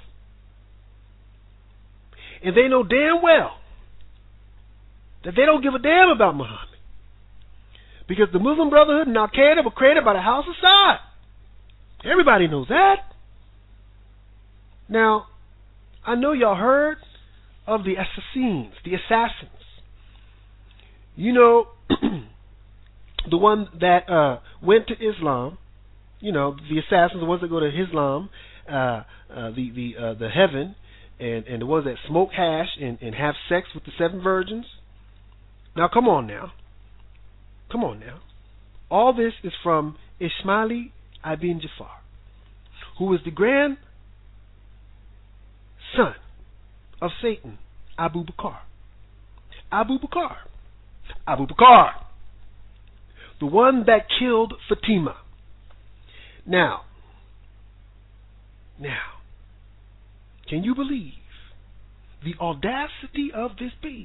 And they know damn well that they don't give a damn about Muhammad. Because the Muslim Brotherhood and Al-Qaeda were created by the House of Saud. Everybody knows that. Now, I know y'all heard of the assassins, the assassins. You know, the one that uh, went to Islam, you know, the assassins, the ones that go to Islam, uh, uh, the the uh, the heaven, and, and the ones that smoke hash and, and have sex with the seven virgins. Now, come on now. Come on now. All this is from Ismaili ibn Jafar, who was the grandson of Satan, Abu Bakr. Abu Bakr. Abu Bakr. The one that killed Fatima. Now, now, can you believe the audacity of this beast?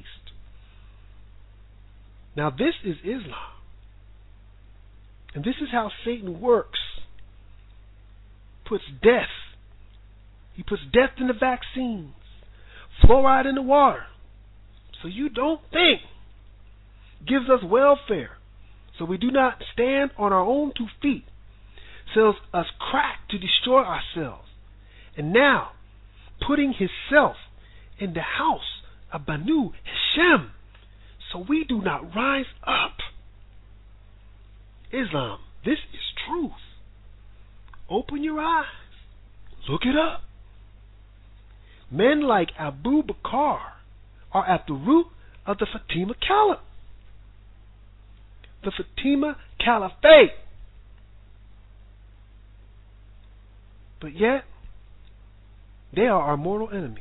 Now, this is Islam. And this is how Satan works. Puts death. He puts death in the vaccines. Fluoride in the water. So you don't think. Gives us welfare. So we do not stand on our own two feet. Sells us crack to destroy ourselves. And now, putting himself in the house of Banu Hashem. So we do not rise up. Islam, this is truth. Open your eyes. Look it up. Men like Abu Bakr are at the root of the Fatima Caliphate. The Fatima Caliphate. But yet, they are our mortal enemies.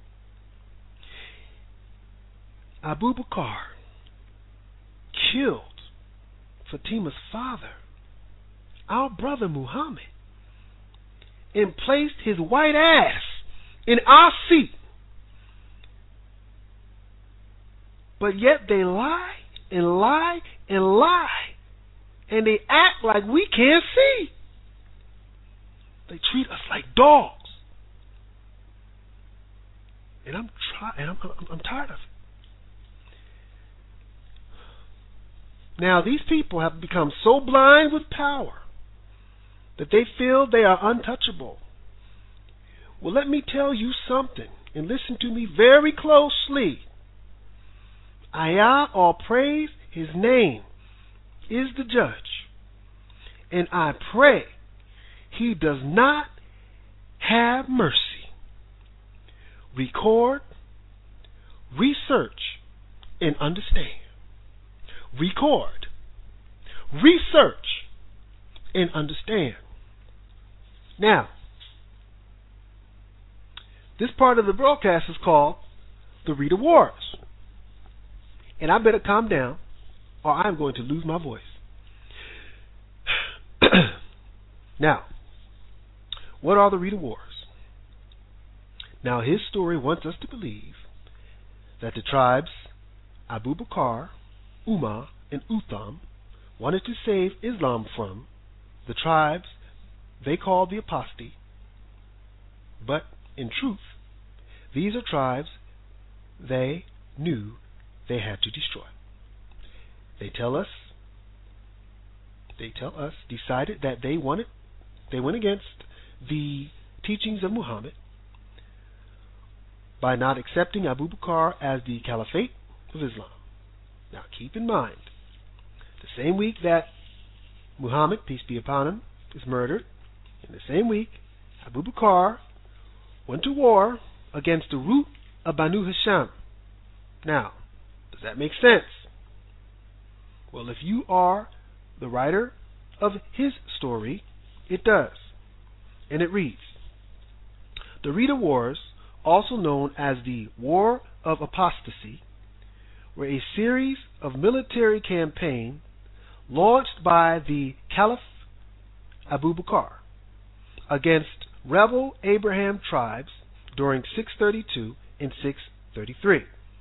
Abu Bakr killed Fatima's father, our brother Muhammad, and placed his white ass in our seat. But yet they lie and lie and lie, and they act like we can't see. They treat us like dogs, and I'm try and I'm, I'm, I'm tired of it. Now, these people have become so blind with power that they feel they are untouchable. Well, let me tell you something, and listen to me very closely. Ayah, all praise, his name, is the judge. And I pray he does not have mercy. Record, research, and understand. Record, research, and understand. Now, this part of the broadcast is called the Reader Wars. And I better calm down or I'm going to lose my voice. Now, what are the Reader Wars? Now his story wants us to believe that the tribes Abu Bakr, Umar, and Utham wanted to save Islam from the tribes they called the apostate, but in truth, these are tribes they knew they had to destroy. They tell us, they tell us, decided that they wanted, they went against the teachings of Muhammad by not accepting Abu Bakr as the Caliphate of Islam. Now keep in mind, the same week that Muhammad, peace be upon him, is murdered, in the same week, Abu Bakr went to war against the root of Banu Hasham. Now, does that make sense? Well, if you are the writer of his story, it does. And it reads, the Ridda Wars, also known as the War of Apostasy, were a series of military campaigns launched by the Caliph Abu Bakr against rebel Abraham tribes during six thirty-two and six thirty-three.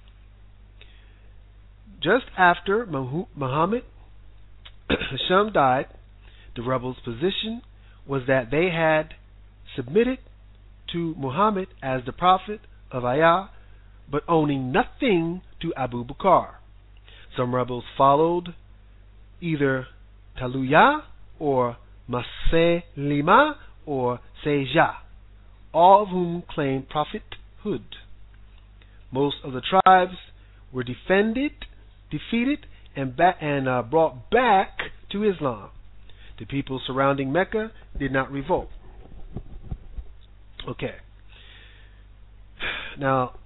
Just after Muhammad Hasham died, the rebels' position was that they had submitted to Muhammad as the prophet of Allah, but owning nothing to Abu Bakr. Some rebels followed either Taluya or Maselima or Seja, all of whom claimed prophethood. Most of the tribes were defended, defeated, and, ba- and uh, brought back to Islam. The people surrounding Mecca did not revolt. Okay. Now,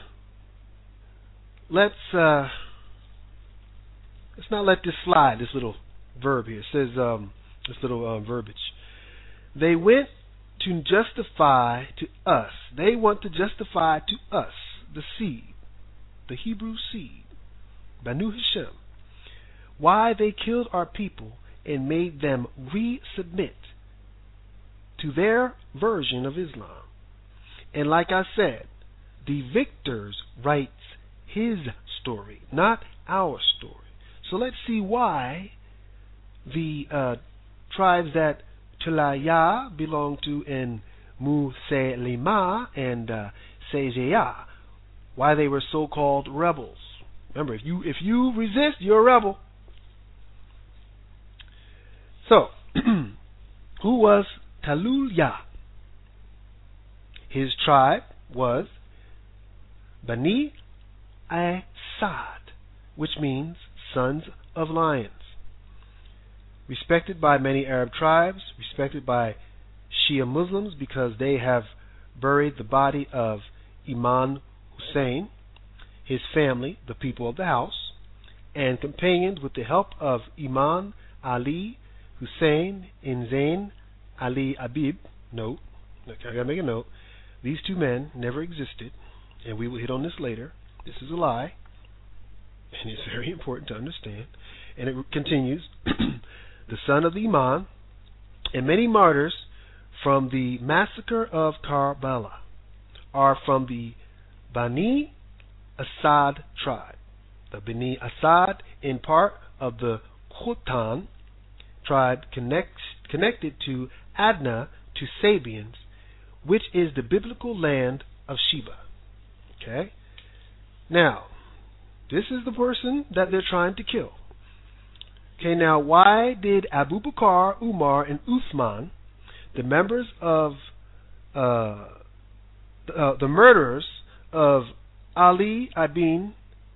let's uh, let's not let this slide. This little verb here it says um, this little uh, verbiage. They went to justify to us. They want to justify to us, the seed, the Hebrew seed, Banu Hasham, why they killed our people and made them resubmit to their version of Islam. And like I said, the victors writes his story, not our story. So let's see why the uh, tribes that Tulaya belong to in Musaylima and uh, Sejeya, why they were so-called rebels. Remember, if you if you resist, you're a rebel. So, who was Taluya? His tribe was Bani Asad, which means sons of lions. Respected by many Arab tribes, respected by Shia Muslims because they have buried the body of Imam Hussein, his family, the people of the house, and companioned with the help of Imam Ali Hussein in Zain Ali Abib. Note, I gotta make a note, these two men never existed, and we will hit on this later. This is a lie, and it's very important to understand. And it continues, the son of the Imam, and many martyrs from the massacre of Karbala are from the Bani Asad tribe. The Bani Asad, in part of the Khotan tribe, connects, connected to Adna, to Sabians, which is the biblical land of Sheba. Okay? Now, this is the person that they're trying to kill. Okay, now why did Abu Bakr, Umar, and Uthman, the members of uh, uh, the murderers of Ali ibn,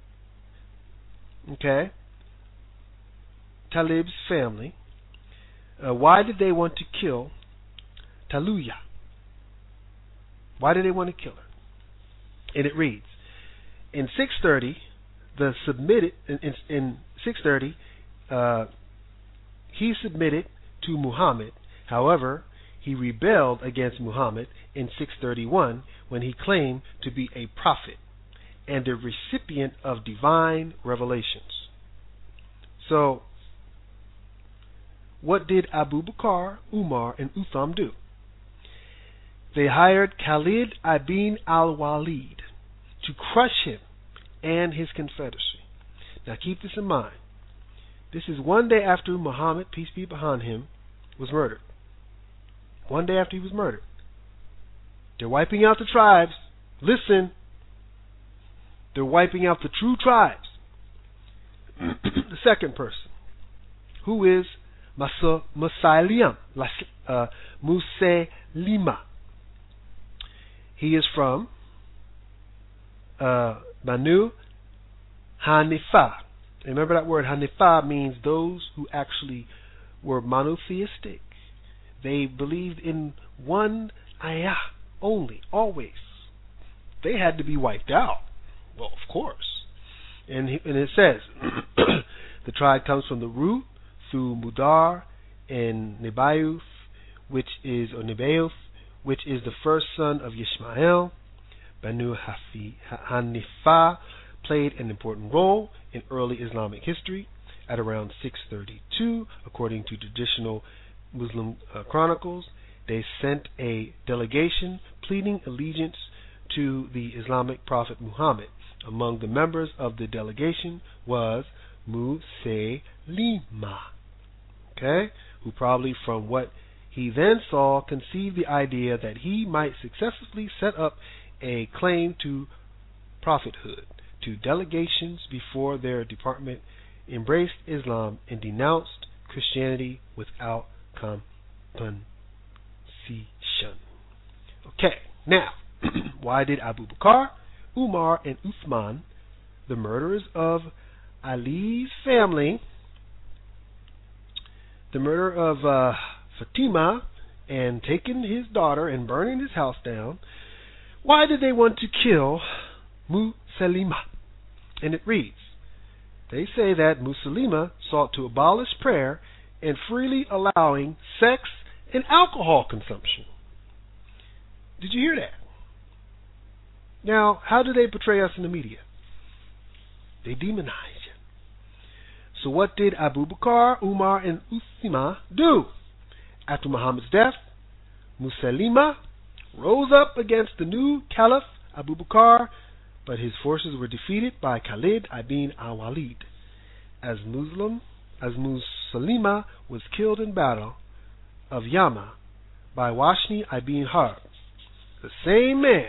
okay, Talib's family, uh, why did they want to kill Taluya? Why did they want to kill her? And it reads, in six thirty, the submitted in, in, in six thirty, uh, he submitted to Muhammad. However, he rebelled against Muhammad in six thirty-one when he claimed to be a prophet and the recipient of divine revelations. So, what did Abu Bakr, Umar, and Utham do? they hired Khalid ibn al-Walid to crush him and his confederacy. Now keep this in mind. This is one day after Muhammad, peace be upon him, was murdered. One day after he was murdered. They're wiping out the tribes. Listen. They're wiping out the true tribes. The second person, who is Masa Musaylima, uh, Musaylima. He is from uh, Banu Hanifa. Remember that word Hanifa means those who actually were monotheistic. They believed in one ayah only, always. They had to be wiped out. Well, of course. And, he, and it says, the tribe comes from the root through Mudar and Nebaioth, which is, or Nebaioth, which is the first son of Ishmael. Banu Hanifa played an important role in early Islamic history. At around six thirty-two, according to traditional Muslim uh, chronicles, they sent a delegation pleading allegiance to the Islamic prophet Muhammad. Among the members of the delegation was Musaylima, okay, who probably from what he then saw conceived the idea that he might successfully set up a claim to prophethood. Two delegations before their department embraced Islam and denounced Christianity without compensation. Okay, now, why did Abu Bakr, Umar, and Uthman, the murderers of Ali's family, the murder of uh, Fatima, and taking his daughter and burning his house down, why did they want to kill Musaylima? And it reads, they say that Musaylima sought to abolish prayer and freely allowing sex and alcohol consumption. Did you hear that? Now, how do they portray us in the media? They demonize you. So what did Abu Bakr, Umar, and Uthman do? After Muhammad's death, Musaylima rose up against the new Caliph Abu Bakr, but his forces were defeated by Khalid ibn al-Walid. As Muslim, as Musaylima was killed in battle of Yama by Washni ibn Harb, the same man,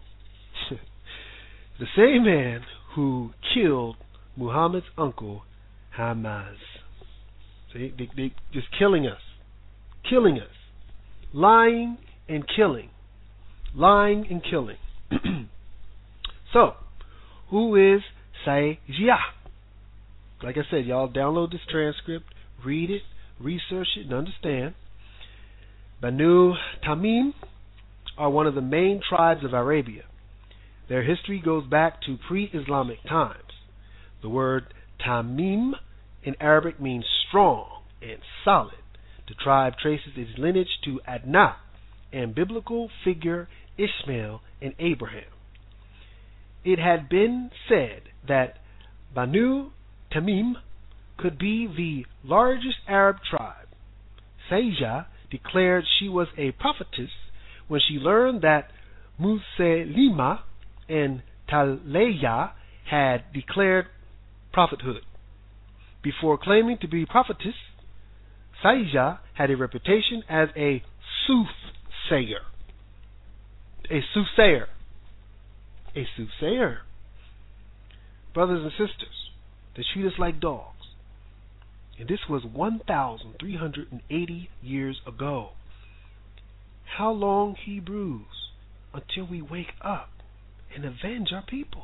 the same man who killed Muhammad's uncle Hamaz. See, they, they just killing us, killing us, lying and killing, lying and killing. So, who is Sayyidiyah? Like I said, y'all download this transcript, read it, research it, and understand. Banu Tamim are one of the main tribes of Arabia. Their history goes back to pre-Islamic times. The word Tamim in Arabic means strong and solid. The tribe traces its lineage to Adnah and biblical figure Ishmael and Abraham. It had been said that Banu Tamim could be the largest Arab tribe. Sayyidiyah declared she was a prophetess when she learned that Musaylima and Talayya had declared prophethood. Before claiming to be prophetess, Sayyidiyah had a reputation as a soothsayer. A soothsayer. A soothsayer. Brothers and sisters, they treat us like dogs. And this was one thousand three hundred eighty years ago. How long, Hebrews, until we wake up and avenge our people?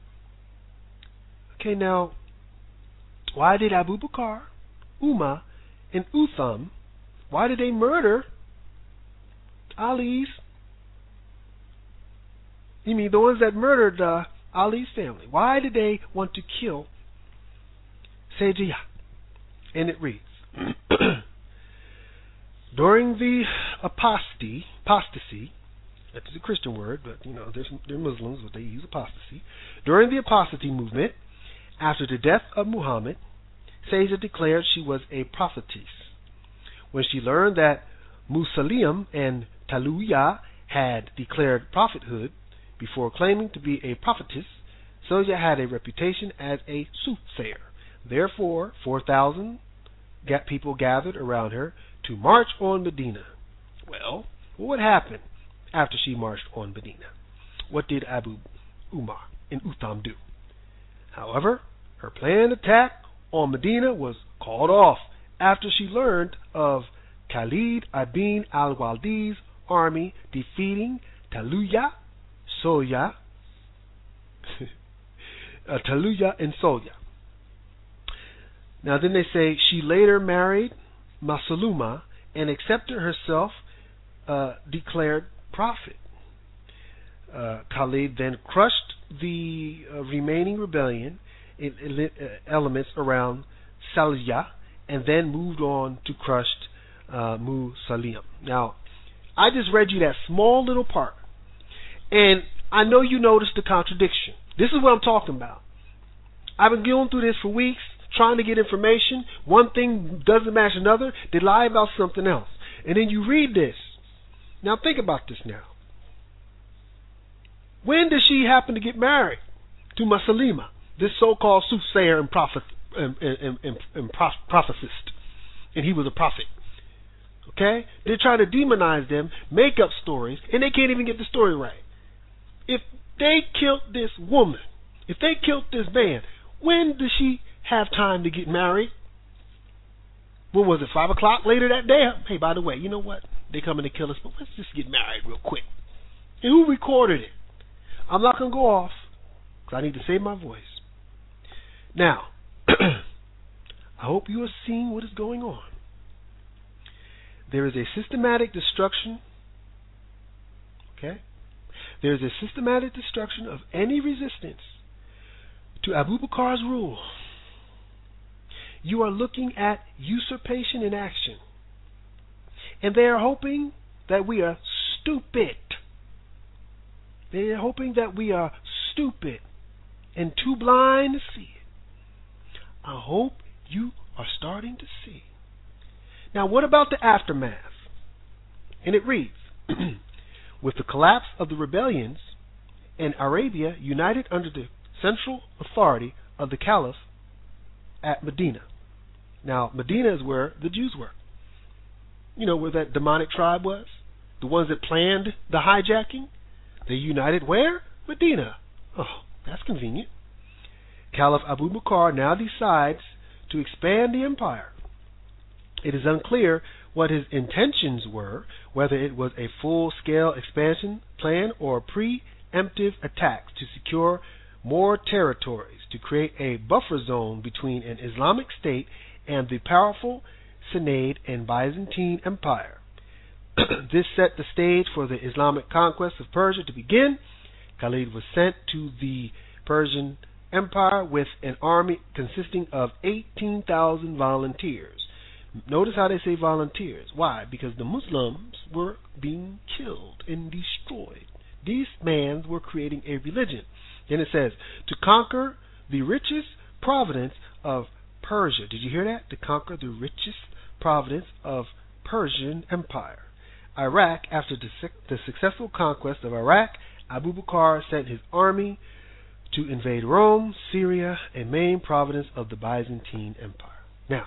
Okay, now, why did Abu Bakr, Umar, and Uthman, why did they murder Ali's, you mean the ones that murdered uh, Ali's family? Why did they want to kill Sayyidiyah? And it reads, during the apostasy, apostasy, that's a Christian word, but you know, there's, they're Muslims, but they use apostasy. During the apostasy movement, after the death of Muhammad, Sayyidiyah declared she was a prophetess. When she learned that Musaylima and Talayya had declared prophethood before claiming to be a prophetess, Soya had a reputation as a soothsayer. Therefore, four thousand people gathered around her to march on Medina. Well, what happened after she marched on Medina? What did Abu Umar and Utham do? However, her planned attack on Medina was called off after she learned of Khalid ibn al-Walid's army defeating Taluya, Soya, uh, Taluya and Soya. Now then they say she later married Masaluma and accepted herself uh, declared prophet. Uh, Khalid then crushed the uh, remaining rebellion in, in, uh, elements around Salya and then moved on to crush uh, Musalim. Now, I just read you that small little part, and I know you noticed the contradiction. This is what I'm talking about. I've been going through this for weeks, trying to get information. One thing doesn't match another. They lie about something else. And then you read this. Now think about this now. When did she happen to get married to Masalima, this so-called soothsayer and prophet and, and, and, and prophecist? And he was a prophet. Okay? They're trying to demonize them, make up stories, and they can't even get the story right. If they killed this woman, if they killed this man, when did she have time to get married? What was it, five o'clock later that day? Hey, by the way, you know what? They're coming to kill us, but let's just get married real quick. And who recorded it? I'm not going to go off because I need to save my voice. Now, I hope you are seeing what is going on. There is a systematic destruction, okay? There is a systematic destruction of any resistance to Abu Bakr's rule. You are looking at usurpation in action. And they are hoping that we are stupid. They are hoping that we are stupid and too blind to see it. I hope you are starting to see. Now, what about the aftermath? And it reads, with the collapse of the rebellions and Arabia united under the central authority of the Caliph at Medina. Now, Medina is where the Jews were. You know, where that demonic tribe was? The ones that planned the hijacking? They united where? Medina. Oh, that's convenient. Caliph Abu Bakr now decides to expand the empire. It is unclear what his intentions were, whether it was a full-scale expansion plan or preemptive attacks to secure more territories, to create a buffer zone between an Islamic state and the powerful Sasanid and Byzantine Empire. This set the stage for the Islamic conquest of Persia to begin. Khalid was sent to the Persian Empire with an army consisting of eighteen thousand volunteers. Notice how they say volunteers. Why? Because the Muslims were being killed and destroyed. These men were creating a religion. Then it says, to conquer the richest province of Persia. Did you hear that? To conquer the richest province of Persian Empire. Iraq, after the, the successful conquest of Iraq, Abu Bakr sent his army to invade Rome, Syria, a main province of the Byzantine Empire. Now,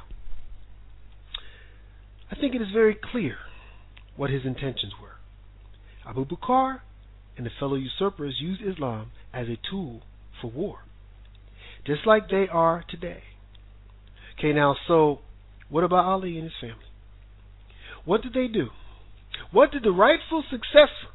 I think it is very clear what his intentions were. Abu Bakr and the fellow usurpers used Islam as a tool for war, just like they are today. Okay, now, so what about Ali and his family? What did they do? What did the rightful successor,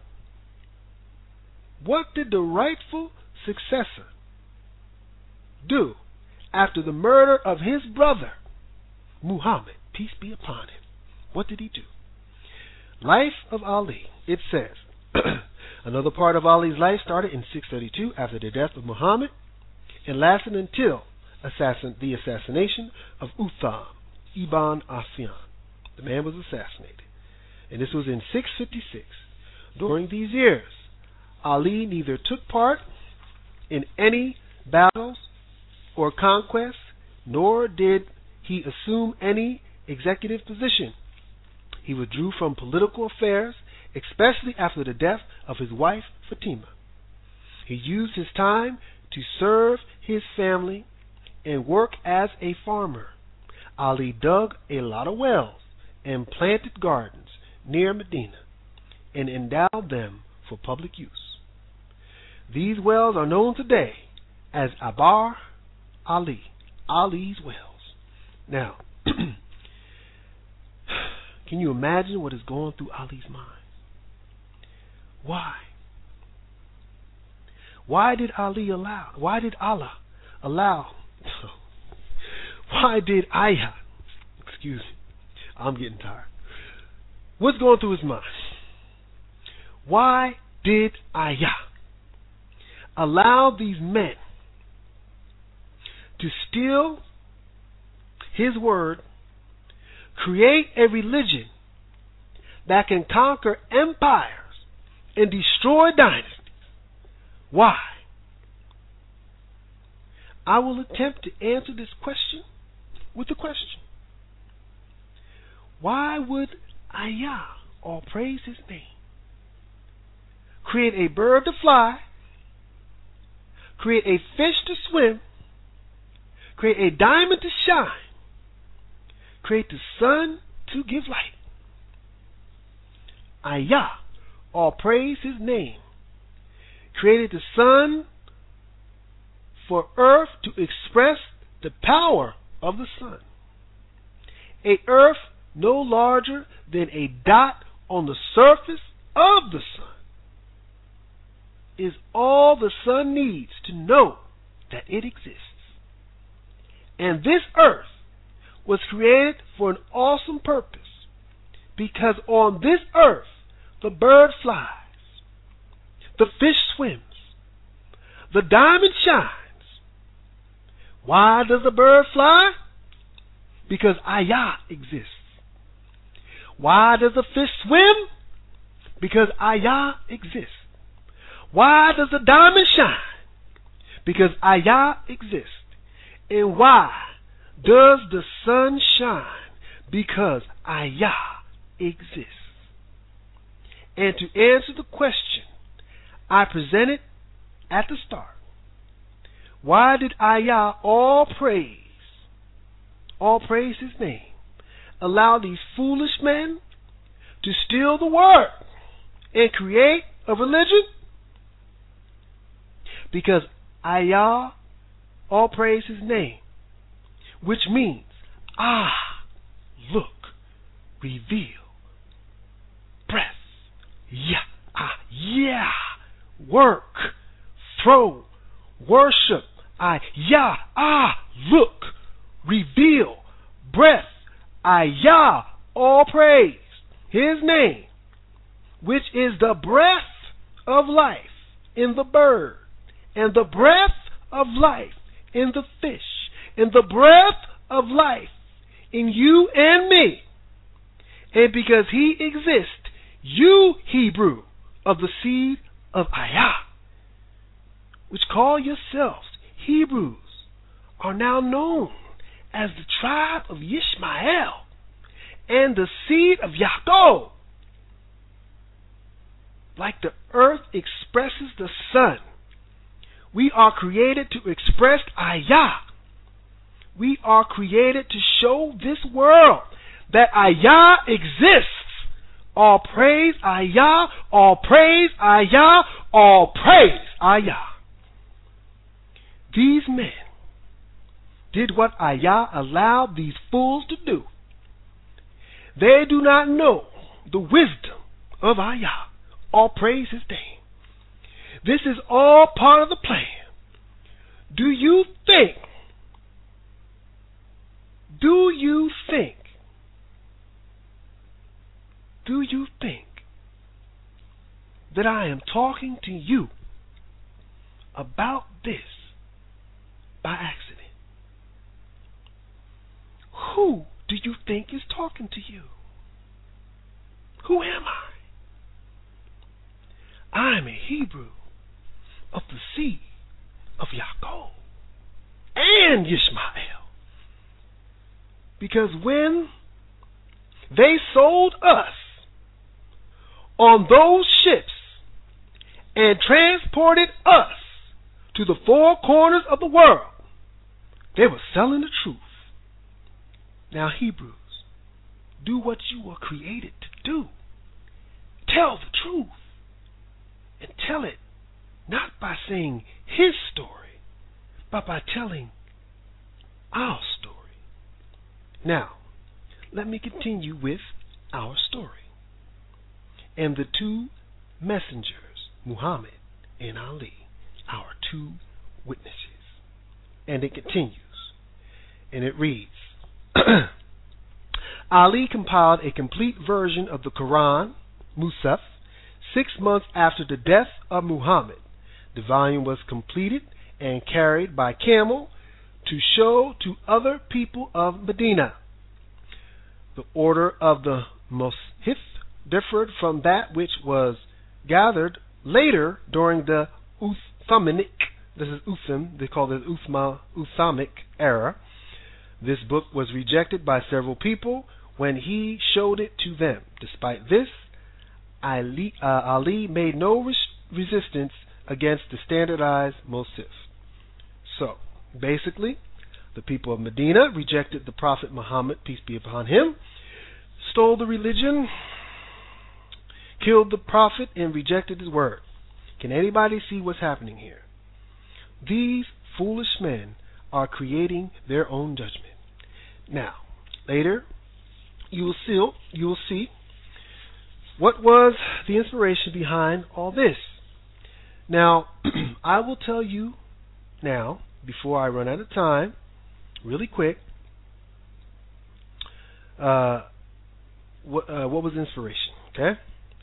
what did the rightful successor do after the murder of his brother, Muhammad, peace be upon him? What did he do? Life of Ali, it says, another part of Ali's life started in six thirty-two after the death of Muhammad and lasted until assassin, the assassination of Utham ibn Affan. The man was assassinated. And this was in six fifty-six. During these years, Ali neither took part in any battles or conquests, nor did he assume any executive position. He withdrew from political affairs especially after the death of his wife Fatima. He used his time to serve his family and work as a farmer. Ali dug a lot of wells and planted gardens near Medina and endowed them for public use. These wells are known today as Abar Ali, Ali's wells. Now, can you imagine what is going through Ali's mind? Why? Why did Ali allow? Why did Allah allow? Why did Ayah? Excuse me, I'm getting tired. What's going through his mind? Why did Ayah allow these men to steal his word, create a religion that can conquer empires and destroy dynasties? Why? I will attempt to answer this question with a question. Why would Ayah, all praise his name, create a bird to fly, create a fish to swim, create a diamond to shine, create the sun to give light? Ayah, all praise his name, created the sun for earth to express the power of the sun. A earth no larger than a dot on the surface of the sun is all the sun needs to know that it exists. And this earth was created for an awesome purpose, because on this earth the bird flies, the fish swims, the diamond shines. Why does the bird fly? Because Ayah exists. Why does the fish swim? Because Ayah exists. Why does the diamond shine? Because Ayah exists. And why does the sun shine? Because Ayah exists. And to answer the question I presented at the start, why did Ayah, all praise, all praise his name, allow these foolish men to steal the word and create a religion? Because Ayah, all praise his name, which means, ah, look, reveal, press, yeah, ah, yeah, work, throw, worship, I, yeah, ah, look, reveal, breath, Ayah, all praise his name, which is the breath of life in the bird, and the breath of life in the fish, and the breath of life in you and me. And because he exists, you, Hebrew, of the seed of Ayah, which call yourselves Hebrews, are now known as the tribe of Ishmael and the seed of Yaakov. Like the earth expresses the sun, we are created to express Ayah. We are created to show this world that Ayah exists. All praise Ayah, all praise Ayah, all praise Ayah. These men did what Ayah allowed these fools to do. They do not know the wisdom of Ayah. All praise his name. This is all part of the plan. Do you think, do you think, do you think that I am talking to you about this by accident? Who do you think is talking to you? Who am I? I'm a Hebrew of the seed of Yaakov and Ishmael. Because when they sold us on those ships and transported us to the four corners of the world, they were selling the truth. Now, Hebrews, do what you were created to do. Tell the truth. And tell it not by saying his story, but by telling our story. Now, let me continue with our story. And the two messengers, Muhammad and Ali, our two witnesses. And it continues. And it reads, Ali compiled a complete version of the Quran, Musaf, six months after the death of Muhammad. The volume was completed and carried by camel to show to other people of Medina. The order of the Mus'haf differed from that which was gathered later during the Uthmanic, this is Utham, they call it Uthma, Uthamic era. This book was rejected by several people when he showed it to them. Despite this, Ali, uh, Ali made no res- resistance against the standardized Mus'haf. So, basically, the people of Medina rejected the Prophet Muhammad, peace be upon him, stole the religion, killed the Prophet, and rejected his word. Can anybody see what's happening here? These foolish men are creating their own judgment. Now, later, you will see, you will see what was the inspiration behind all this. Now, I will tell you now, before I run out of time, really quick, uh, what, uh, what was the inspiration, okay?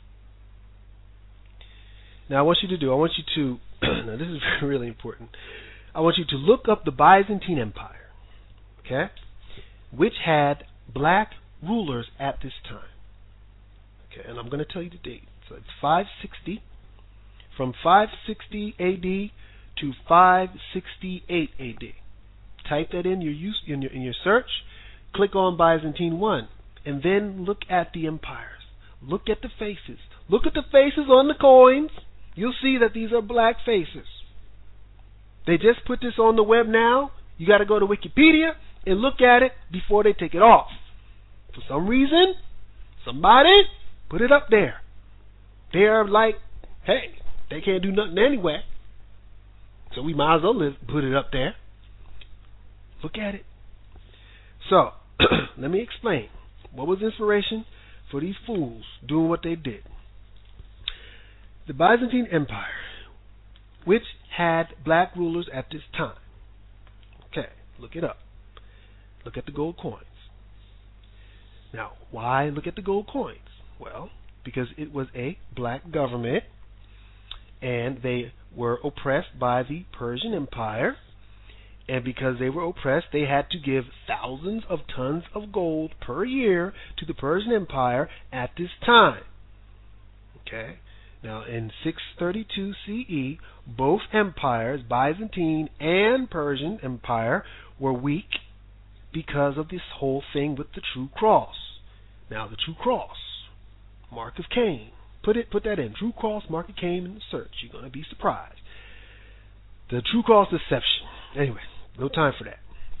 Now, I want you to do, I want you to, now this is really important, I want you to look up the Byzantine Empire, okay, which had black rulers at this time. Okay, and I'm going to tell you the date. So it's five sixty, from five sixty A D to five sixty-eight A D. Type that in your use in your in your search. Click on Byzantine one, and then look at the empires. Look at the faces. Look at the faces on the coins. You'll see that these are black faces. They just put this on the web now. You got to go to Wikipedia and look at it before they take it off. For some reason, somebody put it up there. They're like, hey, they can't do nothing anyway, so we might as well live, put it up there. Look at it. So, let me explain. What was the inspiration for these fools doing what they did? The Byzantine Empire, which had black rulers at this time. Okay, look it up. Look at the gold coins. Now, why look at the gold coins? Well, because it was a black government, and they were oppressed by the Persian Empire, and because they were oppressed, they had to give thousands of tons of gold per year to the Persian Empire at this time. Okay? Now, in six thirty-two C E, both empires, Byzantine and Persian Empire, were weak because of this whole thing with the true cross. Now, the true cross, mark of Cain. Put it, put that in. True cross, mark of Cain in the search. You're going to be surprised. The true cross deception. Anyway, no time for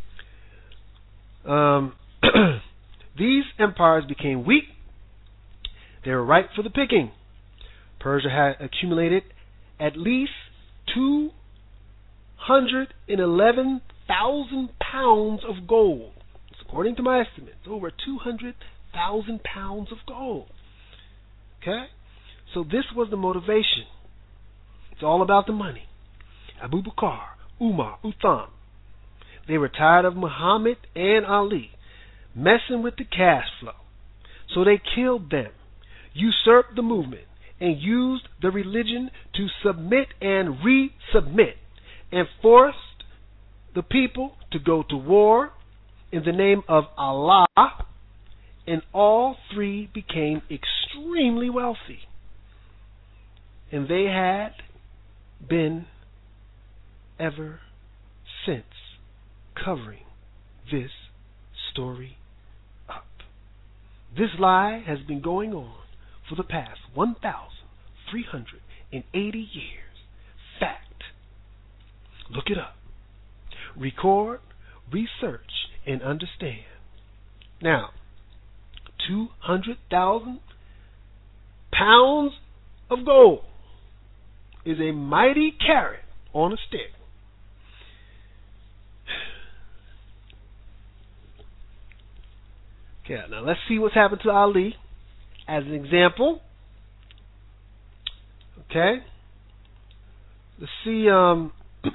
that. Um, these empires became weak. They were ripe for the picking. Persia had accumulated at least two hundred eleven thousand pounds of gold. According to my estimates, over two hundred thousand pounds of gold. Okay? So this was the motivation. It's all about the money. Abu Bakr, Umar, Uthman. They were tired of Muhammad and Ali messing with the cash flow. So they killed them, usurped the movement, and used the religion to submit and resubmit, and forced the people to go to war in the name of Allah, and all three became extremely wealthy. And they had been ever since covering this story up. This lie has been going on for the past one thousand three hundred eighty years. Fact. Look it up. Record, research, and understand. Now, two hundred thousand pounds of gold is a mighty carrot on a stick. Okay, now let's see what's happened to Ali as an example. Okay, let's see um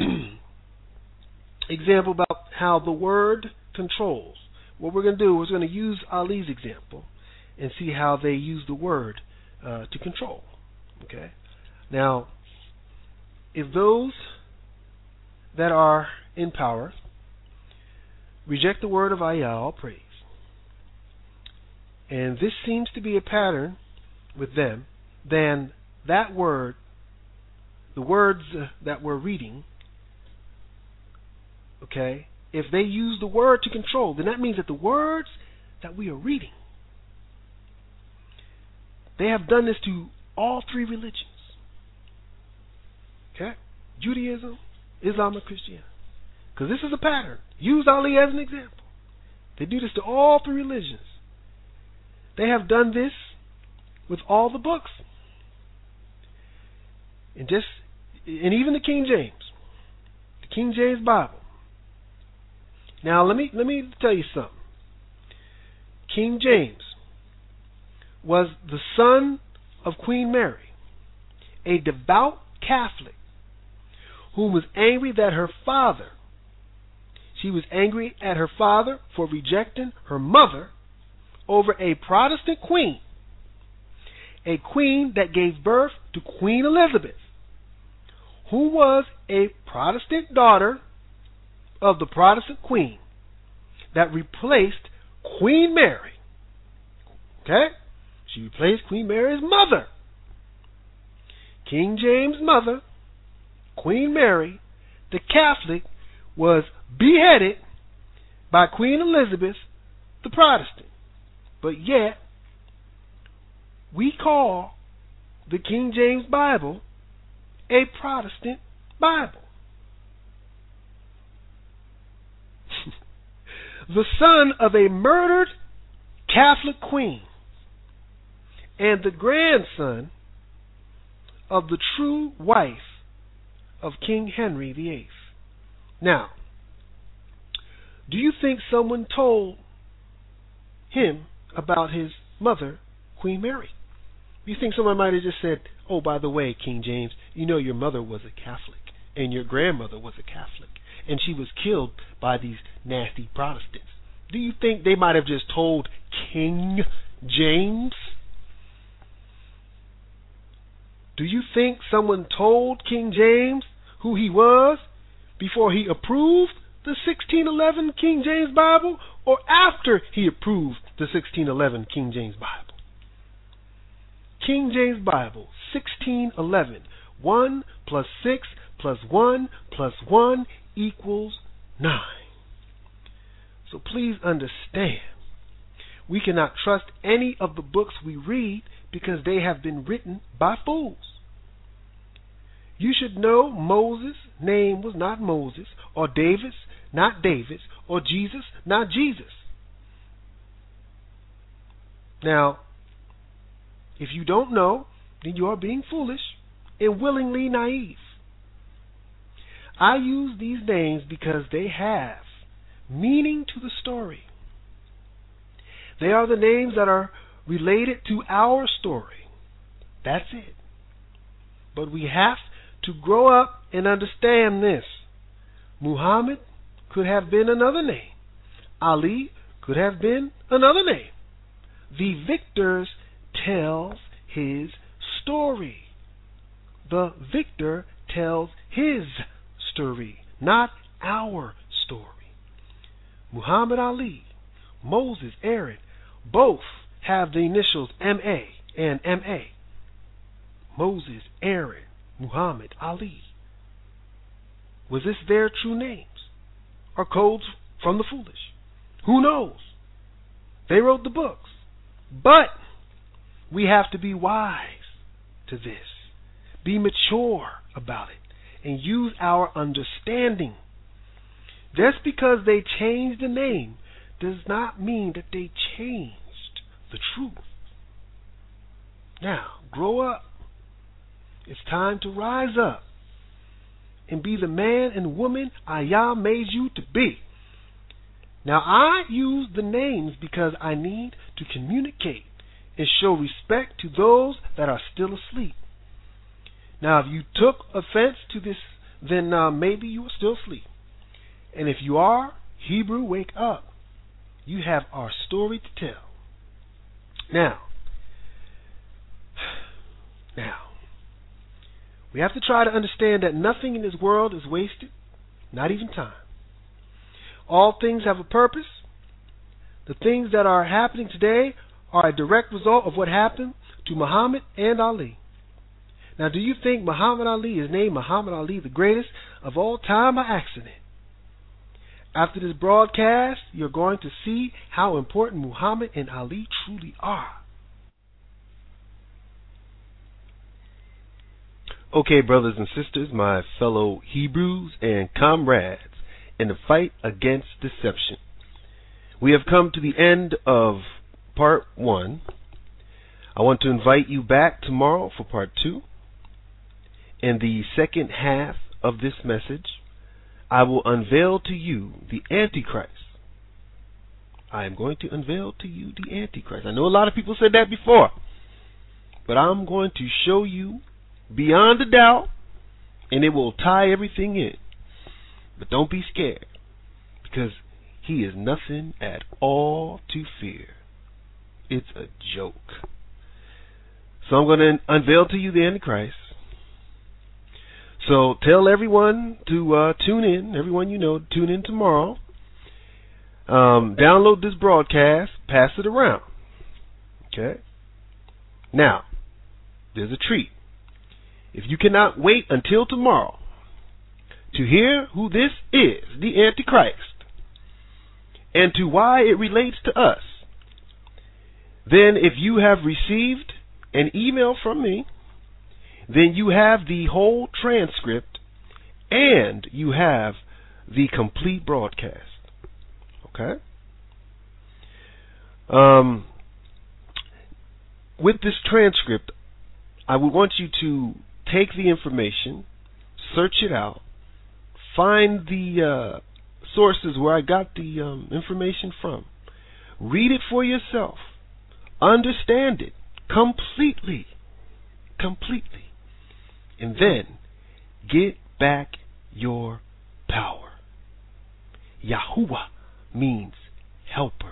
example about how the word controls. What we're going to do is we're going to use Ali's example and see how they use the word uh, to control. Okay, now if those that are in power reject the word of Allah, all praise, and this seems to be a pattern with them, then that word, the words uh, that we're reading, okay, if they use the word to control, then that means that the words that we are reading, they have done this to all three religions. Okay? Judaism, Islam, and Christianity. Because this is a pattern. Use Ali as an example. They do this to all three religions. They have done this with all the books. And just and even the King James. The King James Bible. Now let me let me tell you something. King James was the son of Queen Mary, a devout Catholic who was angry that her father, she was angry at her father for rejecting her mother over a Protestant queen, a queen that gave birth to Queen Elizabeth, who was a Protestant daughter of the Protestant queen that replaced Queen Mary. Okay? She replaced Queen Mary's mother. King James' mother, Queen Mary, the Catholic, was beheaded by Queen Elizabeth, the Protestant. But yet, we call the King James Bible a Protestant Bible. The son of a murdered Catholic queen and the grandson of the true wife of King Henry the Eighth. Now, do you think someone told him about his mother, Queen Mary? You think someone might have just said, oh, by the way, King James, you know your mother was a Catholic and your grandmother was a Catholic and she was killed by these nasty Protestants. Do you think they might have just told King James? Do you think someone told King James who he was before he approved the sixteen eleven King James Bible, or after he approved the sixteen eleven King James Bible? King James Bible, sixteen eleven. one plus six plus one plus one equals nine. So please understand, we cannot trust any of the books we read because they have been written by fools. You should know Moses' name was not Moses, or David's not David's, or Jesus not Jesus. Now, if you don't know, then you are being foolish and willingly naive. I use these names because they have meaning to the story. They are the names that are related to our story. That's it. But we have to grow up and understand this. Muhammad could have been another name. Ali could have been another name. The victor tells his story. The victor tells his story, not our story. Muhammad Ali, Moses, Aaron, both have the initials M A and M A. Moses, Aaron, Muhammad, Ali. Was this their true names or codes from the foolish? Who knows? They wrote the books. But we have to be wise to this, be mature about it, and use our understanding. Just because they changed the name does not mean that they changed the truth. Now, grow up. It's time to rise up and be the man and woman Allah made you to be. Now, I use the names because I need to communicate and show respect to those that are still asleep. Now, if you took offense to this, then uh, maybe you are still asleep. And if you are, Hebrew, wake up. You have our story to tell. Now, now, we have to try to understand that nothing in this world is wasted, not even time. All things have a purpose. The things that are happening today are a direct result of what happened to Muhammad and Ali. Now, do you think Muhammad Ali is named Muhammad Ali, the greatest of all time, by accident? After this broadcast, you're going to see how important Muhammad and Ali truly are. Okay, brothers and sisters, my fellow Hebrews and comrades in the fight against deception. We have come to the end of part one. I want to invite you back tomorrow for part two. In the second half of this message, I will unveil to you the Antichrist. I am going to unveil to you the Antichrist. I know a lot of people said that before, but I'm going to show you beyond a doubt, and it will tie everything in. But don't be scared, because he is nothing at all to fear. It's a joke. So I'm going to unveil to you the Antichrist. So tell everyone to uh, tune in, everyone you know, tune in tomorrow. Um, download this broadcast, pass it around. Okay? Now, there's a treat. If you cannot wait until tomorrow to hear who this is, the Antichrist, and to why it relates to us, then if you have received an email from me, then you have the whole transcript and you have the complete broadcast. Okay? Um, with this transcript, I would want you to take the information, search it out, find the uh, sources where I got the um, information from. Read it for yourself. Understand it completely. Completely. And then get back your power. Yahuwah means helper.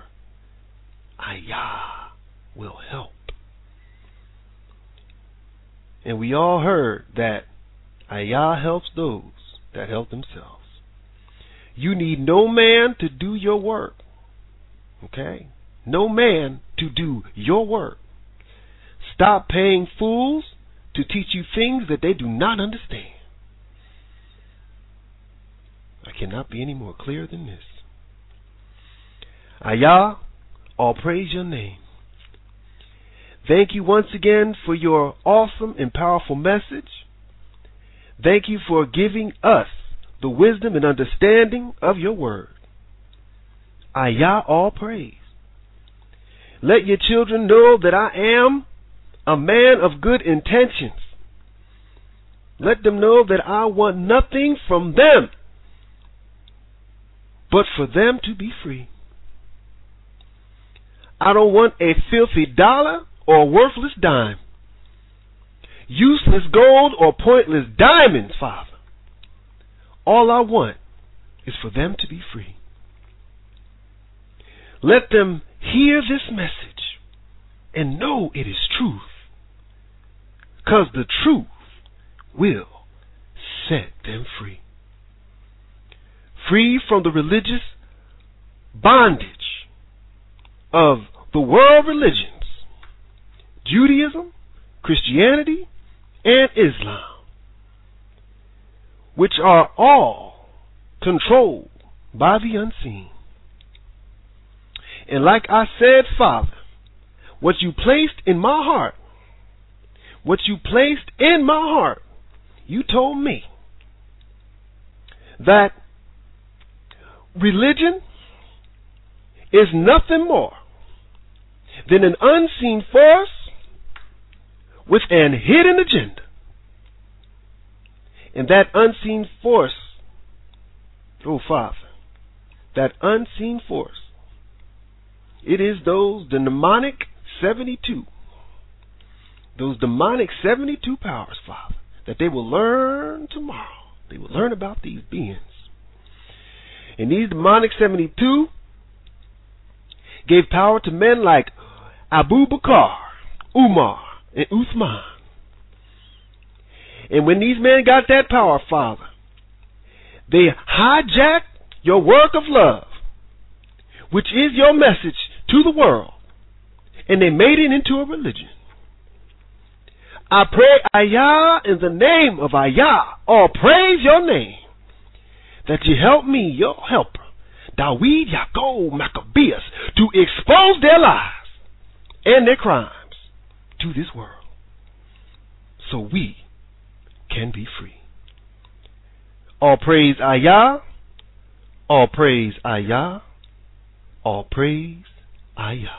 Ayah will help. And we all heard that Ayah helps those that help themselves. You need no man to do your work. Okay? No man to do your work. Stop paying fools to teach you things that they do not understand. I cannot be any more clear than this. Ayah, all praise your name. Thank you once again for your awesome and powerful message. Thank you for giving us the wisdom and understanding of your word. Ayah, all praise. Let your children know that I am a man of good intentions. Let them know that I want nothing from them but for them to be free. I don't want a filthy dollar or a worthless dime, useless gold or pointless diamonds, Father. All I want is for them to be free. Let them hear this message and know it is truth, because the truth will set them free. Free from the religious bondage of the world religions, Judaism, Christianity, and Islam, which are all controlled by the unseen. And like I said, Father, what you placed in my heart, what you placed in my heart, you told me that religion is nothing more than an unseen force with an hidden agenda. And that unseen force, oh Father, that unseen force, it is those the demonic seventy-two, those demonic seventy-two powers, Father, that they will learn tomorrow. They will learn about these beings. And these demonic seventy-two gave power to men like Abu Bakr, Umar, and Uthman. And when these men got that power, Father, they hijacked your work of love, which is your message to the world, and they made it into a religion. I pray, Ayah, in the name of Ayah, or praise your name, that you help me, your helper, Dawid Yaakov Maccabeus, to expose their lies and their crimes to this world, so we can be free. All praise Ayah, all praise Ayah, all praise Ayah.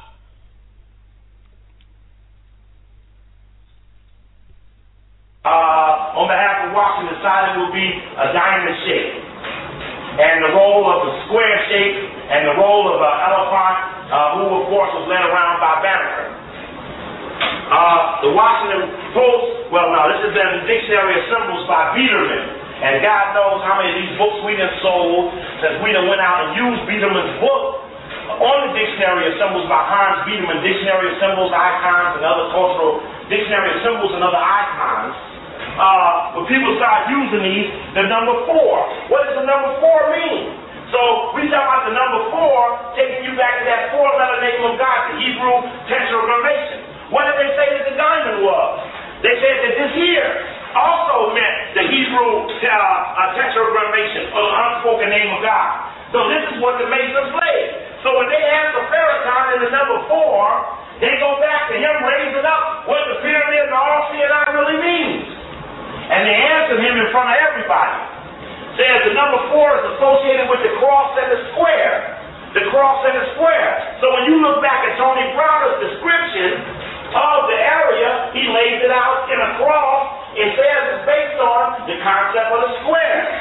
Uh, on behalf of Washington, silent will be a diamond shape, and the role of the square shape, and the role of an elephant, uh, who of course was led around by Banneker. Uh, the Washington Post, well now this is in the Dictionary of Symbols by Biederman, and God knows how many of these books we done sold since we done went out and used Biederman's book on the Dictionary of Symbols by Hans Biederman, Dictionary of Symbols, Icons, and other cultural Dictionary of Symbols and other icons. Uh, when people start using these, the number four. What does the number four mean? So we talk about the number four, taking you back to that four-letter name of God, the Hebrew tetragrammaton. What did they say that the diamond was? They said that this here also meant the Hebrew uh, uh, tetragrammaton, or the unspoken name of God. So this is what the Masons laid. So when they ask the Pharaoh in the number four, they go back to him raising up what the pyramid and the R C and I really means. And they answered him in front of everybody. Says the number four is associated with the cross and the square. The cross and the square. So when you look back at Tony Browder's description of the area, he lays it out in a cross and says it's based on the concept of the square.